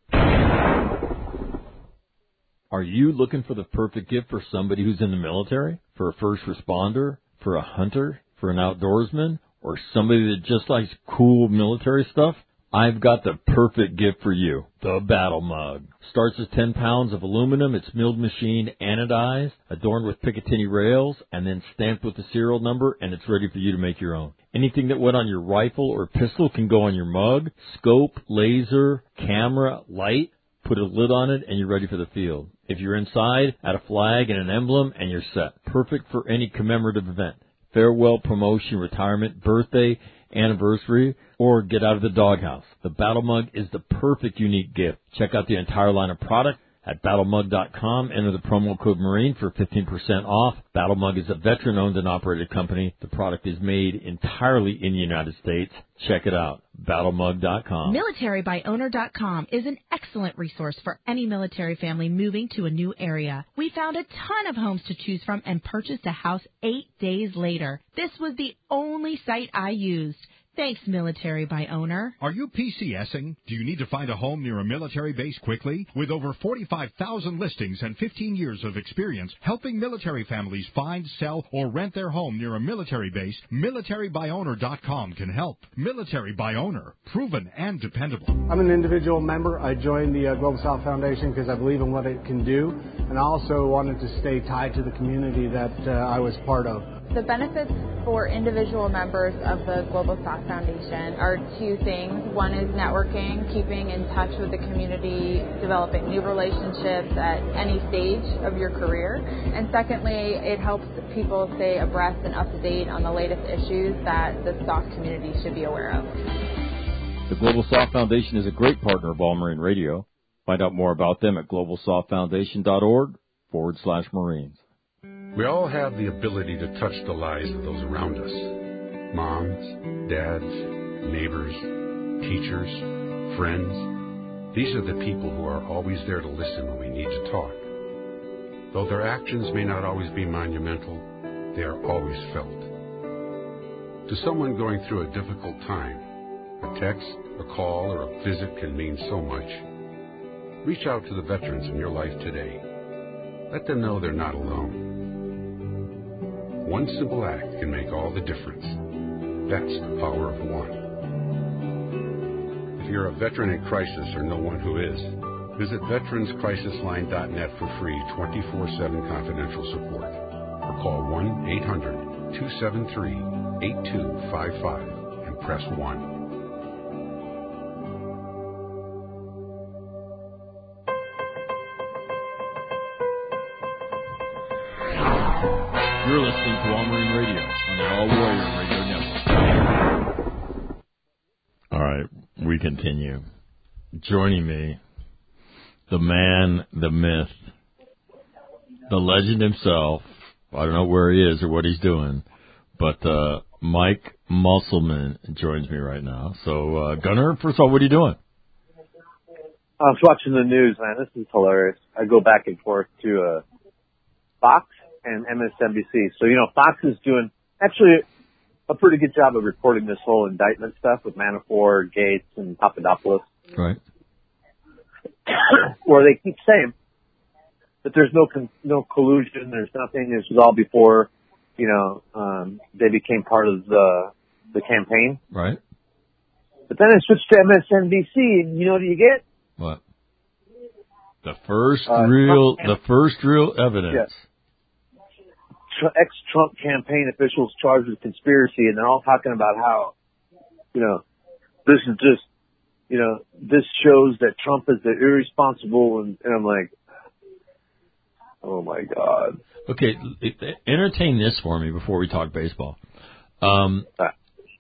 Are you looking for the perfect gift for somebody who's in the military, for a first responder, for a hunter, for an outdoorsman, or somebody that just likes cool military stuff? I've got the perfect gift for you, the Battle Mug. Starts as 10 pounds of aluminum. It's milled machine anodized, adorned with Picatinny rails, and then stamped with the serial number, and it's ready for you to make your own. Anything that went on your rifle or pistol can go on your mug. Scope, laser, camera, light. Put a lid on it, and you're ready for the field. If you're inside, add a flag and an emblem, and you're set. Perfect for any commemorative event. Farewell, promotion, retirement, birthday, anniversary, or get out of the doghouse. The Battle Mug is the perfect unique gift. Check out the entire line of product at battlemug.com. Enter the promo code Marine for 15% off. Battle Mug is a veteran-owned and operated company. The product is made entirely in the United States. Check it out, battlemug.com. MilitaryByOwner.com is an excellent resource for any military family moving to a new area. We found a ton of homes to choose from and purchased a house 8 days later. This was the only site I used. Thanks, Military by Owner. Are you PCSing? Do you need to find a home near a military base quickly? With over 45,000 listings and 15 years of experience helping military families find, sell, or rent their home near a military base, MilitaryByOwner.com can help. Military by Owner, proven and dependable. I'm an individual member. I joined the Global South Foundation because I believe in what it can do, and I also wanted to stay tied to the community that I was part of. The benefits for individual members of the Global South Foundation are two things. One is networking, keeping in touch with the community, developing new relationships at any stage of your career. And secondly, it helps people stay abreast and up to date on the latest issues that the SOF community should be aware of. The Global South Foundation is a great partner of All Marine Radio. Find out more about them at globalsoftfoundation.org/Marines. We all have the ability to touch the lives of those around us. Moms, dads, neighbors, teachers, friends. These are the people who are always there to listen when we need to talk. Though their actions may not always be monumental, they are always felt. To someone going through a difficult time, a text, a call, or a visit can mean so much. Reach out to the veterans in your life today. Let them know they're not alone. One simple act can make all the difference. That's the power of one. If you're a veteran in crisis or know one who is, visit veteranscrisisline.net for free 24/7 confidential support. Or call 1-800-273-8255 and press 1. You're listening to All Marine Radio on the All Warrior Radio Network. All right, we continue. Joining me, the man, the myth, the legend himself. I don't know where he is or what he's doing, but Mike Musselman joins me right now. So, Gunnar, first of all, what are you doing? I was watching the news, man. This is hilarious. I go back and forth to Fox and MSNBC. So, Fox is doing actually a pretty good job of reporting this whole indictment stuff with Manafort, Gates, and Papadopoulos. Right. Where they keep saying that there's no collusion, there's nothing, this was all before, they became part of the campaign. Right. But then I switched to MSNBC, and you know what you get? What? The first real evidence. Yeah. Ex-Trump campaign officials charged with conspiracy, and they're all talking about how, this is just, this shows that Trump is the irresponsible, and I'm like, oh my God. Okay, entertain this for me before we talk baseball. I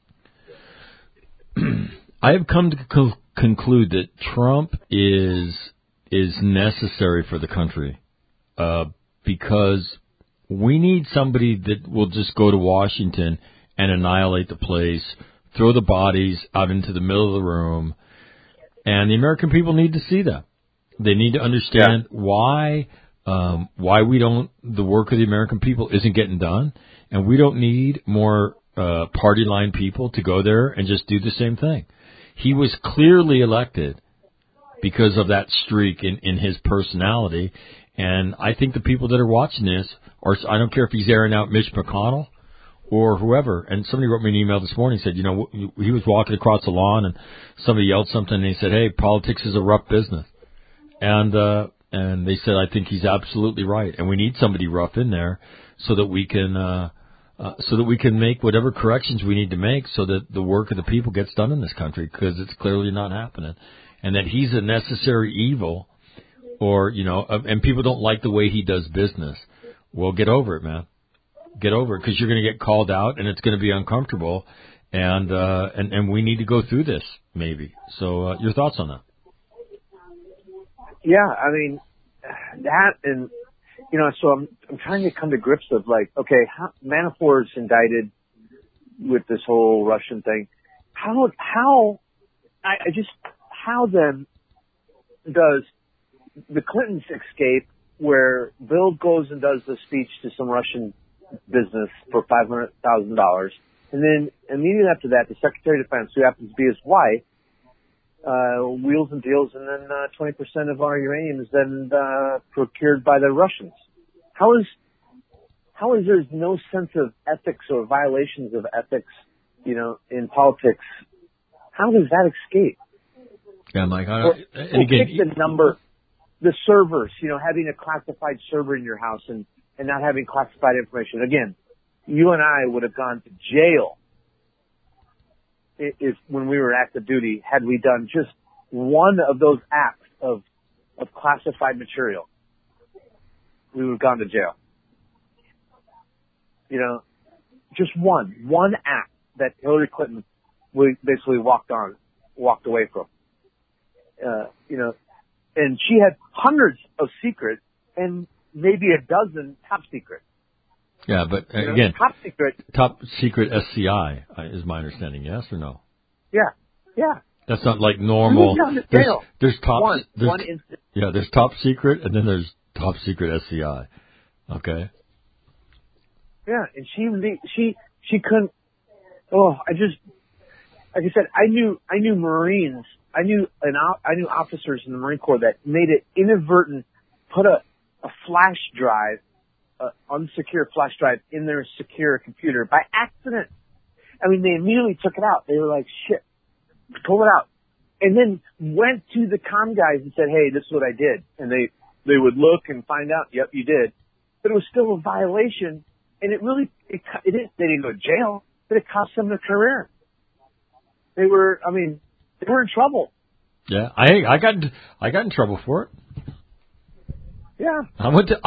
have come to conclude that Trump is necessary for the country, because we need somebody that will just go to Washington and annihilate the place, throw the bodies out into the middle of the room, and the American people need to see that. They need to understand why the work of the American people isn't getting done, and we don't need more party line people to go there and just do the same thing. He was clearly elected because of that streak in his personality. And I think the people that are watching this, or I don't care if he's airing out Mitch McConnell or whoever. And somebody wrote me an email this morning and said, he was walking across the lawn and somebody yelled something and he said, hey, politics is a rough business. And they said, I think he's absolutely right. And we need somebody rough in there so that we can make whatever corrections we need to make so that the work of the people gets done in this country, because it's clearly not happening. And that he's a necessary evil, or, and people don't like the way he does business. Well, get over it, man. Get over it, because you're going to get called out and it's going to be uncomfortable. And we need to go through this, maybe. So, your thoughts on that? Yeah, I mean, that, and, so I'm trying to come to grips of okay, Manafort's indicted with this whole Russian thing. How then does the Clintons escape where Bill goes and does the speech to some Russian business for $500,000, and then immediately after that, the Secretary of Defense, who happens to be his wife, wheels and deals, and then 20% of our uranium is then procured by the Russians. How is there no sense of ethics or violations of ethics, in politics? How does that escape? Yeah, Mike. Pick the number, the servers, having a classified server in your house and not having classified information. Again, you and I would have gone to jail if when we were active duty, had we done just one of those acts of classified material, we would have gone to jail. Just one act that Hillary Clinton basically walked away from. And she had hundreds of secret and maybe a dozen top secret. Yeah, but again, top secret SCI is my understanding. Yes or no? Yeah. That's not like normal. There's top. One instance. Yeah, there's top secret and then there's top secret SCI. Okay. Yeah, and she couldn't. Oh, like I said, I knew Marines. I knew officers in the Marine Corps that made it inadvertent, put a flash drive, unsecure flash drive in their secure computer by accident. I mean, they immediately took it out. They were like, shit, pull it out. And then went to the comm guys and said, hey, this is what I did. And they would look and find out, yep, you did. But it was still a violation. And they didn't go to jail, but it cost them their career. They were in trouble. Yeah, I got in trouble for it. Yeah. I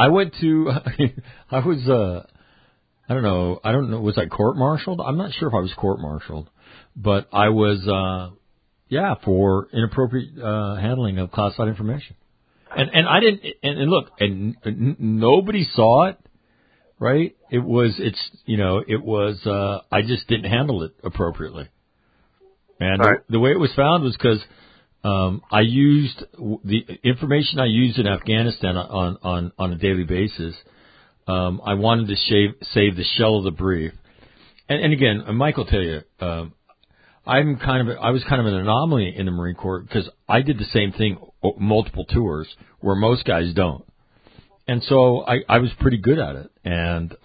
don't know, was I court-martialed? I'm not sure if I was court-martialed, but I was, for inappropriate, handling of classified information. And I didn't, and look, and nobody saw it, right? I just didn't handle it appropriately. And the way it was found was because I used the information I used in Afghanistan on a daily basis. I wanted to save the shell of the brief. And again, Mike will tell you, I was kind of an anomaly in the Marine Corps because I did the same thing multiple tours where most guys don't. And so I was pretty good at it. And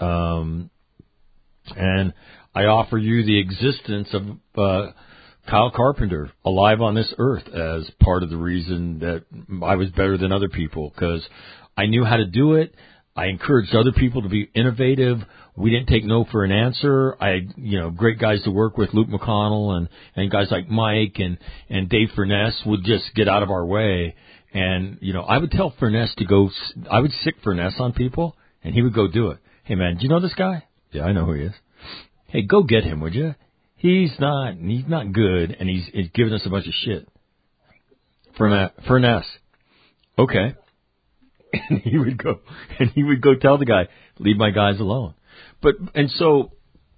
I offer you the existence of Kyle Carpenter alive on this earth as part of the reason that I was better than other people, because I knew how to do it. I encouraged other people to be innovative. We didn't take no for an answer. I had, great guys to work with, Luke McConnell and guys like Mike and Dave Furness would just get out of our way. And, I would tell Furness I would sick Furness on people and he would go do it. Hey man, do you know this guy? Yeah, I know who he is. Hey, go get him, would you? He's not good, and he's giving us a bunch of shit. Furness. Okay. And he would go tell the guy, leave my guys alone. So,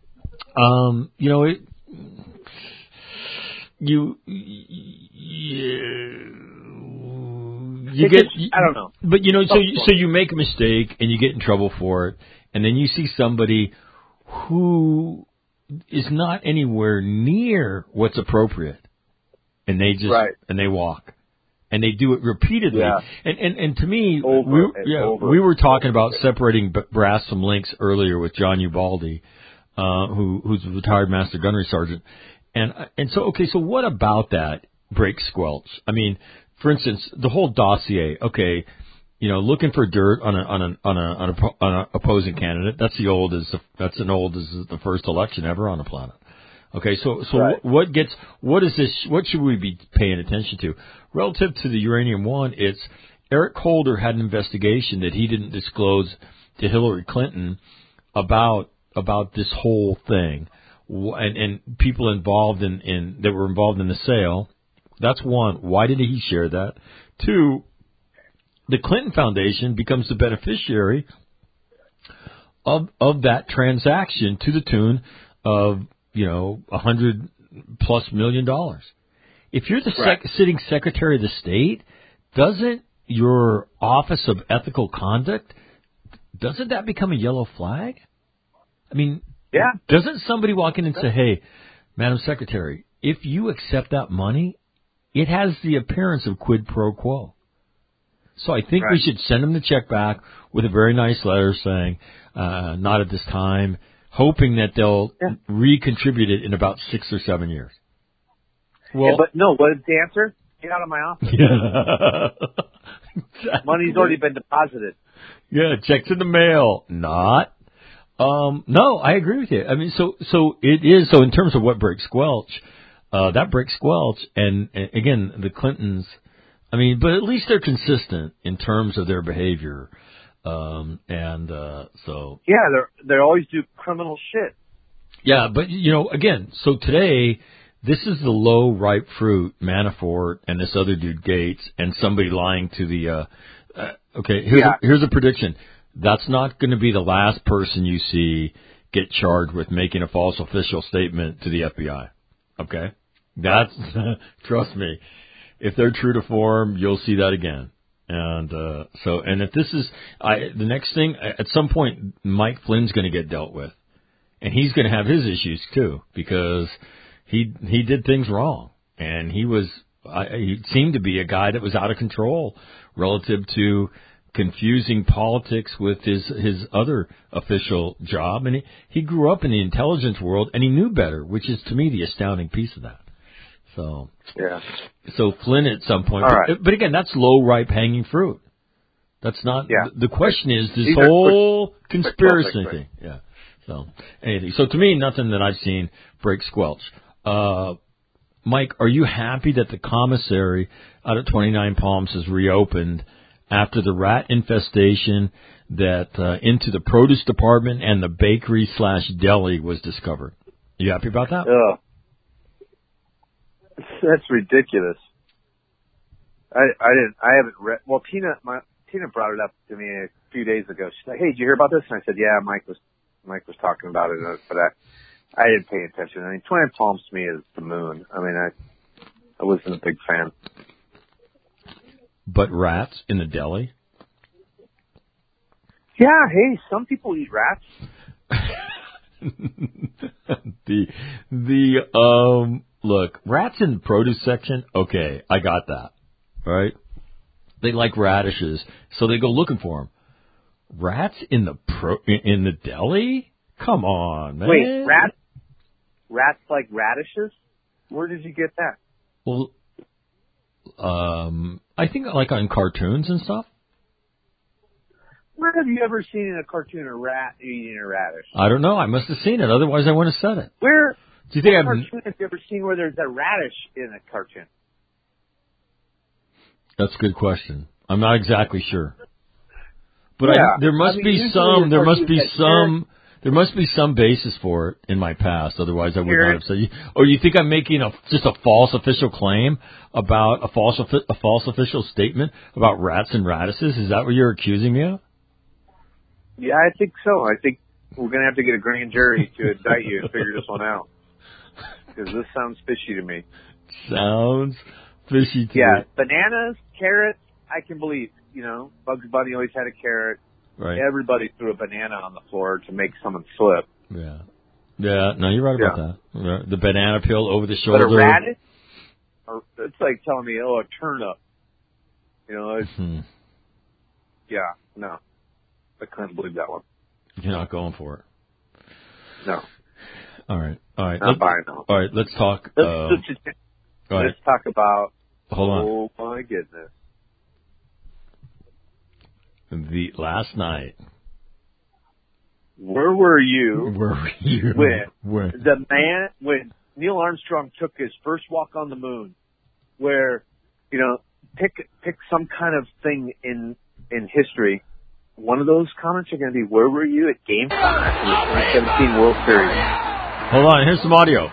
I don't know. But, so you make a mistake, and you get in trouble for it, and then you see somebody who is not anywhere near what's appropriate. And they just, and they walk. And they do it repeatedly. Yeah. And to me, over. we were talking about separating brass from links earlier with John Ubaldi, who's a retired Master Gunnery Sergeant. And so, okay, so what about that break squelch? I mean, for instance, the whole dossier, okay, you know, looking for dirt on an opposing candidate, that's as old as the first election ever on the planet. Okay, so what should we be paying attention to? Relative to the Uranium One, it's Eric Holder had an investigation that he didn't disclose to Hillary Clinton about this whole thing, and people involved that were involved in the sale. That's one. Why did he share that? Two, the Clinton Foundation becomes the beneficiary of that transaction to the tune of, you know, $100+ million. If you're the sitting Secretary of the State, doesn't your Office of Ethical Conduct, doesn't that become a yellow flag? I mean, doesn't somebody walk in and say, hey, Madam Secretary, if you accept that money, it has the appearance of quid pro quo. So I think we should send them the check back with a very nice letter saying, not at this time, hoping that they'll recontribute it in about 6 or 7 years. Well, but no, what is the answer? Get out of my office. Money's already been deposited. Yeah, checks in the mail. Not. No, I agree with you. I mean, so it is. So in terms of what breaks squelch, that breaks squelch, and again, the Clintons. I mean, but at least they're consistent in terms of their behavior, so. Yeah, they always do criminal shit. Yeah, but you know, again, so today. This is the low ripe fruit, Manafort and this other dude Gates, and somebody lying to the. Okay, here's a prediction. That's not going to be the last person you see get charged with making a false official statement to the FBI. Okay, that's trust me. If they're true to form, you'll see that again. And and if this is the next thing, at some point, Mike Flynn's going to get dealt with, and he's going to have his issues too because. He did things wrong, and he seemed to be a guy that was out of control relative to confusing politics with his other official job, and he grew up in the intelligence world, and he knew better, which is to me the astounding piece of that. So so Flynn at some point, but again, that's low ripe hanging fruit. That's not the question. Is this whole conspiracy thing? Yeah. So anything. So to me, nothing that I've seen breaks squelch. Mike, are you happy that the commissary out at 29 Palms has reopened after the rat infestation that into the produce department and the bakery / deli was discovered? Are you happy about that? That's ridiculous. I haven't read. Well, Tina brought it up to me a few days ago. She's like, "Hey, did you hear about this?" And I said, "Yeah, Mike was talking about it," but I didn't pay attention. I mean, 29 Palms to me is the moon. I mean, I wasn't a big fan. But rats in the deli? Yeah, hey, some people eat rats. Look, rats in the produce section, okay, I got that, right? They like radishes, so they go looking for them. Rats in the deli? Come on, man. Wait, rats like radishes? Where did you get that? Well, I think like on cartoons and stuff. Where have you ever seen in a cartoon a rat eating a radish? I don't know. I must have seen it. Otherwise, I wouldn't have said it. Where? Do you think what cartoon have you ever seen where there's a radish in a cartoon? That's a good question. I'm not exactly sure. But there must be some basis for it in my past. Otherwise, I would not have said. Or you think I'm making just a false official claim about a false official statement about rats and radishes? Is that what you're accusing me of? Yeah, I think so. I think we're going to have to get a grand jury to indict you and figure this one out. Because this sounds fishy to me. Sounds fishy to me. Yeah, bananas, carrots, I can believe. You know, Bugs Bunny always had a carrot. Right. Everybody threw a banana on the floor to make someone slip. Yeah. Yeah, no, you're right about that. The banana peel over the shoulder. But a radish, it's like telling me, a turnip. You know, it's, yeah, no. I couldn't believe that one. You're not going for it. No. All right. Not buying them. All right, let's talk. Let's talk about. Hold on. Oh, my goodness. The last night. Where were you? When Neil Armstrong took his first walk on the moon, where, you know, pick some kind of thing in history. One of those comments are going to be, where were you at Game 5 in the 2017 World Series? Hold on, here's some audio.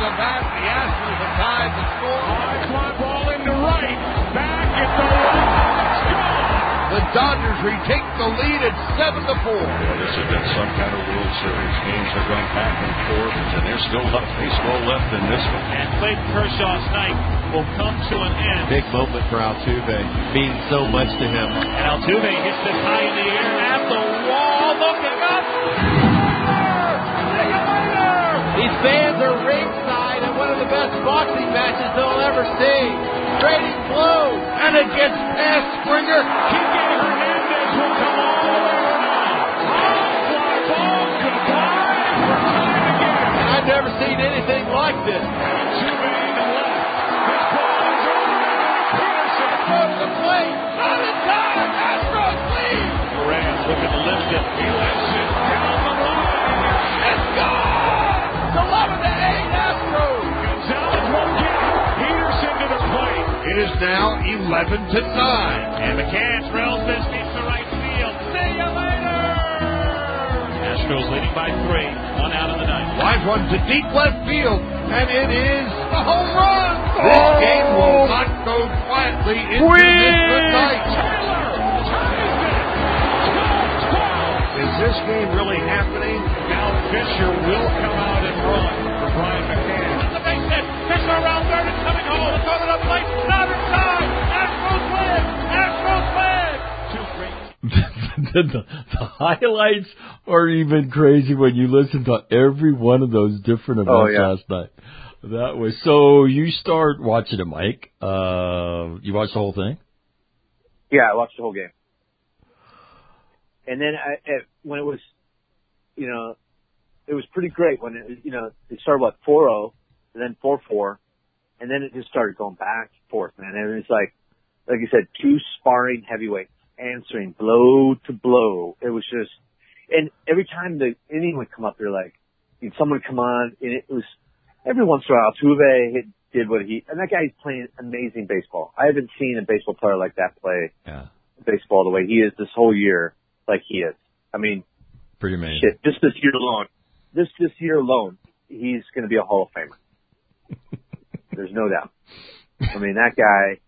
The Dodgers retake the lead at 7-4. This has been some kind of World Series. Games have gone back and forth, and there's still a lot of baseball left in this one. And Clayton Kershaw's night will come to an end. Big moment for Altuve, means so much to him. And Altuve hits it high in the air at the wall, looking up. These fans are ringside at one of the best boxing matches they'll ever see. Trading blows, and it gets past Springer. Kike Hernandez will come all the way around. Fly ball, goodbye for time again. I've never seen anything like this. Altuve in the left. This ball is over. Peterson goes to the plate. Not in time. Astros lead. Moran's looking to lift it. He lifts it down the line. It's gone. It's 11-8 Astros. Gonzalez won't get it. Peterson to the plate. It is now 11-9. And McCann trails this deep to right field. See you later. Astros leading by 3. 1 out of the 9th. Live one to deep left field, and it is a home run. This game will not go quietly into this good night. Is this game really happening? Now Fisher will come out and run for Brian McCann. The base hit. Fisher around third and coming home. The throw to the plate. Not in time. Astros win. Astros win. The highlights are even crazy when you listen to every one of those different events last night. That was so. You start watching it, Mike. You watched the whole thing? Yeah, I watched the whole game. And then when it was, you know, it was pretty great when it, you know, it started 4-0 and then 4-4, and then it just started going back and forth, man. And it's like you said, two sparring heavyweights answering blow to blow. It was just, and every time the inning would come up, they're like, someone would come on, and it was every once in a while, Altuve did what and that guy's playing amazing baseball. I haven't seen a baseball player like that play baseball the way he is this whole year, like he is. I mean, pretty amazing. Shit, just this year alone, he's going to be a Hall of Famer. There's no doubt. I mean, that guy,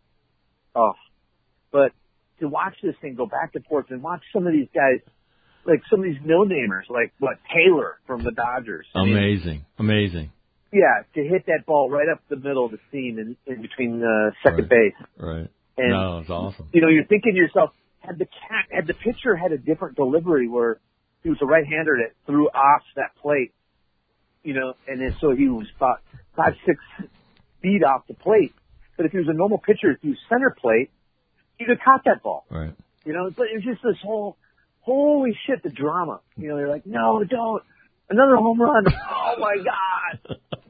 but to watch this thing go back and forth and watch some of these guys, like some of these no-namers, like Taylor from the Dodgers. Amazing. Yeah, to hit that ball right up the middle of the seam in between second base. Right. And, no, it's awesome. You know, you're thinking to yourself, had the pitcher had a different delivery where he was a right-hander that threw off that plate, you know, and then so he was about 5-6 feet off the plate. But if he was a normal pitcher, if he was center plate, he'd have caught that ball. Right. You know, but it was just this holy shit, the drama. You know, they're like, no, don't. Another home run. Oh, my God.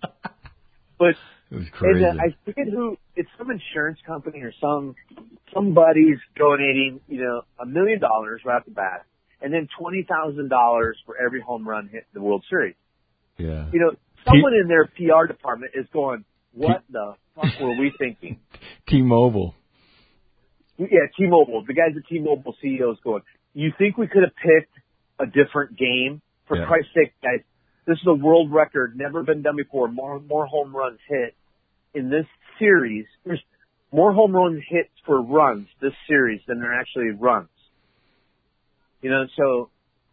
But it was crazy. And, I forget who, it's some insurance company or somebody's donating, you know, $1 million right off the bat, and then $20,000 for every home run hit in the World Series. Yeah. You know, someone in their PR department is going, what the fuck were we thinking? T-Mobile. Yeah, T-Mobile. The guys at T-Mobile CEOs going, you think we could have picked a different game? For Christ's sake, guys, this is a world record, never been done before. More home runs hit in this series. There's more home runs hit for runs this series than there actually runs. You know, so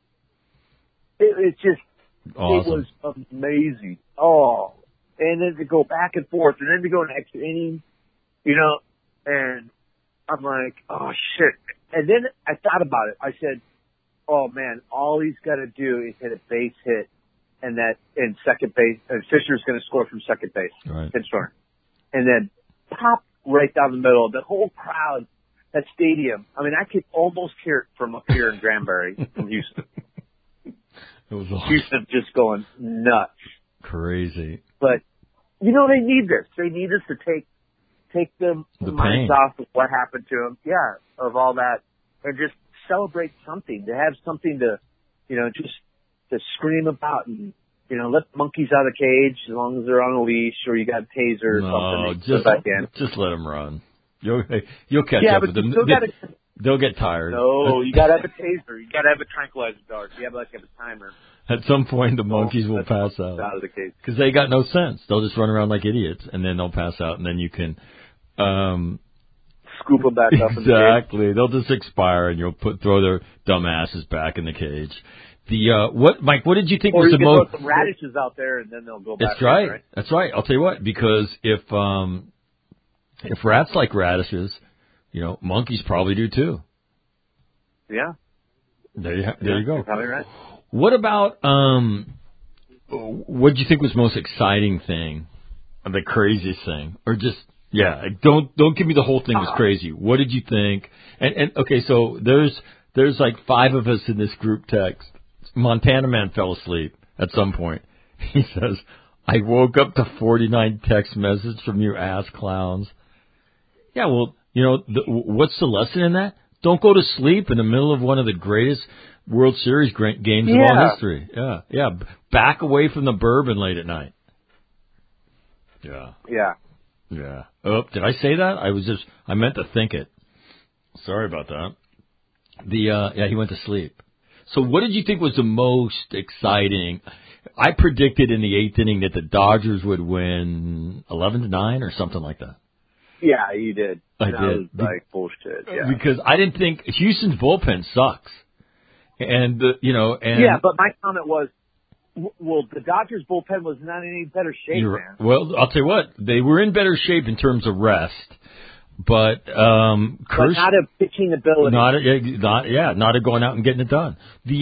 it's just awesome. It was amazing. Oh, and then to go back and forth, and then to go an extra inning, you know, and I'm like, oh shit. And then I thought about it. I said, oh man, all he's got to do is hit a base hit and second base, and Fisher's going to score from second base, right. Pinch runner, and then pop right down the middle. The whole crowd, that stadium. I mean, I could almost hear it from up here in Granbury, from Houston. It was awesome. Houston just going nuts, crazy. But you know, they need this. They need us to take the minds off of what happened to them. Yeah, of all that, and just celebrate something. To have something to, you know, just to scream about and, you know, let monkeys out of the cage as long as they're on a leash or you got a taser or something. Just let them run. You'll catch up with them. They'll get tired. No, you got to have a taser. You got to have a tranquilizer dart. You have to have a timer. At some point, the monkeys will pass out of the cage because they got no sense. They'll just run around like idiots, and then they'll pass out, and then you can scoop them back up. Exactly. They'll just expire, and you'll throw their dumb asses back in the cage. Mike? What did you think was the most? Throw some radishes out there, and then they'll go back. That's right. That's right. I'll tell you what. Because if rats like radishes, you know, monkeys probably do too. Yeah. There you go. You're probably right. What about what did you think was the most exciting thing, the craziest thing, or just don't give me the whole thing was crazy. What did you think? And okay, so there's like 5 of us in this group text. Montana Man fell asleep at some point. He says, "I woke up to 49 text messages from you ass clowns." Yeah, well, you know, what's the lesson in that? Don't go to sleep in the middle of one of the greatest World Series games of all history. Yeah. Back away from the bourbon late at night. Yeah. Oh, did I say that? I meant to think it. Sorry about that. He went to sleep. So what did you think was the most exciting? I predicted in the 8th inning that the Dodgers would win 11-9 or something like that. Yeah, you did. I did. Was like bullshit. Yeah. Because I didn't think Houston's bullpen sucks. And but my comment was, well, the Dodgers bullpen was not in any better shape, man. Well, I'll tell you what, they were in better shape in terms of rest, but not a pitching ability. Not a going out and getting it done.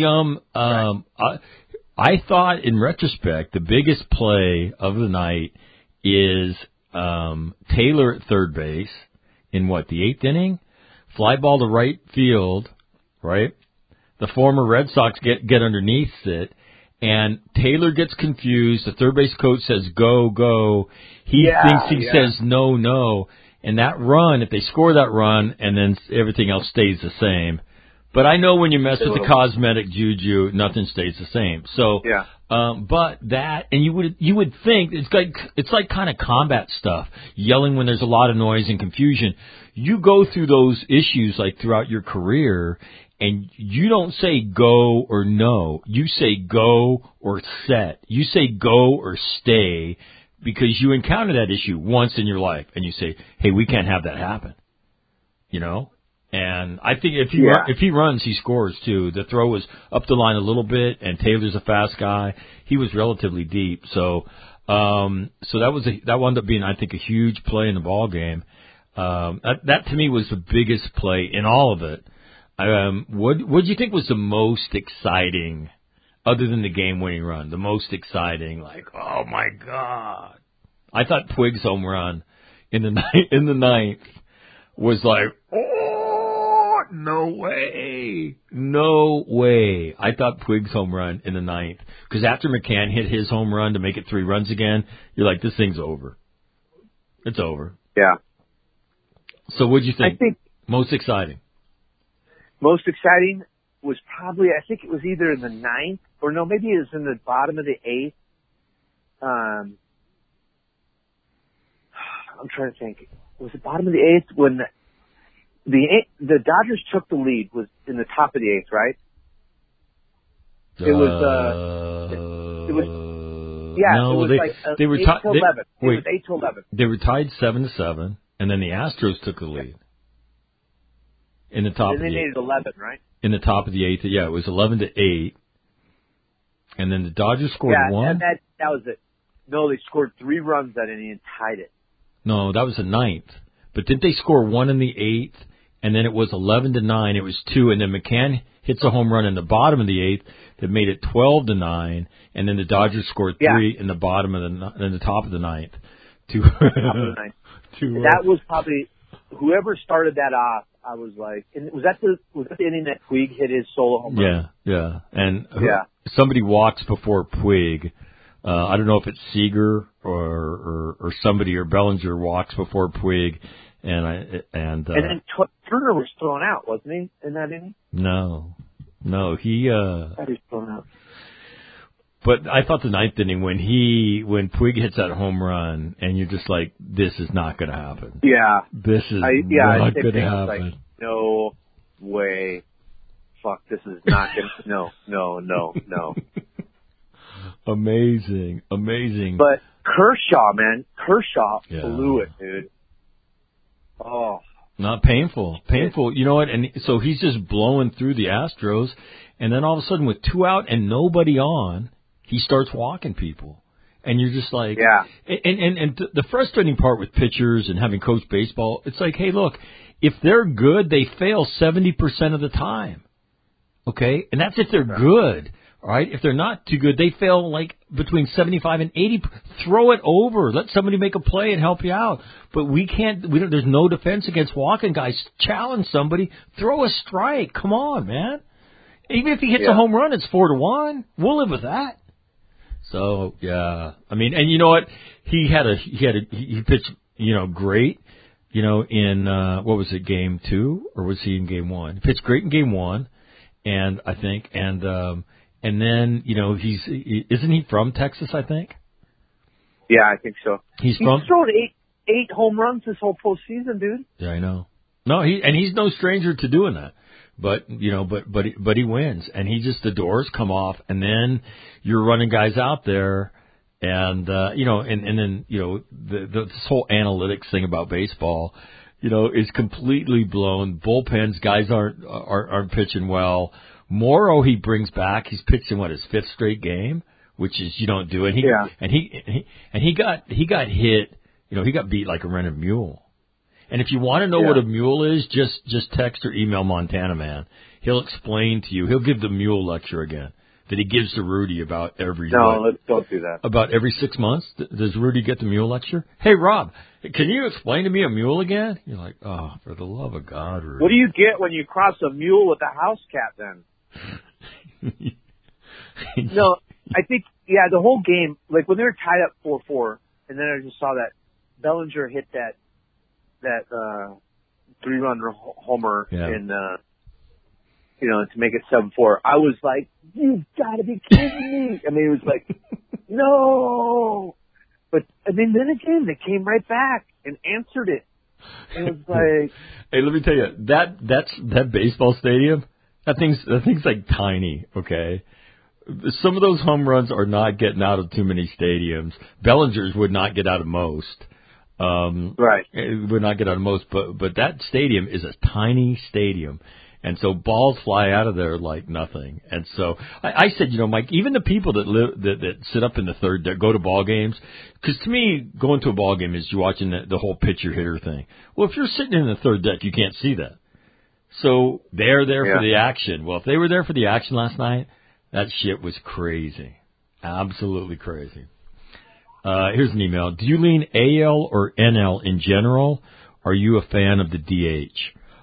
I thought in retrospect the biggest play of the night is Taylor at third base in the 8th inning, fly ball to right field, right? The former Red Sox get underneath it, and Taylor gets confused. The third base coach says, go, go. He thinks he says, no. And that run, if they score that run, and then everything else stays the same. But I know when you mess with the cosmetic juju, nothing stays the same. So, but that, and you would think it's like kind of combat stuff, yelling when there's a lot of noise and confusion. You go through those issues like throughout your career, and you don't say go or no. You say go or set. You say go or stay because you encounter that issue once in your life, and you say, hey, we can't have that happen. You know? And I think if he runs, he scores too. The throw was up the line a little bit, and Taylor's a fast guy. He was relatively deep, so that wound up being, I think, a huge play in the ball game. That to me was the biggest play in all of it. What do you think was the most exciting, other than the game-winning run? The most exciting, like, oh my God! I thought Puig's home run in the ninth was like, oh, no way! I thought Puig's home run in the ninth, because after McCann hit his home run to make it 3 runs again, you're like, this thing's over. It's over. Yeah. So what'd you think? I think most exciting. Most exciting was probably, I think it was either in the 9th, or no, maybe it was in the bottom of the 8th. I'm trying to think. Was it bottom of the 8th when the Dodgers took the lead? Was in the top of the 8th, right? It was. They were 8 to 11. It was 8 to 11. They were tied 7-7, and then the Astros took the lead. In the top. And they made it 11, right? In the top of the 8th, yeah, it was 11-8, and then the Dodgers scored 1. And that was it. No, they scored 3 runs that inning and tied it. No, that was the 9th. But didn't they score 1 in the 8th and then it was 11-9. It was 2, and then McCann hits a home run in the bottom of the 8th that made it 12-9, and then the Dodgers scored 3 in the bottom of in the top of the 9th. That was probably whoever started that off. I was like, and was that the inning that Puig hit his solo home run? Yeah, and somebody walks before Puig. I don't know if it's Seager or somebody, or Bellinger walks before Puig, and then Turner was thrown out, wasn't he, in that inning? No, he I was thrown out. But I thought the 9th inning when Puig hits that home run, and you're just like, this is not going to happen. Yeah, this is not going to happen. Like, no way. Fuck, this is not going to. No. Amazing. But Kershaw blew it, dude. Oh. Not painful. You know what? And so he's just blowing through the Astros, and then all of a sudden with 2 out and nobody on, he starts walking people. And you're just like, And the frustrating part with pitchers and having coached baseball, it's like, hey, look, if they're good, they fail 70% of the time. Okay? And that's if they're good. All right? If they're not too good, they fail like between 75 and 80. Throw it over. Let somebody make a play and help you out. But there's no defense against walking guys. Challenge somebody. Throw a strike. Come on, man. Even if he hits a home run, it's 4-1. We'll live with that. So, yeah. I mean, and you know what? He pitched, great, in, what was it, game 2? Or was he in game 1? He pitched great in game 1. And I think, and then, isn't he from Texas, I think? Yeah, I think so. He's thrown 8 home runs this whole postseason, dude. Yeah, I know. No, he's no stranger to doing that. But he wins, and the doors come off, and then you're running guys out there, and then this whole analytics thing about baseball, is completely blown. Bullpens, guys aren't pitching well. Morrow he brings back. He's pitched in his 5th straight game, which is you don't do it. He got hit. He got beat like a rented mule. And if you want to know what a mule is, just text or email Montana Man. He'll explain to you. He'll give the mule lecture again that he gives to Rudy about every. No, don't do that. About every 6 months, does Rudy get the mule lecture? Hey, Rob, can you explain to me a mule again? You're like, oh, for the love of God, Rudy. What do you get when you cross a mule with a house cat? Then. No, I think the whole game, like when they were tied up 4-4, and then I just saw that Bellinger hit that 3-run homer in to make it 7-4. I was like, you've got to be kidding me. I mean, it was like, no. But I mean, then again, they came right back and answered it. It was like, hey, let me tell you, that baseball stadium, that thing's like tiny. Okay. Some of those home runs are not getting out of too many stadiums. Bellinger's would not get out of most. Right. It would not get out of most, but that stadium is a tiny stadium. And so balls fly out of there like nothing. And so I said, Mike, even the people that sit up in the third deck, go to ball games, because to me, going to a ball game is you watching the whole pitcher hitter thing. Well, if you're sitting in the third deck, you can't see that. So they're there for the action. Well, if they were there for the action last night, that shit was crazy. Absolutely crazy. Here's an email. Do you lean AL or NL in general? Are you a fan of the DH?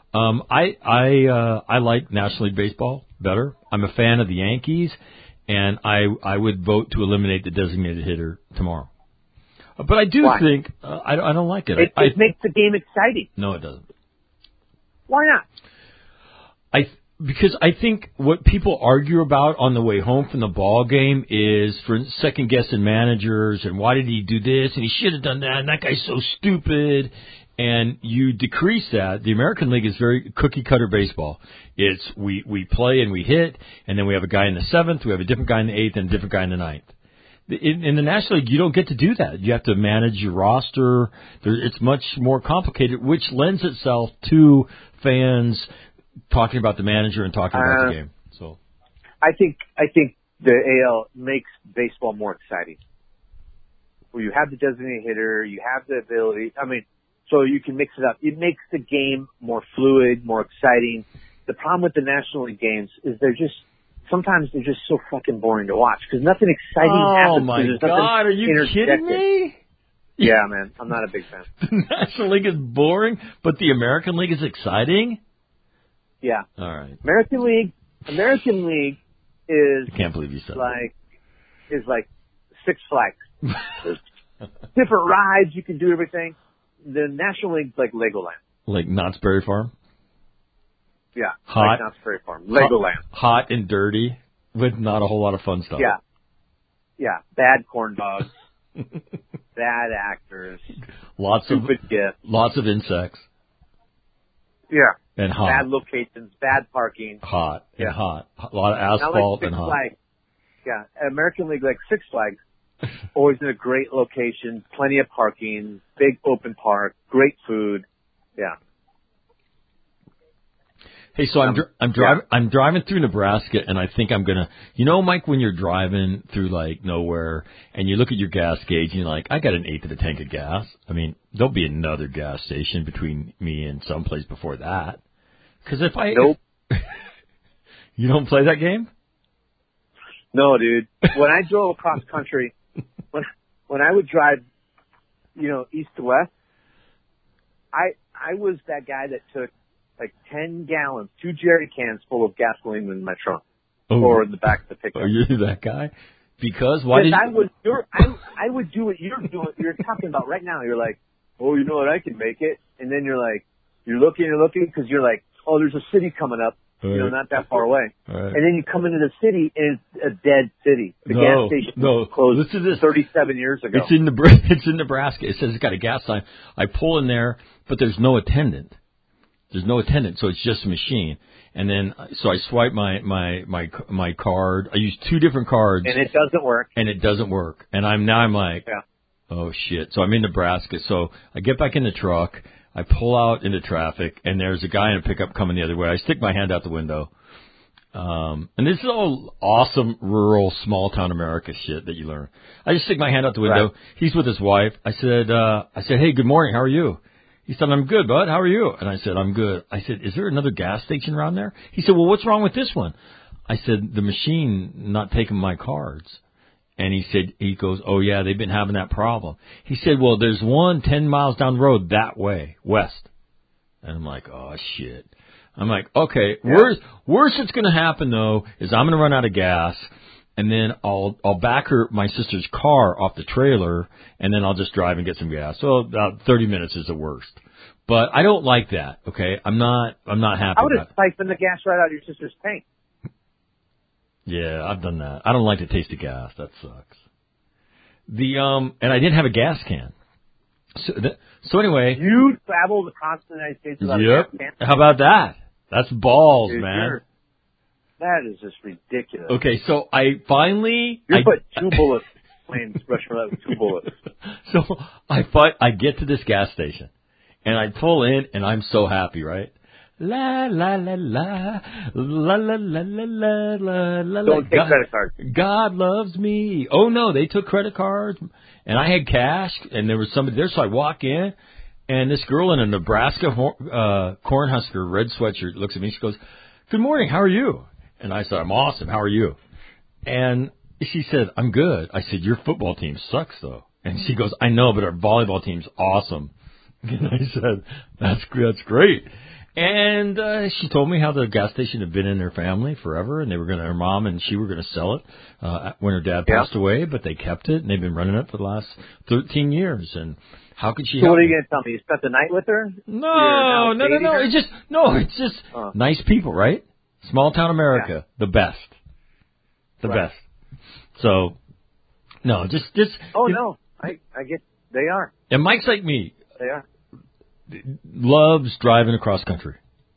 I like National League Baseball better. I'm a fan of the Yankees, and I would vote to eliminate the designated hitter tomorrow. But I do think I don't like it. It makes the game exciting. No, it doesn't. Why not? Because I think what people argue about on the way home from the ball game is for second guessing managers and why did he do this and he should have done that and that guy's so stupid. And you decrease that. The American League is very cookie cutter baseball. It's we play and we hit, and then we have a guy in the 7th, we have a different guy in the 8th, and a different guy in the 9th. In the National League, you don't get to do that. You have to manage your roster. It's much more complicated, which lends itself to fans talking about the manager and talking about the game. So, I think the AL makes baseball more exciting. Where you have the designated hitter, you have the ability. I mean, so you can mix it up. It makes the game more fluid, more exciting. The problem with the National League games is sometimes they're just so fucking boring to watch because nothing exciting happens. Oh my God, are you kidding me? Yeah, man, I'm not a big fan. The National League is boring, but the American League is exciting? Yeah. All right. American League is I can't believe you said is like Six Flags. There's different rides, you can do everything. The National League's like Legoland. Like Knott's Berry Farm? Yeah. Hot. Like Knott's Berry Farm. Legoland. Hot and dirty with not a whole lot of fun stuff. Yeah. Yeah. Bad corn dogs. Bad actors. Stupid gifts. Lots of insects. Yeah. And hot. Bad locations, bad parking. Hot. Yeah. And hot. A lot of asphalt and hot. Flags. Yeah. American League, like Six Flags, always in a great location, plenty of parking, big open park, great food. Yeah. Hey, so I'm driving through Nebraska, and I think I'm gonna, Mike, when you're driving through like nowhere, and you look at your gas gauge, and you're like, I got an eighth of a tank of gas. I mean, there'll be another gas station between me and someplace before that. Because Nope. You don't play that game? No, dude. When I drove across country, when I would drive, east to west, I was that guy that took like 10 gallons, 2 jerry cans full of gasoline in my trunk or in the back of the pickup. Oh, you're that guy? Because why did you? I would do what you're doing. You're talking about right now. You're like, oh, you know what? I can make it. And then you're like, you're looking because you're like, oh, there's a city coming up. Not that far away. Right. And then you come into the city, and it's a dead city. The gas station closed Listen to this. 37 years ago. It's in Nebraska. It says it's got a gas sign. I pull in there, but there's no attendant. There's no attendant, so it's just a machine. And then, so I swipe my card. I use 2 different cards. And it doesn't work. And I'm like, oh shit. So I'm in Nebraska. So I get back in the truck. I pull out into traffic, and there's a guy in a pickup coming the other way. I stick my hand out the window. And this is all awesome rural small town America shit that you learn. I just stick my hand out the window. Right. He's with his wife. I said, hey, good morning. How are you? He said, I'm good, bud. How are you? And I said, I'm good. I said, is there another gas station around there? He said, well, what's wrong with this one? I said, the machine not taking my cards. And he goes, oh yeah, they've been having that problem. He said, well, there's one 10 miles down the road that way, west. And I'm like, oh shit. I'm like, okay, worst that's going to happen though is I'm going to run out of gas, and then I'll back my sister's car off the trailer, and then I'll just drive and get some gas. So about 30 minutes is the worst. But I don't like that. Okay, I'm not happy. I would have siphoned the gas right out of your sister's tank. Yeah, I've done that. I don't like the taste of gas. That sucks. And I didn't have a gas can. So anyway. You traveled across the United States without a gas can? How about that? That's balls, dude, man. That is just ridiculous. Okay, so I finally... You put 2 bullets playing Russian roulette with 2 bullets. So I get to this gas station, and I pull in, and I'm so happy, right? La la la la la la la la la la la. Don't take credit cards. God loves me. Oh no, they took credit cards, and I had cash, and there was somebody there. So I walk in, and this girl in a Nebraska Cornhusker red sweatshirt looks at me. She goes, "Good morning. How are you?" And I said, "I'm awesome. How are you?" And she said, "I'm good." I said, "Your football team sucks, though." And she goes, "I know, but our volleyball team's awesome." And I said, "That's great." And she told me how the gas station had been in their family forever, and her mom and she were going to sell it when her dad passed away, but they kept it, and they've been running it for the last 13 years. And how could she? So what are you going to tell me? You spent the night with her? No. It's just nice people, right? Small town America, the best, best. So no, just. Oh no, I get they are. And Mike's like me. They are. Loves driving across country.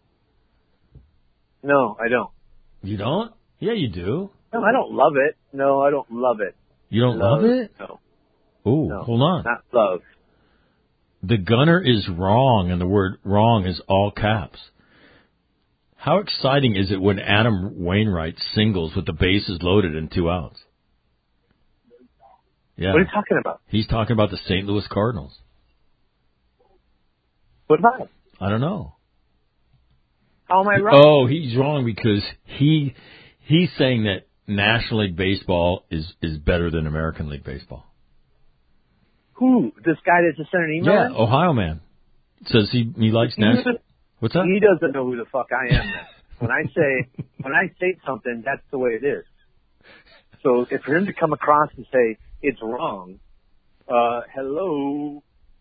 No, I don't. You don't? Yeah, you do. No, I don't love it. No, I don't love it. You don't love it? No. Ooh, no, hold on. Not love. The gunner is wrong, and the word wrong is all caps. How exciting is it when Adam Wainwright singles with the bases loaded and 2 outs? Yeah. What are you talking about? He's talking about the St. Louis Cardinals. What about? I don't know. How am I wrong? Oh, he's wrong because he's saying that National League Baseball is better than American League Baseball. Who? This guy that just sent an email? Yeah, Ohio man. Says he likes National. What's that? He doesn't know who the fuck I am then. When I say something, that's the way it is. So if for him to come across and say it's wrong, hello?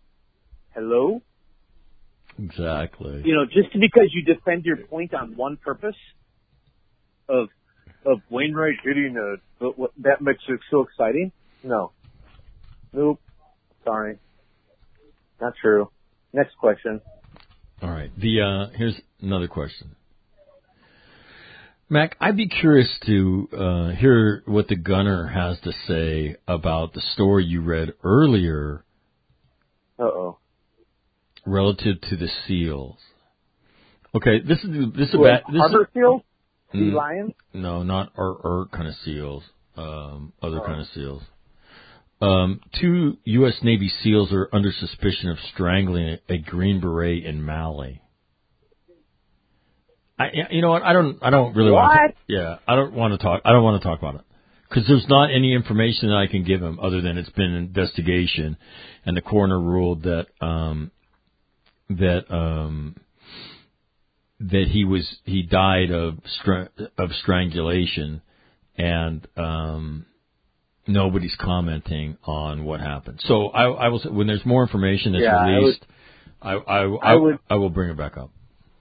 Exactly. You know, just because you defend your point on one purpose of Wainwright hitting that makes it so exciting? No. Nope. Sorry. Not true. Next question. All right. Here's another question. Mac, I'd be curious to hear what the gunner has to say about the story you read earlier. Uh-oh. Relative to the seals. Okay, this is Harbor seals? Sea lions? No, not our kind of seals. Other kind of seals. 2 U.S. Navy SEALs are under suspicion of strangling a Green Beret in Mali. You know what? I don't really want to. Yeah, I don't want to talk about it because there's not any information that I can give him other than it's been an investigation, and the coroner ruled that he died of strangulation, and nobody's commenting on what happened. So I will, when there's more information that's released, I will bring it back up.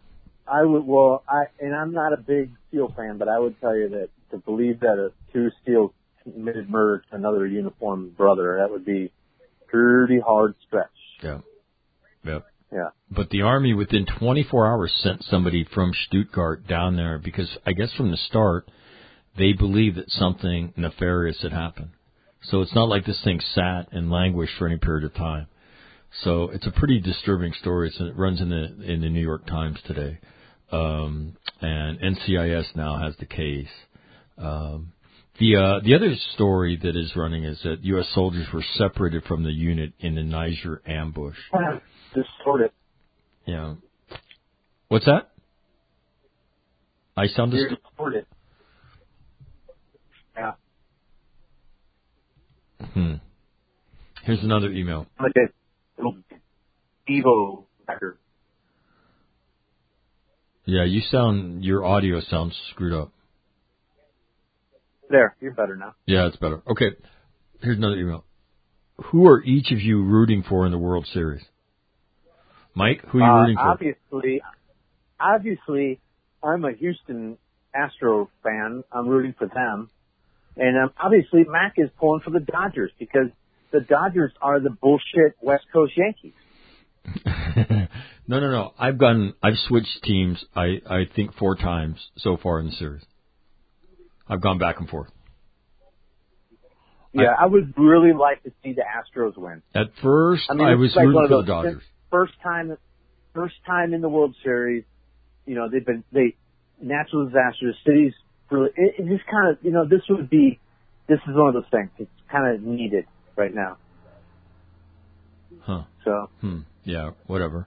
And I'm not a big SEAL fan, but I would tell you that to believe that 2 SEALs committed murder to another uniformed brother, that would be pretty hard stretch. Yeah. Yep. Yeah. But the Army within 24 hours sent somebody from Stuttgart down there because I guess from the start they believed that something nefarious had happened. So it's not like this thing sat and languished for any period of time. So it's a pretty disturbing story. It runs in the New York Times today. And NCIS now has the case. The other story that is running is that U.S. soldiers were separated from the unit in the Niger ambush. Distorted. Yeah. What's that? I sound distorted. Yeah. Here's another email. Okay. Evo record. Yeah, your audio sounds screwed up. There, you're better now. Yeah, it's better. Okay, here's another email. Who are each of you rooting for in the World Series? Mike, who are you rooting for? Obviously, I'm a Houston Astro fan. I'm rooting for them. And obviously, Mac is pulling for the Dodgers because the Dodgers are the bullshit West Coast Yankees. No. I've switched teams, I think 4 times so far in the series. I've gone back and forth. Yeah, I would really like to see the Astros win. At first, I was rooting for the Dodgers. First time in the World Series, you know, they natural disasters, cities really, it just kind of, you know, this is one of those things. It's kind of needed right now. Huh. So. Yeah, whatever.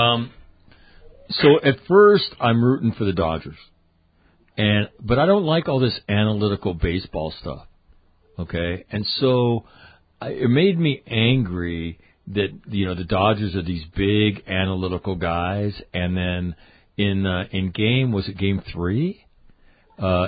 So at first, I'm rooting for the Dodgers. But I don't like all this analytical baseball stuff. Okay? And so it made me angry that, you know, the Dodgers are these big analytical guys, and then in game 3? No,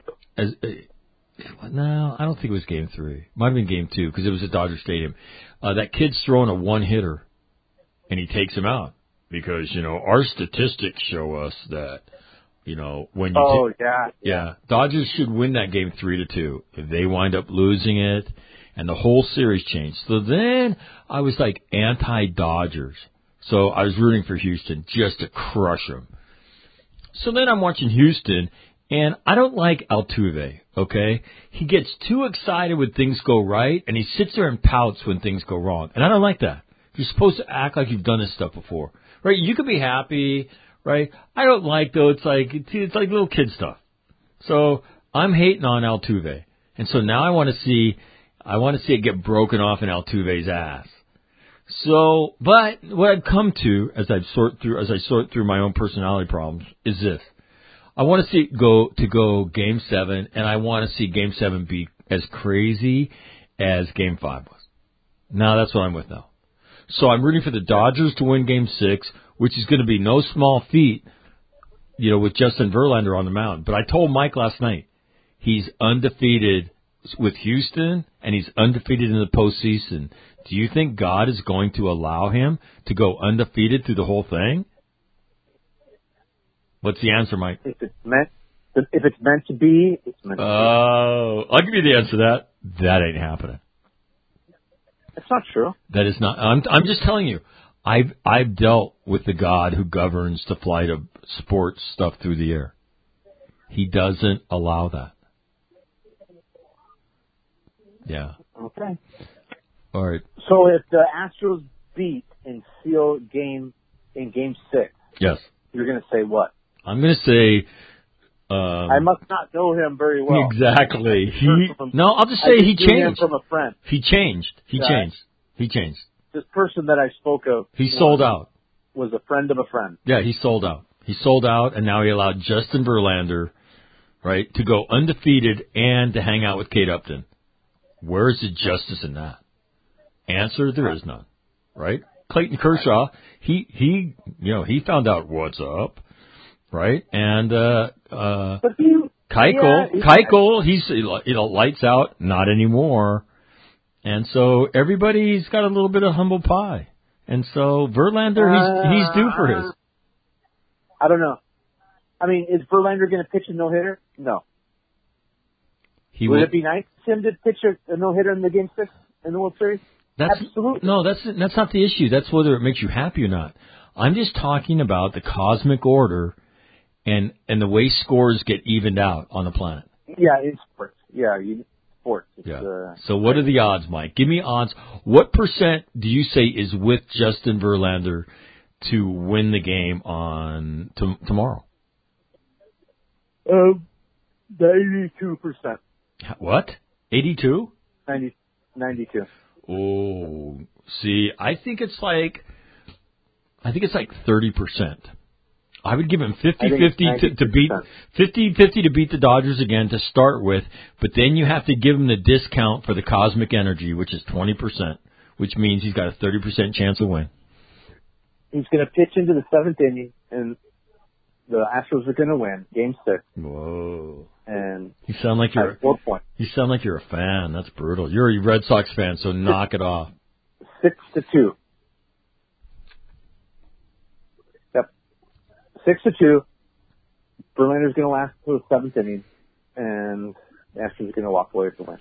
I don't think it was game 3. Might have been game 2 because it was at Dodger Stadium. That kid's throwing a one-hitter, and he takes him out because, you know, our statistics show us that, you know, when you yeah, Dodgers should win that game 3-2. They wind up losing it, and the whole series changed. So then I was like anti-Dodgers. So I was rooting for Houston just to crush them. So then I'm watching Houston, and I don't like Altuve, okay? He gets too excited when things go right, and he sits there and pouts when things go wrong. And I don't like that. You're supposed to act like you've done this stuff before, right? You could be happy, right? I don't like, though, it's like little kid stuff. So I'm hating on Altuve. And so now I want to see it get broken off in Altuve's ass. So, but what I've come to as I sort through my own personality problems is this: I want to see it go Game 7, and I want to see Game 7 be as crazy as Game 5 was. Now that's what I'm with now. So I'm rooting for the Dodgers to win Game 6, which is going to be no small feat, with Justin Verlander on the mound. But I told Mike last night, he's undefeated with Houston, and he's undefeated in the postseason. Do you think God is going to allow him to go undefeated through the whole thing? What's the answer, Mike? If it's meant to be, it's meant to be. Oh, I'll give you the answer to that. That ain't happening. That's not true. That is not. I'm just telling you. I've dealt with the God who governs the flight of sports stuff through the air. He doesn't allow that. Yeah. Okay. All right. So if the Astros beat and seal Game 6, yes, you're going to say what? I'm going to say. I must not know him very well. Exactly. I'll just say he changed. Him from a friend. He changed. He changed. This person that I spoke of. He sold out. Was a friend of a friend. Yeah, he sold out. He sold out, and now he allowed Justin Verlander, right, to go undefeated and to hang out with Kate Upton. Where is the justice in that? Answer: there is none. Right? Clayton Kershaw, he found out what's up. Right? And Keuchel, he's lights out, not anymore. And so everybody's got a little bit of humble pie. And so Verlander, he's due for his. I don't know. I mean, is Verlander going to pitch a no-hitter? No. Would it be nice for him to pitch a no-hitter in the Game 6 in the World Series? Absolutely. No, that's not the issue. That's whether it makes you happy or not. I'm just talking about the cosmic order and the way scores get evened out on the planet. Yeah, in sports. Sports. So what are the odds, Mike? Give me odds. What percent do you say is with Justin Verlander to win the game on tomorrow? 92%. What? 82? 92. Oh, see, I think it's like 30%. I would give him 50-50 to beat 50-50 to beat the Dodgers again to start with, but then you have to give him the discount for the cosmic energy, which is 20%, which means he's got a 30% chance of win. He's going to pitch into the 7th inning, and the Astros are going to win Game 6. Whoa! And you sound like you're 4 points. You sound like you're a fan. That's brutal. You're a Red Sox fan, so knock it off. 6-2. Yep. 6-2. Verlander's going to last till the 7th inning, and the Astros are going to walk away with the win.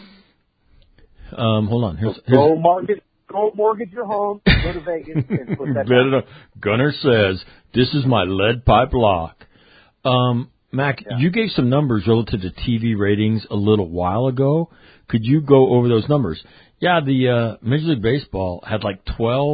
Hold on. Here's Go mortgage your home. Go to Vegas and put that down. Gunner says, "This is my lead pipe lock." Mac, you gave some numbers relative to TV ratings a little while ago. Could you go over those numbers? Yeah, the Major League Baseball had like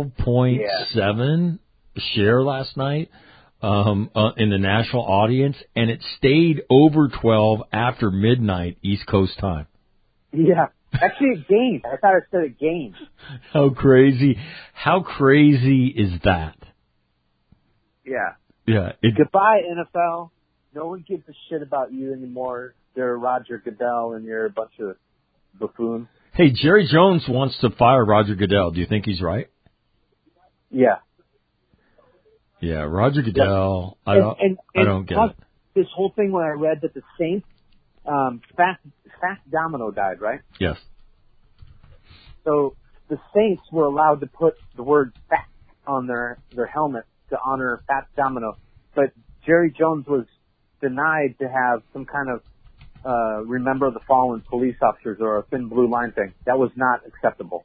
12.7 share last night in the national audience, and it stayed over 12 after midnight East Coast time. Yeah. Actually, it gained. I thought it said it gained. How crazy is that? Yeah. Yeah. Goodbye, NFL. No one gives a shit about you anymore. They're Roger Goodell, and you're a bunch of buffoons. Hey, Jerry Jones wants to fire Roger Goodell. Do you think he's right? Yeah. Yeah, Roger Goodell. Yeah. I don't get it. This whole thing when I read that the Saints, Fat Domino died, right? Yes. So the Saints were allowed to put the word fat on their helmet to honor Fat Domino, but Jerry Jones was denied to have some kind of remember the fallen police officers or a thin blue line thing. That was not acceptable.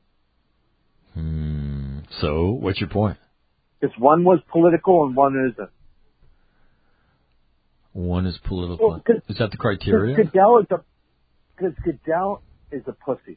So what's your point? Because one was political and one isn't. One is political. Well, is that the criteria? Because Goodell is a pussy.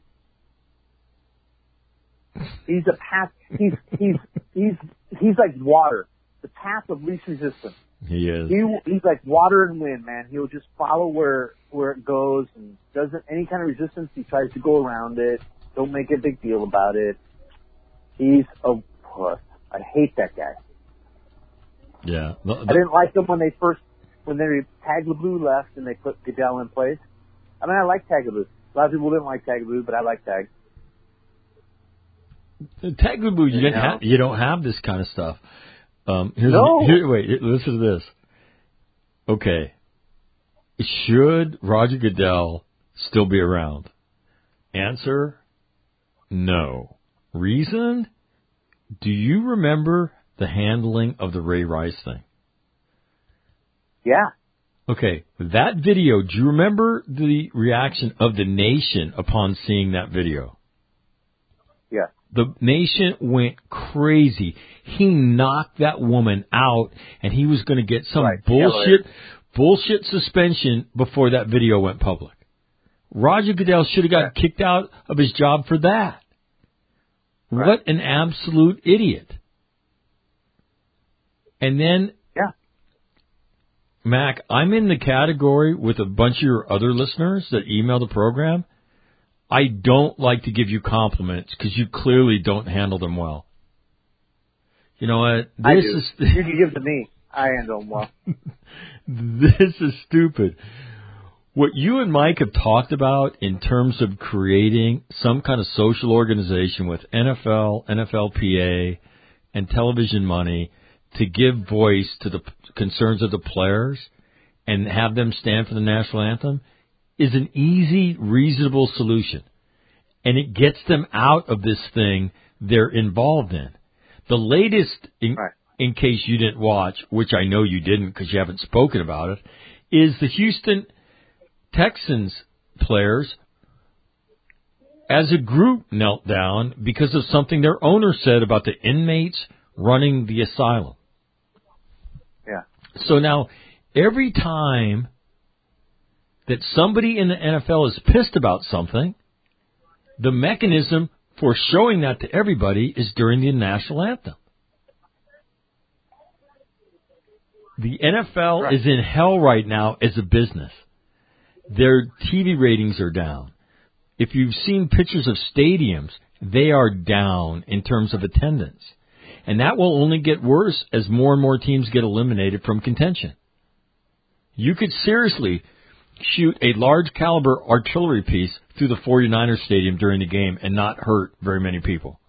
He's a path. He's like water, the path of least resistance. He is. He's like water and wind, man. He'll just follow where it goes and doesn't any kind of resistance. He tries to go around it. Don't make a big deal about it. He's a puss. I hate that guy. Yeah. I didn't like them when they Tagliabue left and they put Goodell in place. I mean, I like Tagliabue. A lot of people didn't like Tagliabue, but I like Tag. Tagliabue, you don't have this kind of stuff. Wait, listen to this. Okay. Should Roger Goodell still be around? Answer, no. Reason? Do you remember the handling of the Ray Rice thing? Yeah. Okay, that video, do you remember the reaction of the nation upon seeing that video? Yeah. The nation went crazy. He knocked that woman out, and he was going to get some bullshit suspension before that video went public. Roger Goodell should have got kicked out of his job for that. Right. What an absolute idiot. And then, Mac, I'm in the category with a bunch of your other listeners that email the program. I don't like to give you compliments because you clearly don't handle them well. You know what? I do. You can give them to me. I handle them well. This is stupid. What you and Mike have talked about in terms of creating some kind of social organization with NFL, NFLPA, and television money to give voice to the concerns of the players and have them stand for the national anthem is an easy, reasonable solution. And it gets them out of this thing they're involved in. The latest, in case you didn't watch, which I know you didn't because you haven't spoken about it, is the Houston Texans players as a group knelt down because of something their owner said about the inmates running the asylum. Yeah. So now, every time that somebody in the NFL is pissed about something, the mechanism for showing that to everybody is during the national anthem. The NFL is in hell right now as a business. Their TV ratings are down. If you've seen pictures of stadiums, they are down in terms of attendance. And that will only get worse as more and more teams get eliminated from contention. You could seriously shoot a large caliber artillery piece through the 49ers stadium during the game and not hurt very many people.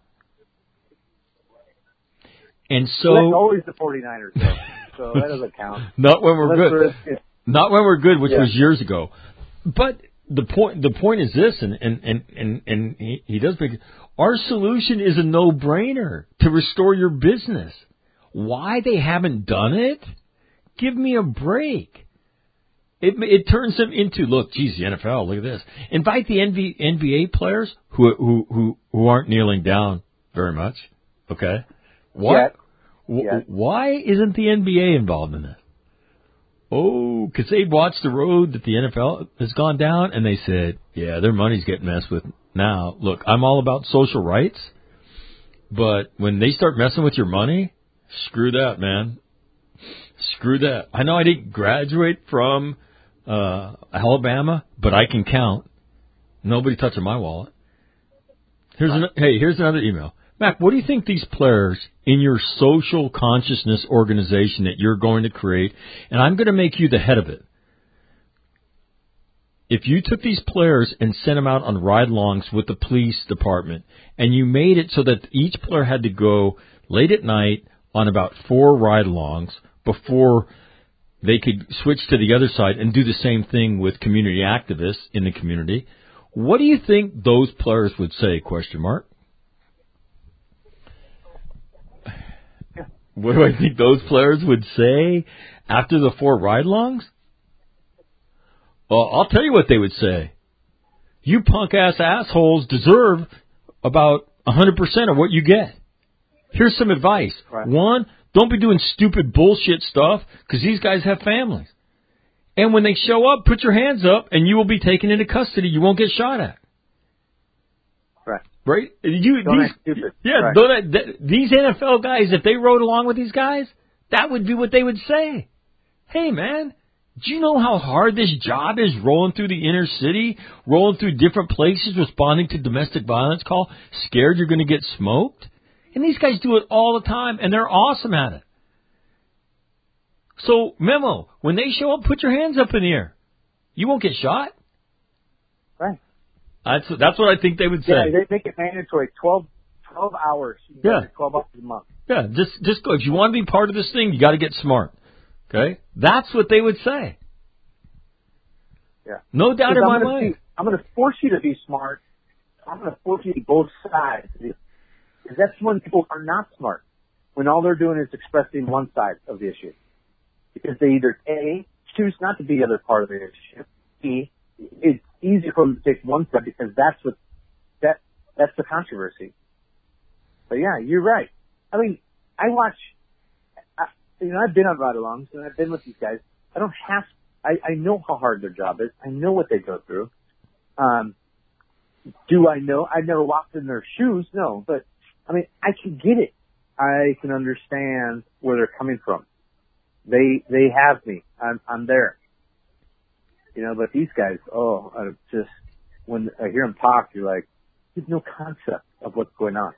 And so... Well, that's always the 49ers, though. So that doesn't count. Not when we're good. Not when we're good, which was years ago. But the point is this, and he does make our solution is a no-brainer to restore your business. Why they haven't done it? Give me a break. It turns them into, look, geez, the NFL, look at this. Invite the NBA players who aren't kneeling down very much. Okay, what? Why isn't the NBA involved in this? Oh, because they watched the road that the NFL has gone down, and they said, yeah, their money's getting messed with now. Look, I'm all about social rights, but when they start messing with your money, screw that, man. Screw that. I know I didn't graduate from Alabama, but I can count. Nobody touching my wallet. Here's another email. Mac, what do you think these players in your social consciousness organization that you're going to create, and I'm going to make you the head of it, if you took these players and sent them out on ride-alongs with the police department, and you made it so that each player had to go late at night on about 4 ride-alongs before they could switch to the other side and do the same thing with community activists in the community, what do you think those players would say, ? What do I think those players would say after the 4 ride-alongs? Well, I'll tell you what they would say. You punk-ass assholes deserve about 100% of what you get. Here's some advice. Right. 1, don't be doing stupid bullshit stuff because these guys have families. And when they show up, put your hands up and you will be taken into custody. You won't get shot at. Right? These NFL guys, if they rode along with these guys, that would be what they would say. Hey, man, do you know how hard this job is rolling through the inner city, rolling through different places, responding to domestic violence call, scared you're going to get smoked? And these guys do it all the time, and they're awesome at it. So, memo, when they show up, put your hands up in the air. You won't get shot. Right. That's what I think they would say. Yeah, they make it mandatory, 12 hours. Yeah. 12 hours a month. Yeah, just go. If you want to be part of this thing, you got to get smart. Okay? That's what they would say. Yeah. No doubt in my mind. I'm going to force you to be smart. I'm going to force you to both sides. Because that's when people are not smart. When all they're doing is expressing one side of the issue. Because they either, A, choose not to be the other part of the issue. B, it's easy for them to take one side because that's the controversy. But yeah, you're right. I mean, I've been on ride-alongs and I've been with these guys. I know how hard their job is. I know what they go through. Do I know? I've never walked in their shoes. No, but I mean, I can get it. I can understand where they're coming from. They have me. I'm there. You know, but these guys, just when I hear them talk, you're like, you have no concept of what's going on.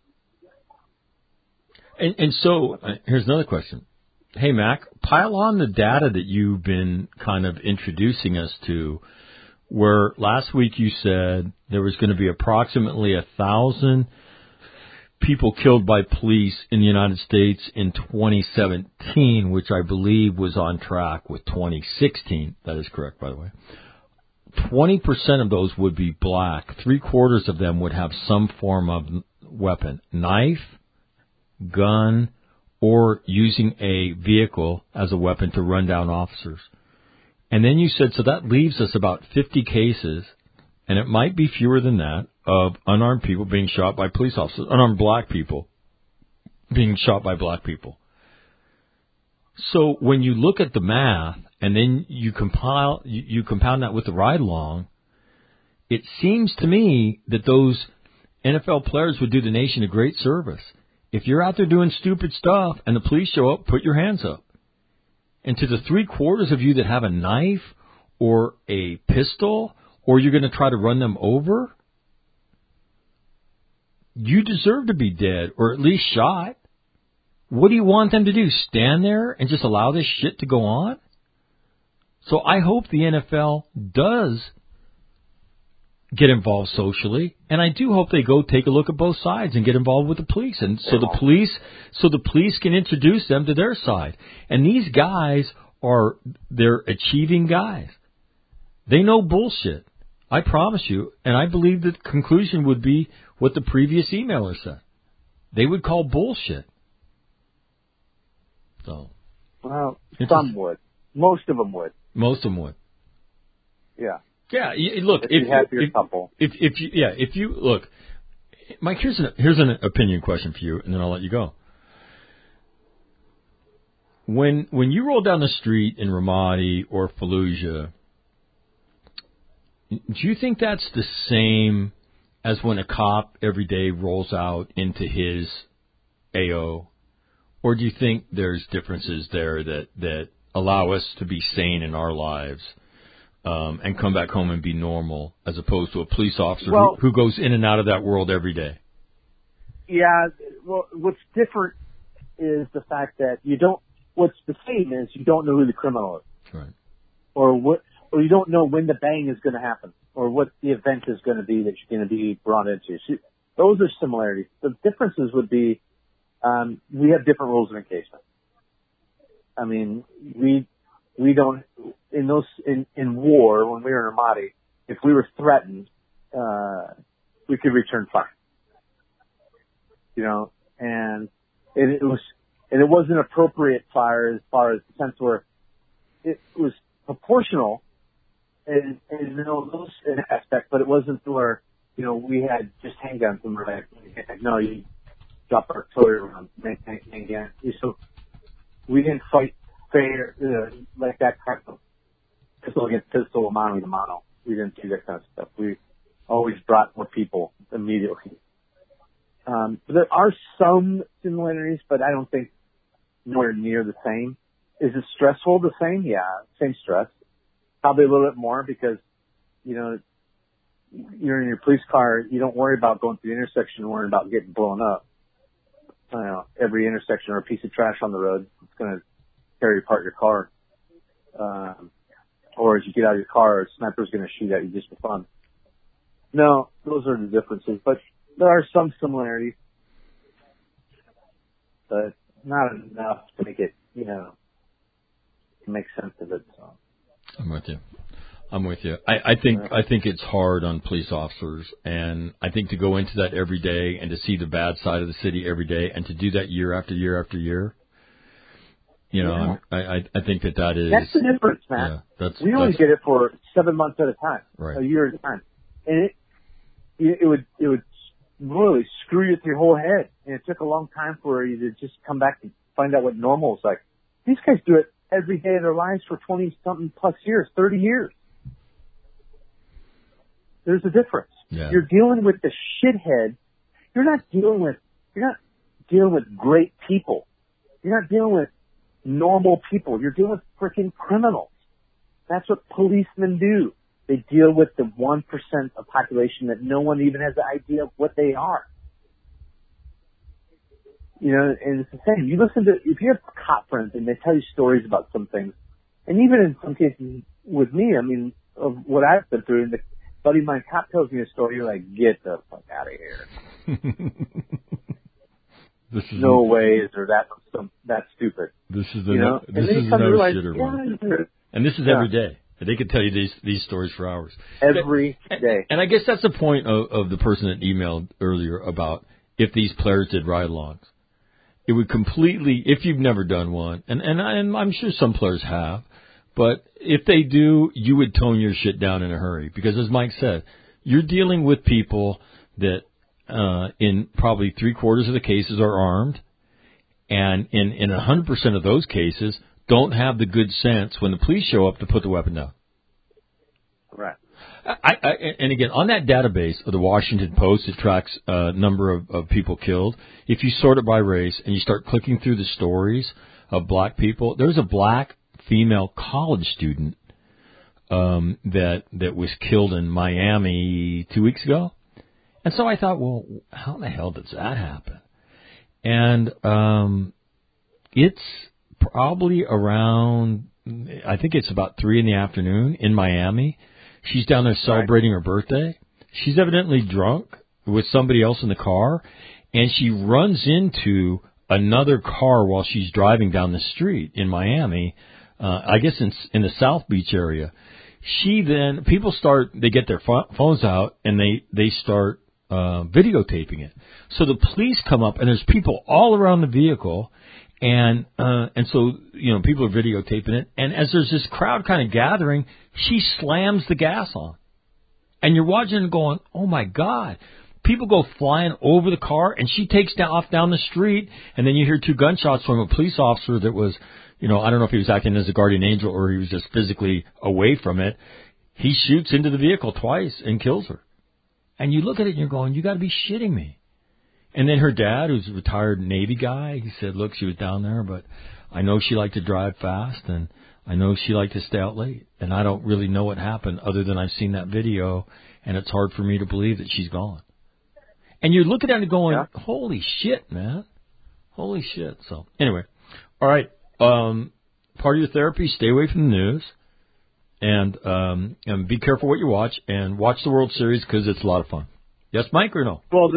And so, here's another question. Hey, Mac, pile on the data that you've been kind of introducing us to, where last week you said there was going to be approximately 1,000 people killed by police in the United States in 2017, which I believe was on track with 2016. That is correct, by the way. 20% of those would be black. 3/4 of them would have some form of weapon, knife, gun, or using a vehicle as a weapon to run down officers. And then you said, so that leaves us about 50 cases, and it might be fewer than that, of unarmed people being shot by police officers, unarmed black people being shot by black people. So when you look at the math, and then you compound that with the ride-along, it seems to me that those NFL players would do the nation a great service. If you're out there doing stupid stuff and the police show up, put your hands up. And to the 3/4 of you that have a knife or a pistol, or you're going to try to run them over, you deserve to be dead or at least shot. What do you want them to do? Stand there and just allow this shit to go on? So I hope the NFL does get involved socially, and I do hope they go take a look at both sides and get involved with the police, and so the police can introduce them to their side. And these guys they're achieving guys. They know bullshit. I promise you, and I believe the conclusion would be what the previous emailer said. They would call bullshit. So, well, some would. Most of them would. Most of them would. Yeah. Yeah. Look, if you have your couple. If you look, Mike, here's an opinion question for you, and then I'll let you go. When you roll down the street in Ramadi or Fallujah, do you think that's the same as when a cop every day rolls out into his AO? Or do you think there's differences there that allow us to be sane in our lives and come back home and be normal, as opposed to a police officer who goes in and out of that world every day? Yeah, well, what's different is the fact that what's the same is you don't know who the criminal is. Right. Or you don't know when the bang is going to happen, or what the event is going to be that you're going to be brought into. So those are similarities. The differences would be, we have different rules of engagement. I mean, we don't, in war, when we were in Ramadi, if we were threatened, we could return fire. You know, and it wasn't appropriate fire as far as the sense where it was proportional in those aspect, but it wasn't where, we had just handguns and we're like, no, you drop artillery around, make handguns. So we didn't fight fair, like that kind of pistol against pistol, mano to mano. We didn't do that kind of stuff. We always brought more people immediately. There are some similarities, but I don't think nowhere near the same. Is it stressful the same? Yeah, same stress. Probably a little bit more because, you're in your police car. You don't worry about going through the intersection and worrying about getting blown up. every intersection or a piece of trash on the road. It's going to tear apart your car. Or as you get out of your car, a sniper's going to shoot at you just for fun. No, those are the differences, but there are some similarities, but not enough to make it, to make sense of it. So. I'm with you. I think it's hard on police officers, and I think to go into that every day and to see the bad side of the city every day and to do that year after year after year, I think that is... That's the difference, man. Yeah, we only get it for 7 months at a time, right. A year at a time. And it would really screw you through your whole head. And it took a long time for you to just come back and find out what normal is like. These guys do it every day of their lives for 20-something plus years, 30 years. There's a difference. Yeah. You're dealing with the shithead. You're not dealing with great people. You're not dealing with normal people. You're dealing with freaking criminals. That's what policemen do. They deal with the 1% of population that no one even has an idea of what they are. And it's the same. If you have cop friends and they tell you stories about some things, and even in some cases with me, of what I've been through, and the buddy of mine cop tells me a story, you're like, get the fuck out of here. No way is there that stupid. This is another shitter one. And this is every day. They could tell you these stories for hours. Every day. And I guess that's the point of the person that emailed earlier about if these players did ride-alongs. It would completely, if you've never done one, and I'm sure some players have, but if they do, you would tone your shit down in a hurry. Because as Mike said, you're dealing with people that in probably 3/4 of the cases are armed, and in 100% of those cases don't have the good sense when the police show up to put the weapon down. Right. And again, on that database of the Washington Post, it tracks a number of people killed. If you sort it by race and you start clicking through the stories of black people, there's a black female college student that was killed in Miami 2 weeks ago. And so I thought, well, how in the hell does that happen? And it's probably around, I think it's about 3 p.m. in Miami. She's down there celebrating her birthday. She's evidently drunk with somebody else in the car, and she runs into another car while she's driving down the street in Miami, I guess in the South Beach area. They get their phones out, and they start videotaping it. So the police come up, and there's people all around the vehicle, and so, people are videotaping it. And as there's this crowd kind of gathering, she slams the gas on. And you're watching and going, oh my God. People go flying over the car, and she takes off down the street, and then you hear 2 gunshots from a police officer that was, I don't know if he was acting as a guardian angel or he was just physically away from it. He shoots into the vehicle twice and kills her. And you look at it and you're going, you got to be shitting me. And then her dad, who's a retired Navy guy, he said, look, she was down there, but I know she liked to drive fast, and I know she liked to stay out late. And I don't really know what happened other than I've seen that video, and it's hard for me to believe that she's gone. And you're looking at it going, holy shit, man. Holy shit. So, anyway. All right. Part of your therapy, stay away from the news. And be careful what you watch. And watch the World Series because it's a lot of fun. Yes, Mike, or no? Well,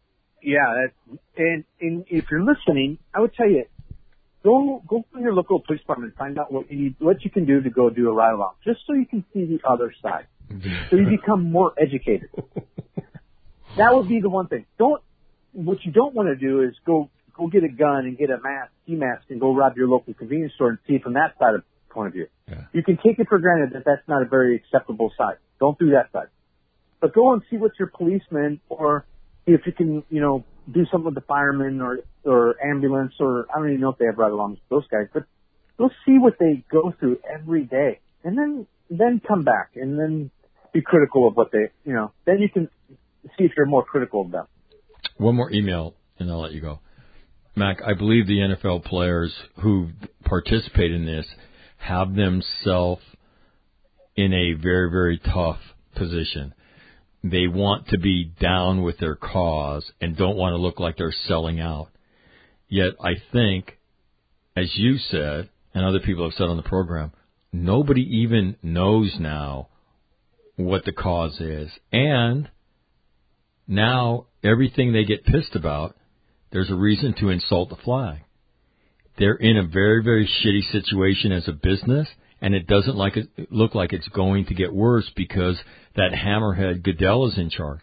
and if you're listening, I would tell you, go to your local police department and find out what you can do to go do a ride along, just so you can see the other side, so you become more educated. That would be the one thing. What you don't want to do is go get a gun and get a ski mask and go rob your local convenience store and see from that side of point of view. Yeah. You can take it for granted that that's not a very acceptable side. Don't do that side. But go and see what your policeman, or if you can, do something with the firemen or ambulance, or I don't even know if they have ride-alongs with those guys, but go see what they go through every day, and then come back and then be critical of what they, then you can see if you're more critical of them. One more email, and I'll let you go. Mac, I believe the NFL players who participate in this have themselves in a very, very tough position. They want to be down with their cause and don't want to look like they're selling out. Yet I think, as you said, and other people have said on the program, nobody even knows now what the cause is. And now everything they get pissed about, there's a reason to insult the flag. They're in a very, very shitty situation as a business, and it doesn't look like it's going to get worse because that hammerhead Goodell is in charge.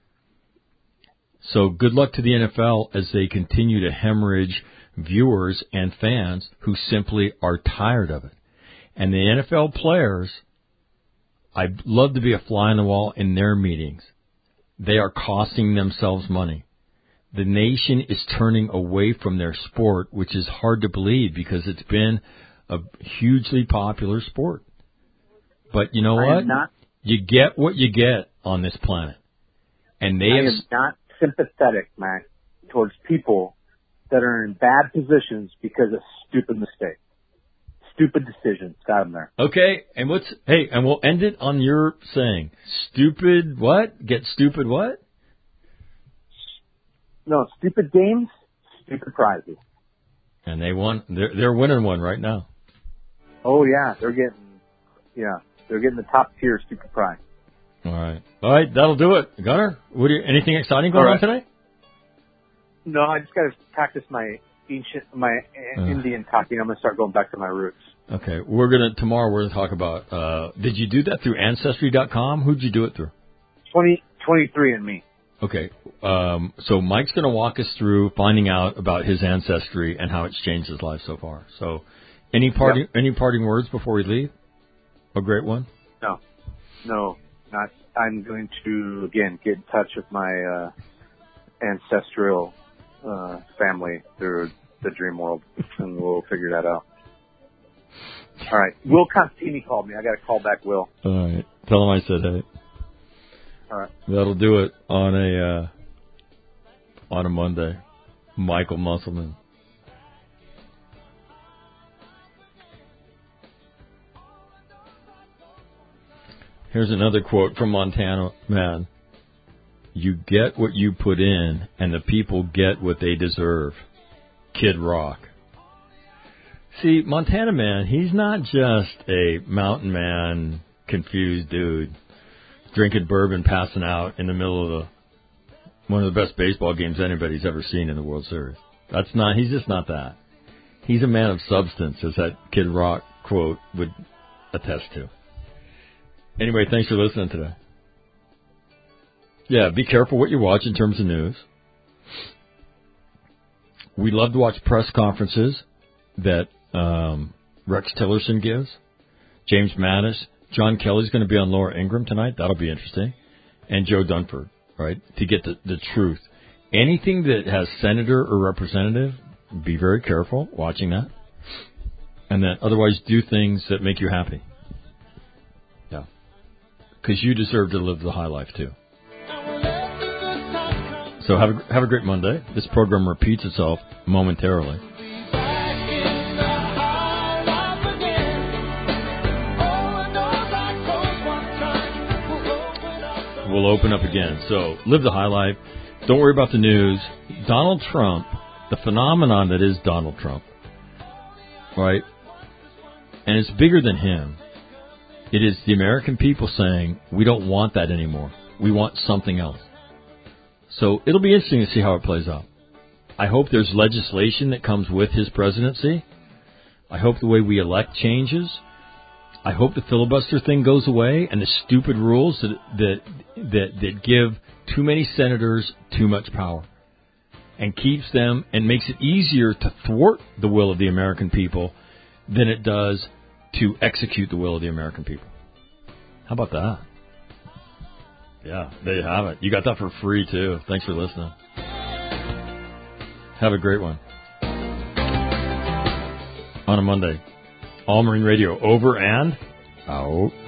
So good luck to the NFL as they continue to hemorrhage viewers and fans who simply are tired of it. And the NFL players, I'd love to be a fly on the wall in their meetings. They are costing themselves money. The nation is turning away from their sport, which is hard to believe because it's been a hugely popular sport. But you know what? You get what you get on this planet. And they am not sympathetic, Mac, towards people that are in bad positions because of stupid mistakes. Stupid decisions got them there. Okay, and and we'll end it on your saying, stupid what? Get stupid what? No, stupid games, stupid prizes. And they won. They're winning one right now. Oh yeah, they're getting the top tier stupid prize. All right, that'll do it. Gunner, anything exciting going on today? No, I just got to practice my Indian talking. I'm going to start going back to my roots. Okay, tomorrow we're going to talk about, did you do that through Ancestry.com? Who'd you do it through? 23andMe. Okay, so Mike's going to walk us through finding out about his ancestry and how it's changed his life so far. So, any parting words before we leave? A great one? No, not. I'm going to, again, get in touch with my ancestral family through the dream world, and we'll figure that out. All right. Will Constantini called me. I got to call back Will. All right. Tell him I said hey. All right. That'll do it on a Monday. Michael Musselman. Here's another quote from Montana Man. You get what you put in, and the people get what they deserve. Kid Rock. See, Montana Man, he's not just a mountain man, confused dude, drinking bourbon, passing out in the middle of one of the best baseball games anybody's ever seen in the World Series. He's just not that. He's a man of substance, as that Kid Rock quote would attest to. Anyway, thanks for listening today. Yeah, be careful what you watch in terms of news. We love to watch press conferences that Rex Tillerson gives. James Mattis. John Kelly's going to be on Laura Ingraham tonight. That'll be interesting. And Joe Dunford, right, to get the truth. Anything that has senator or representative, be very careful watching that. And then otherwise do things that make you happy. Yeah. Because you deserve to live the high life, too. So have a great Monday. This program repeats itself momentarily. We'll open up again. So live the high life. Don't worry about the news. Donald Trump, the phenomenon that is Donald Trump, right? And it's bigger than him. It is the American people saying, we don't want that anymore. We want something else. So it'll be interesting to see how it plays out. I hope there's legislation that comes with his presidency. I hope the way we elect changes. I hope the filibuster thing goes away and the stupid rules that give too many senators too much power and keeps them and makes it easier to thwart the will of the American people than it does to execute the will of the American people. How about that? Yeah, there you have it. You got that for free, too. Thanks for listening. Have a great one. On a Monday. All Marine Radio over and out.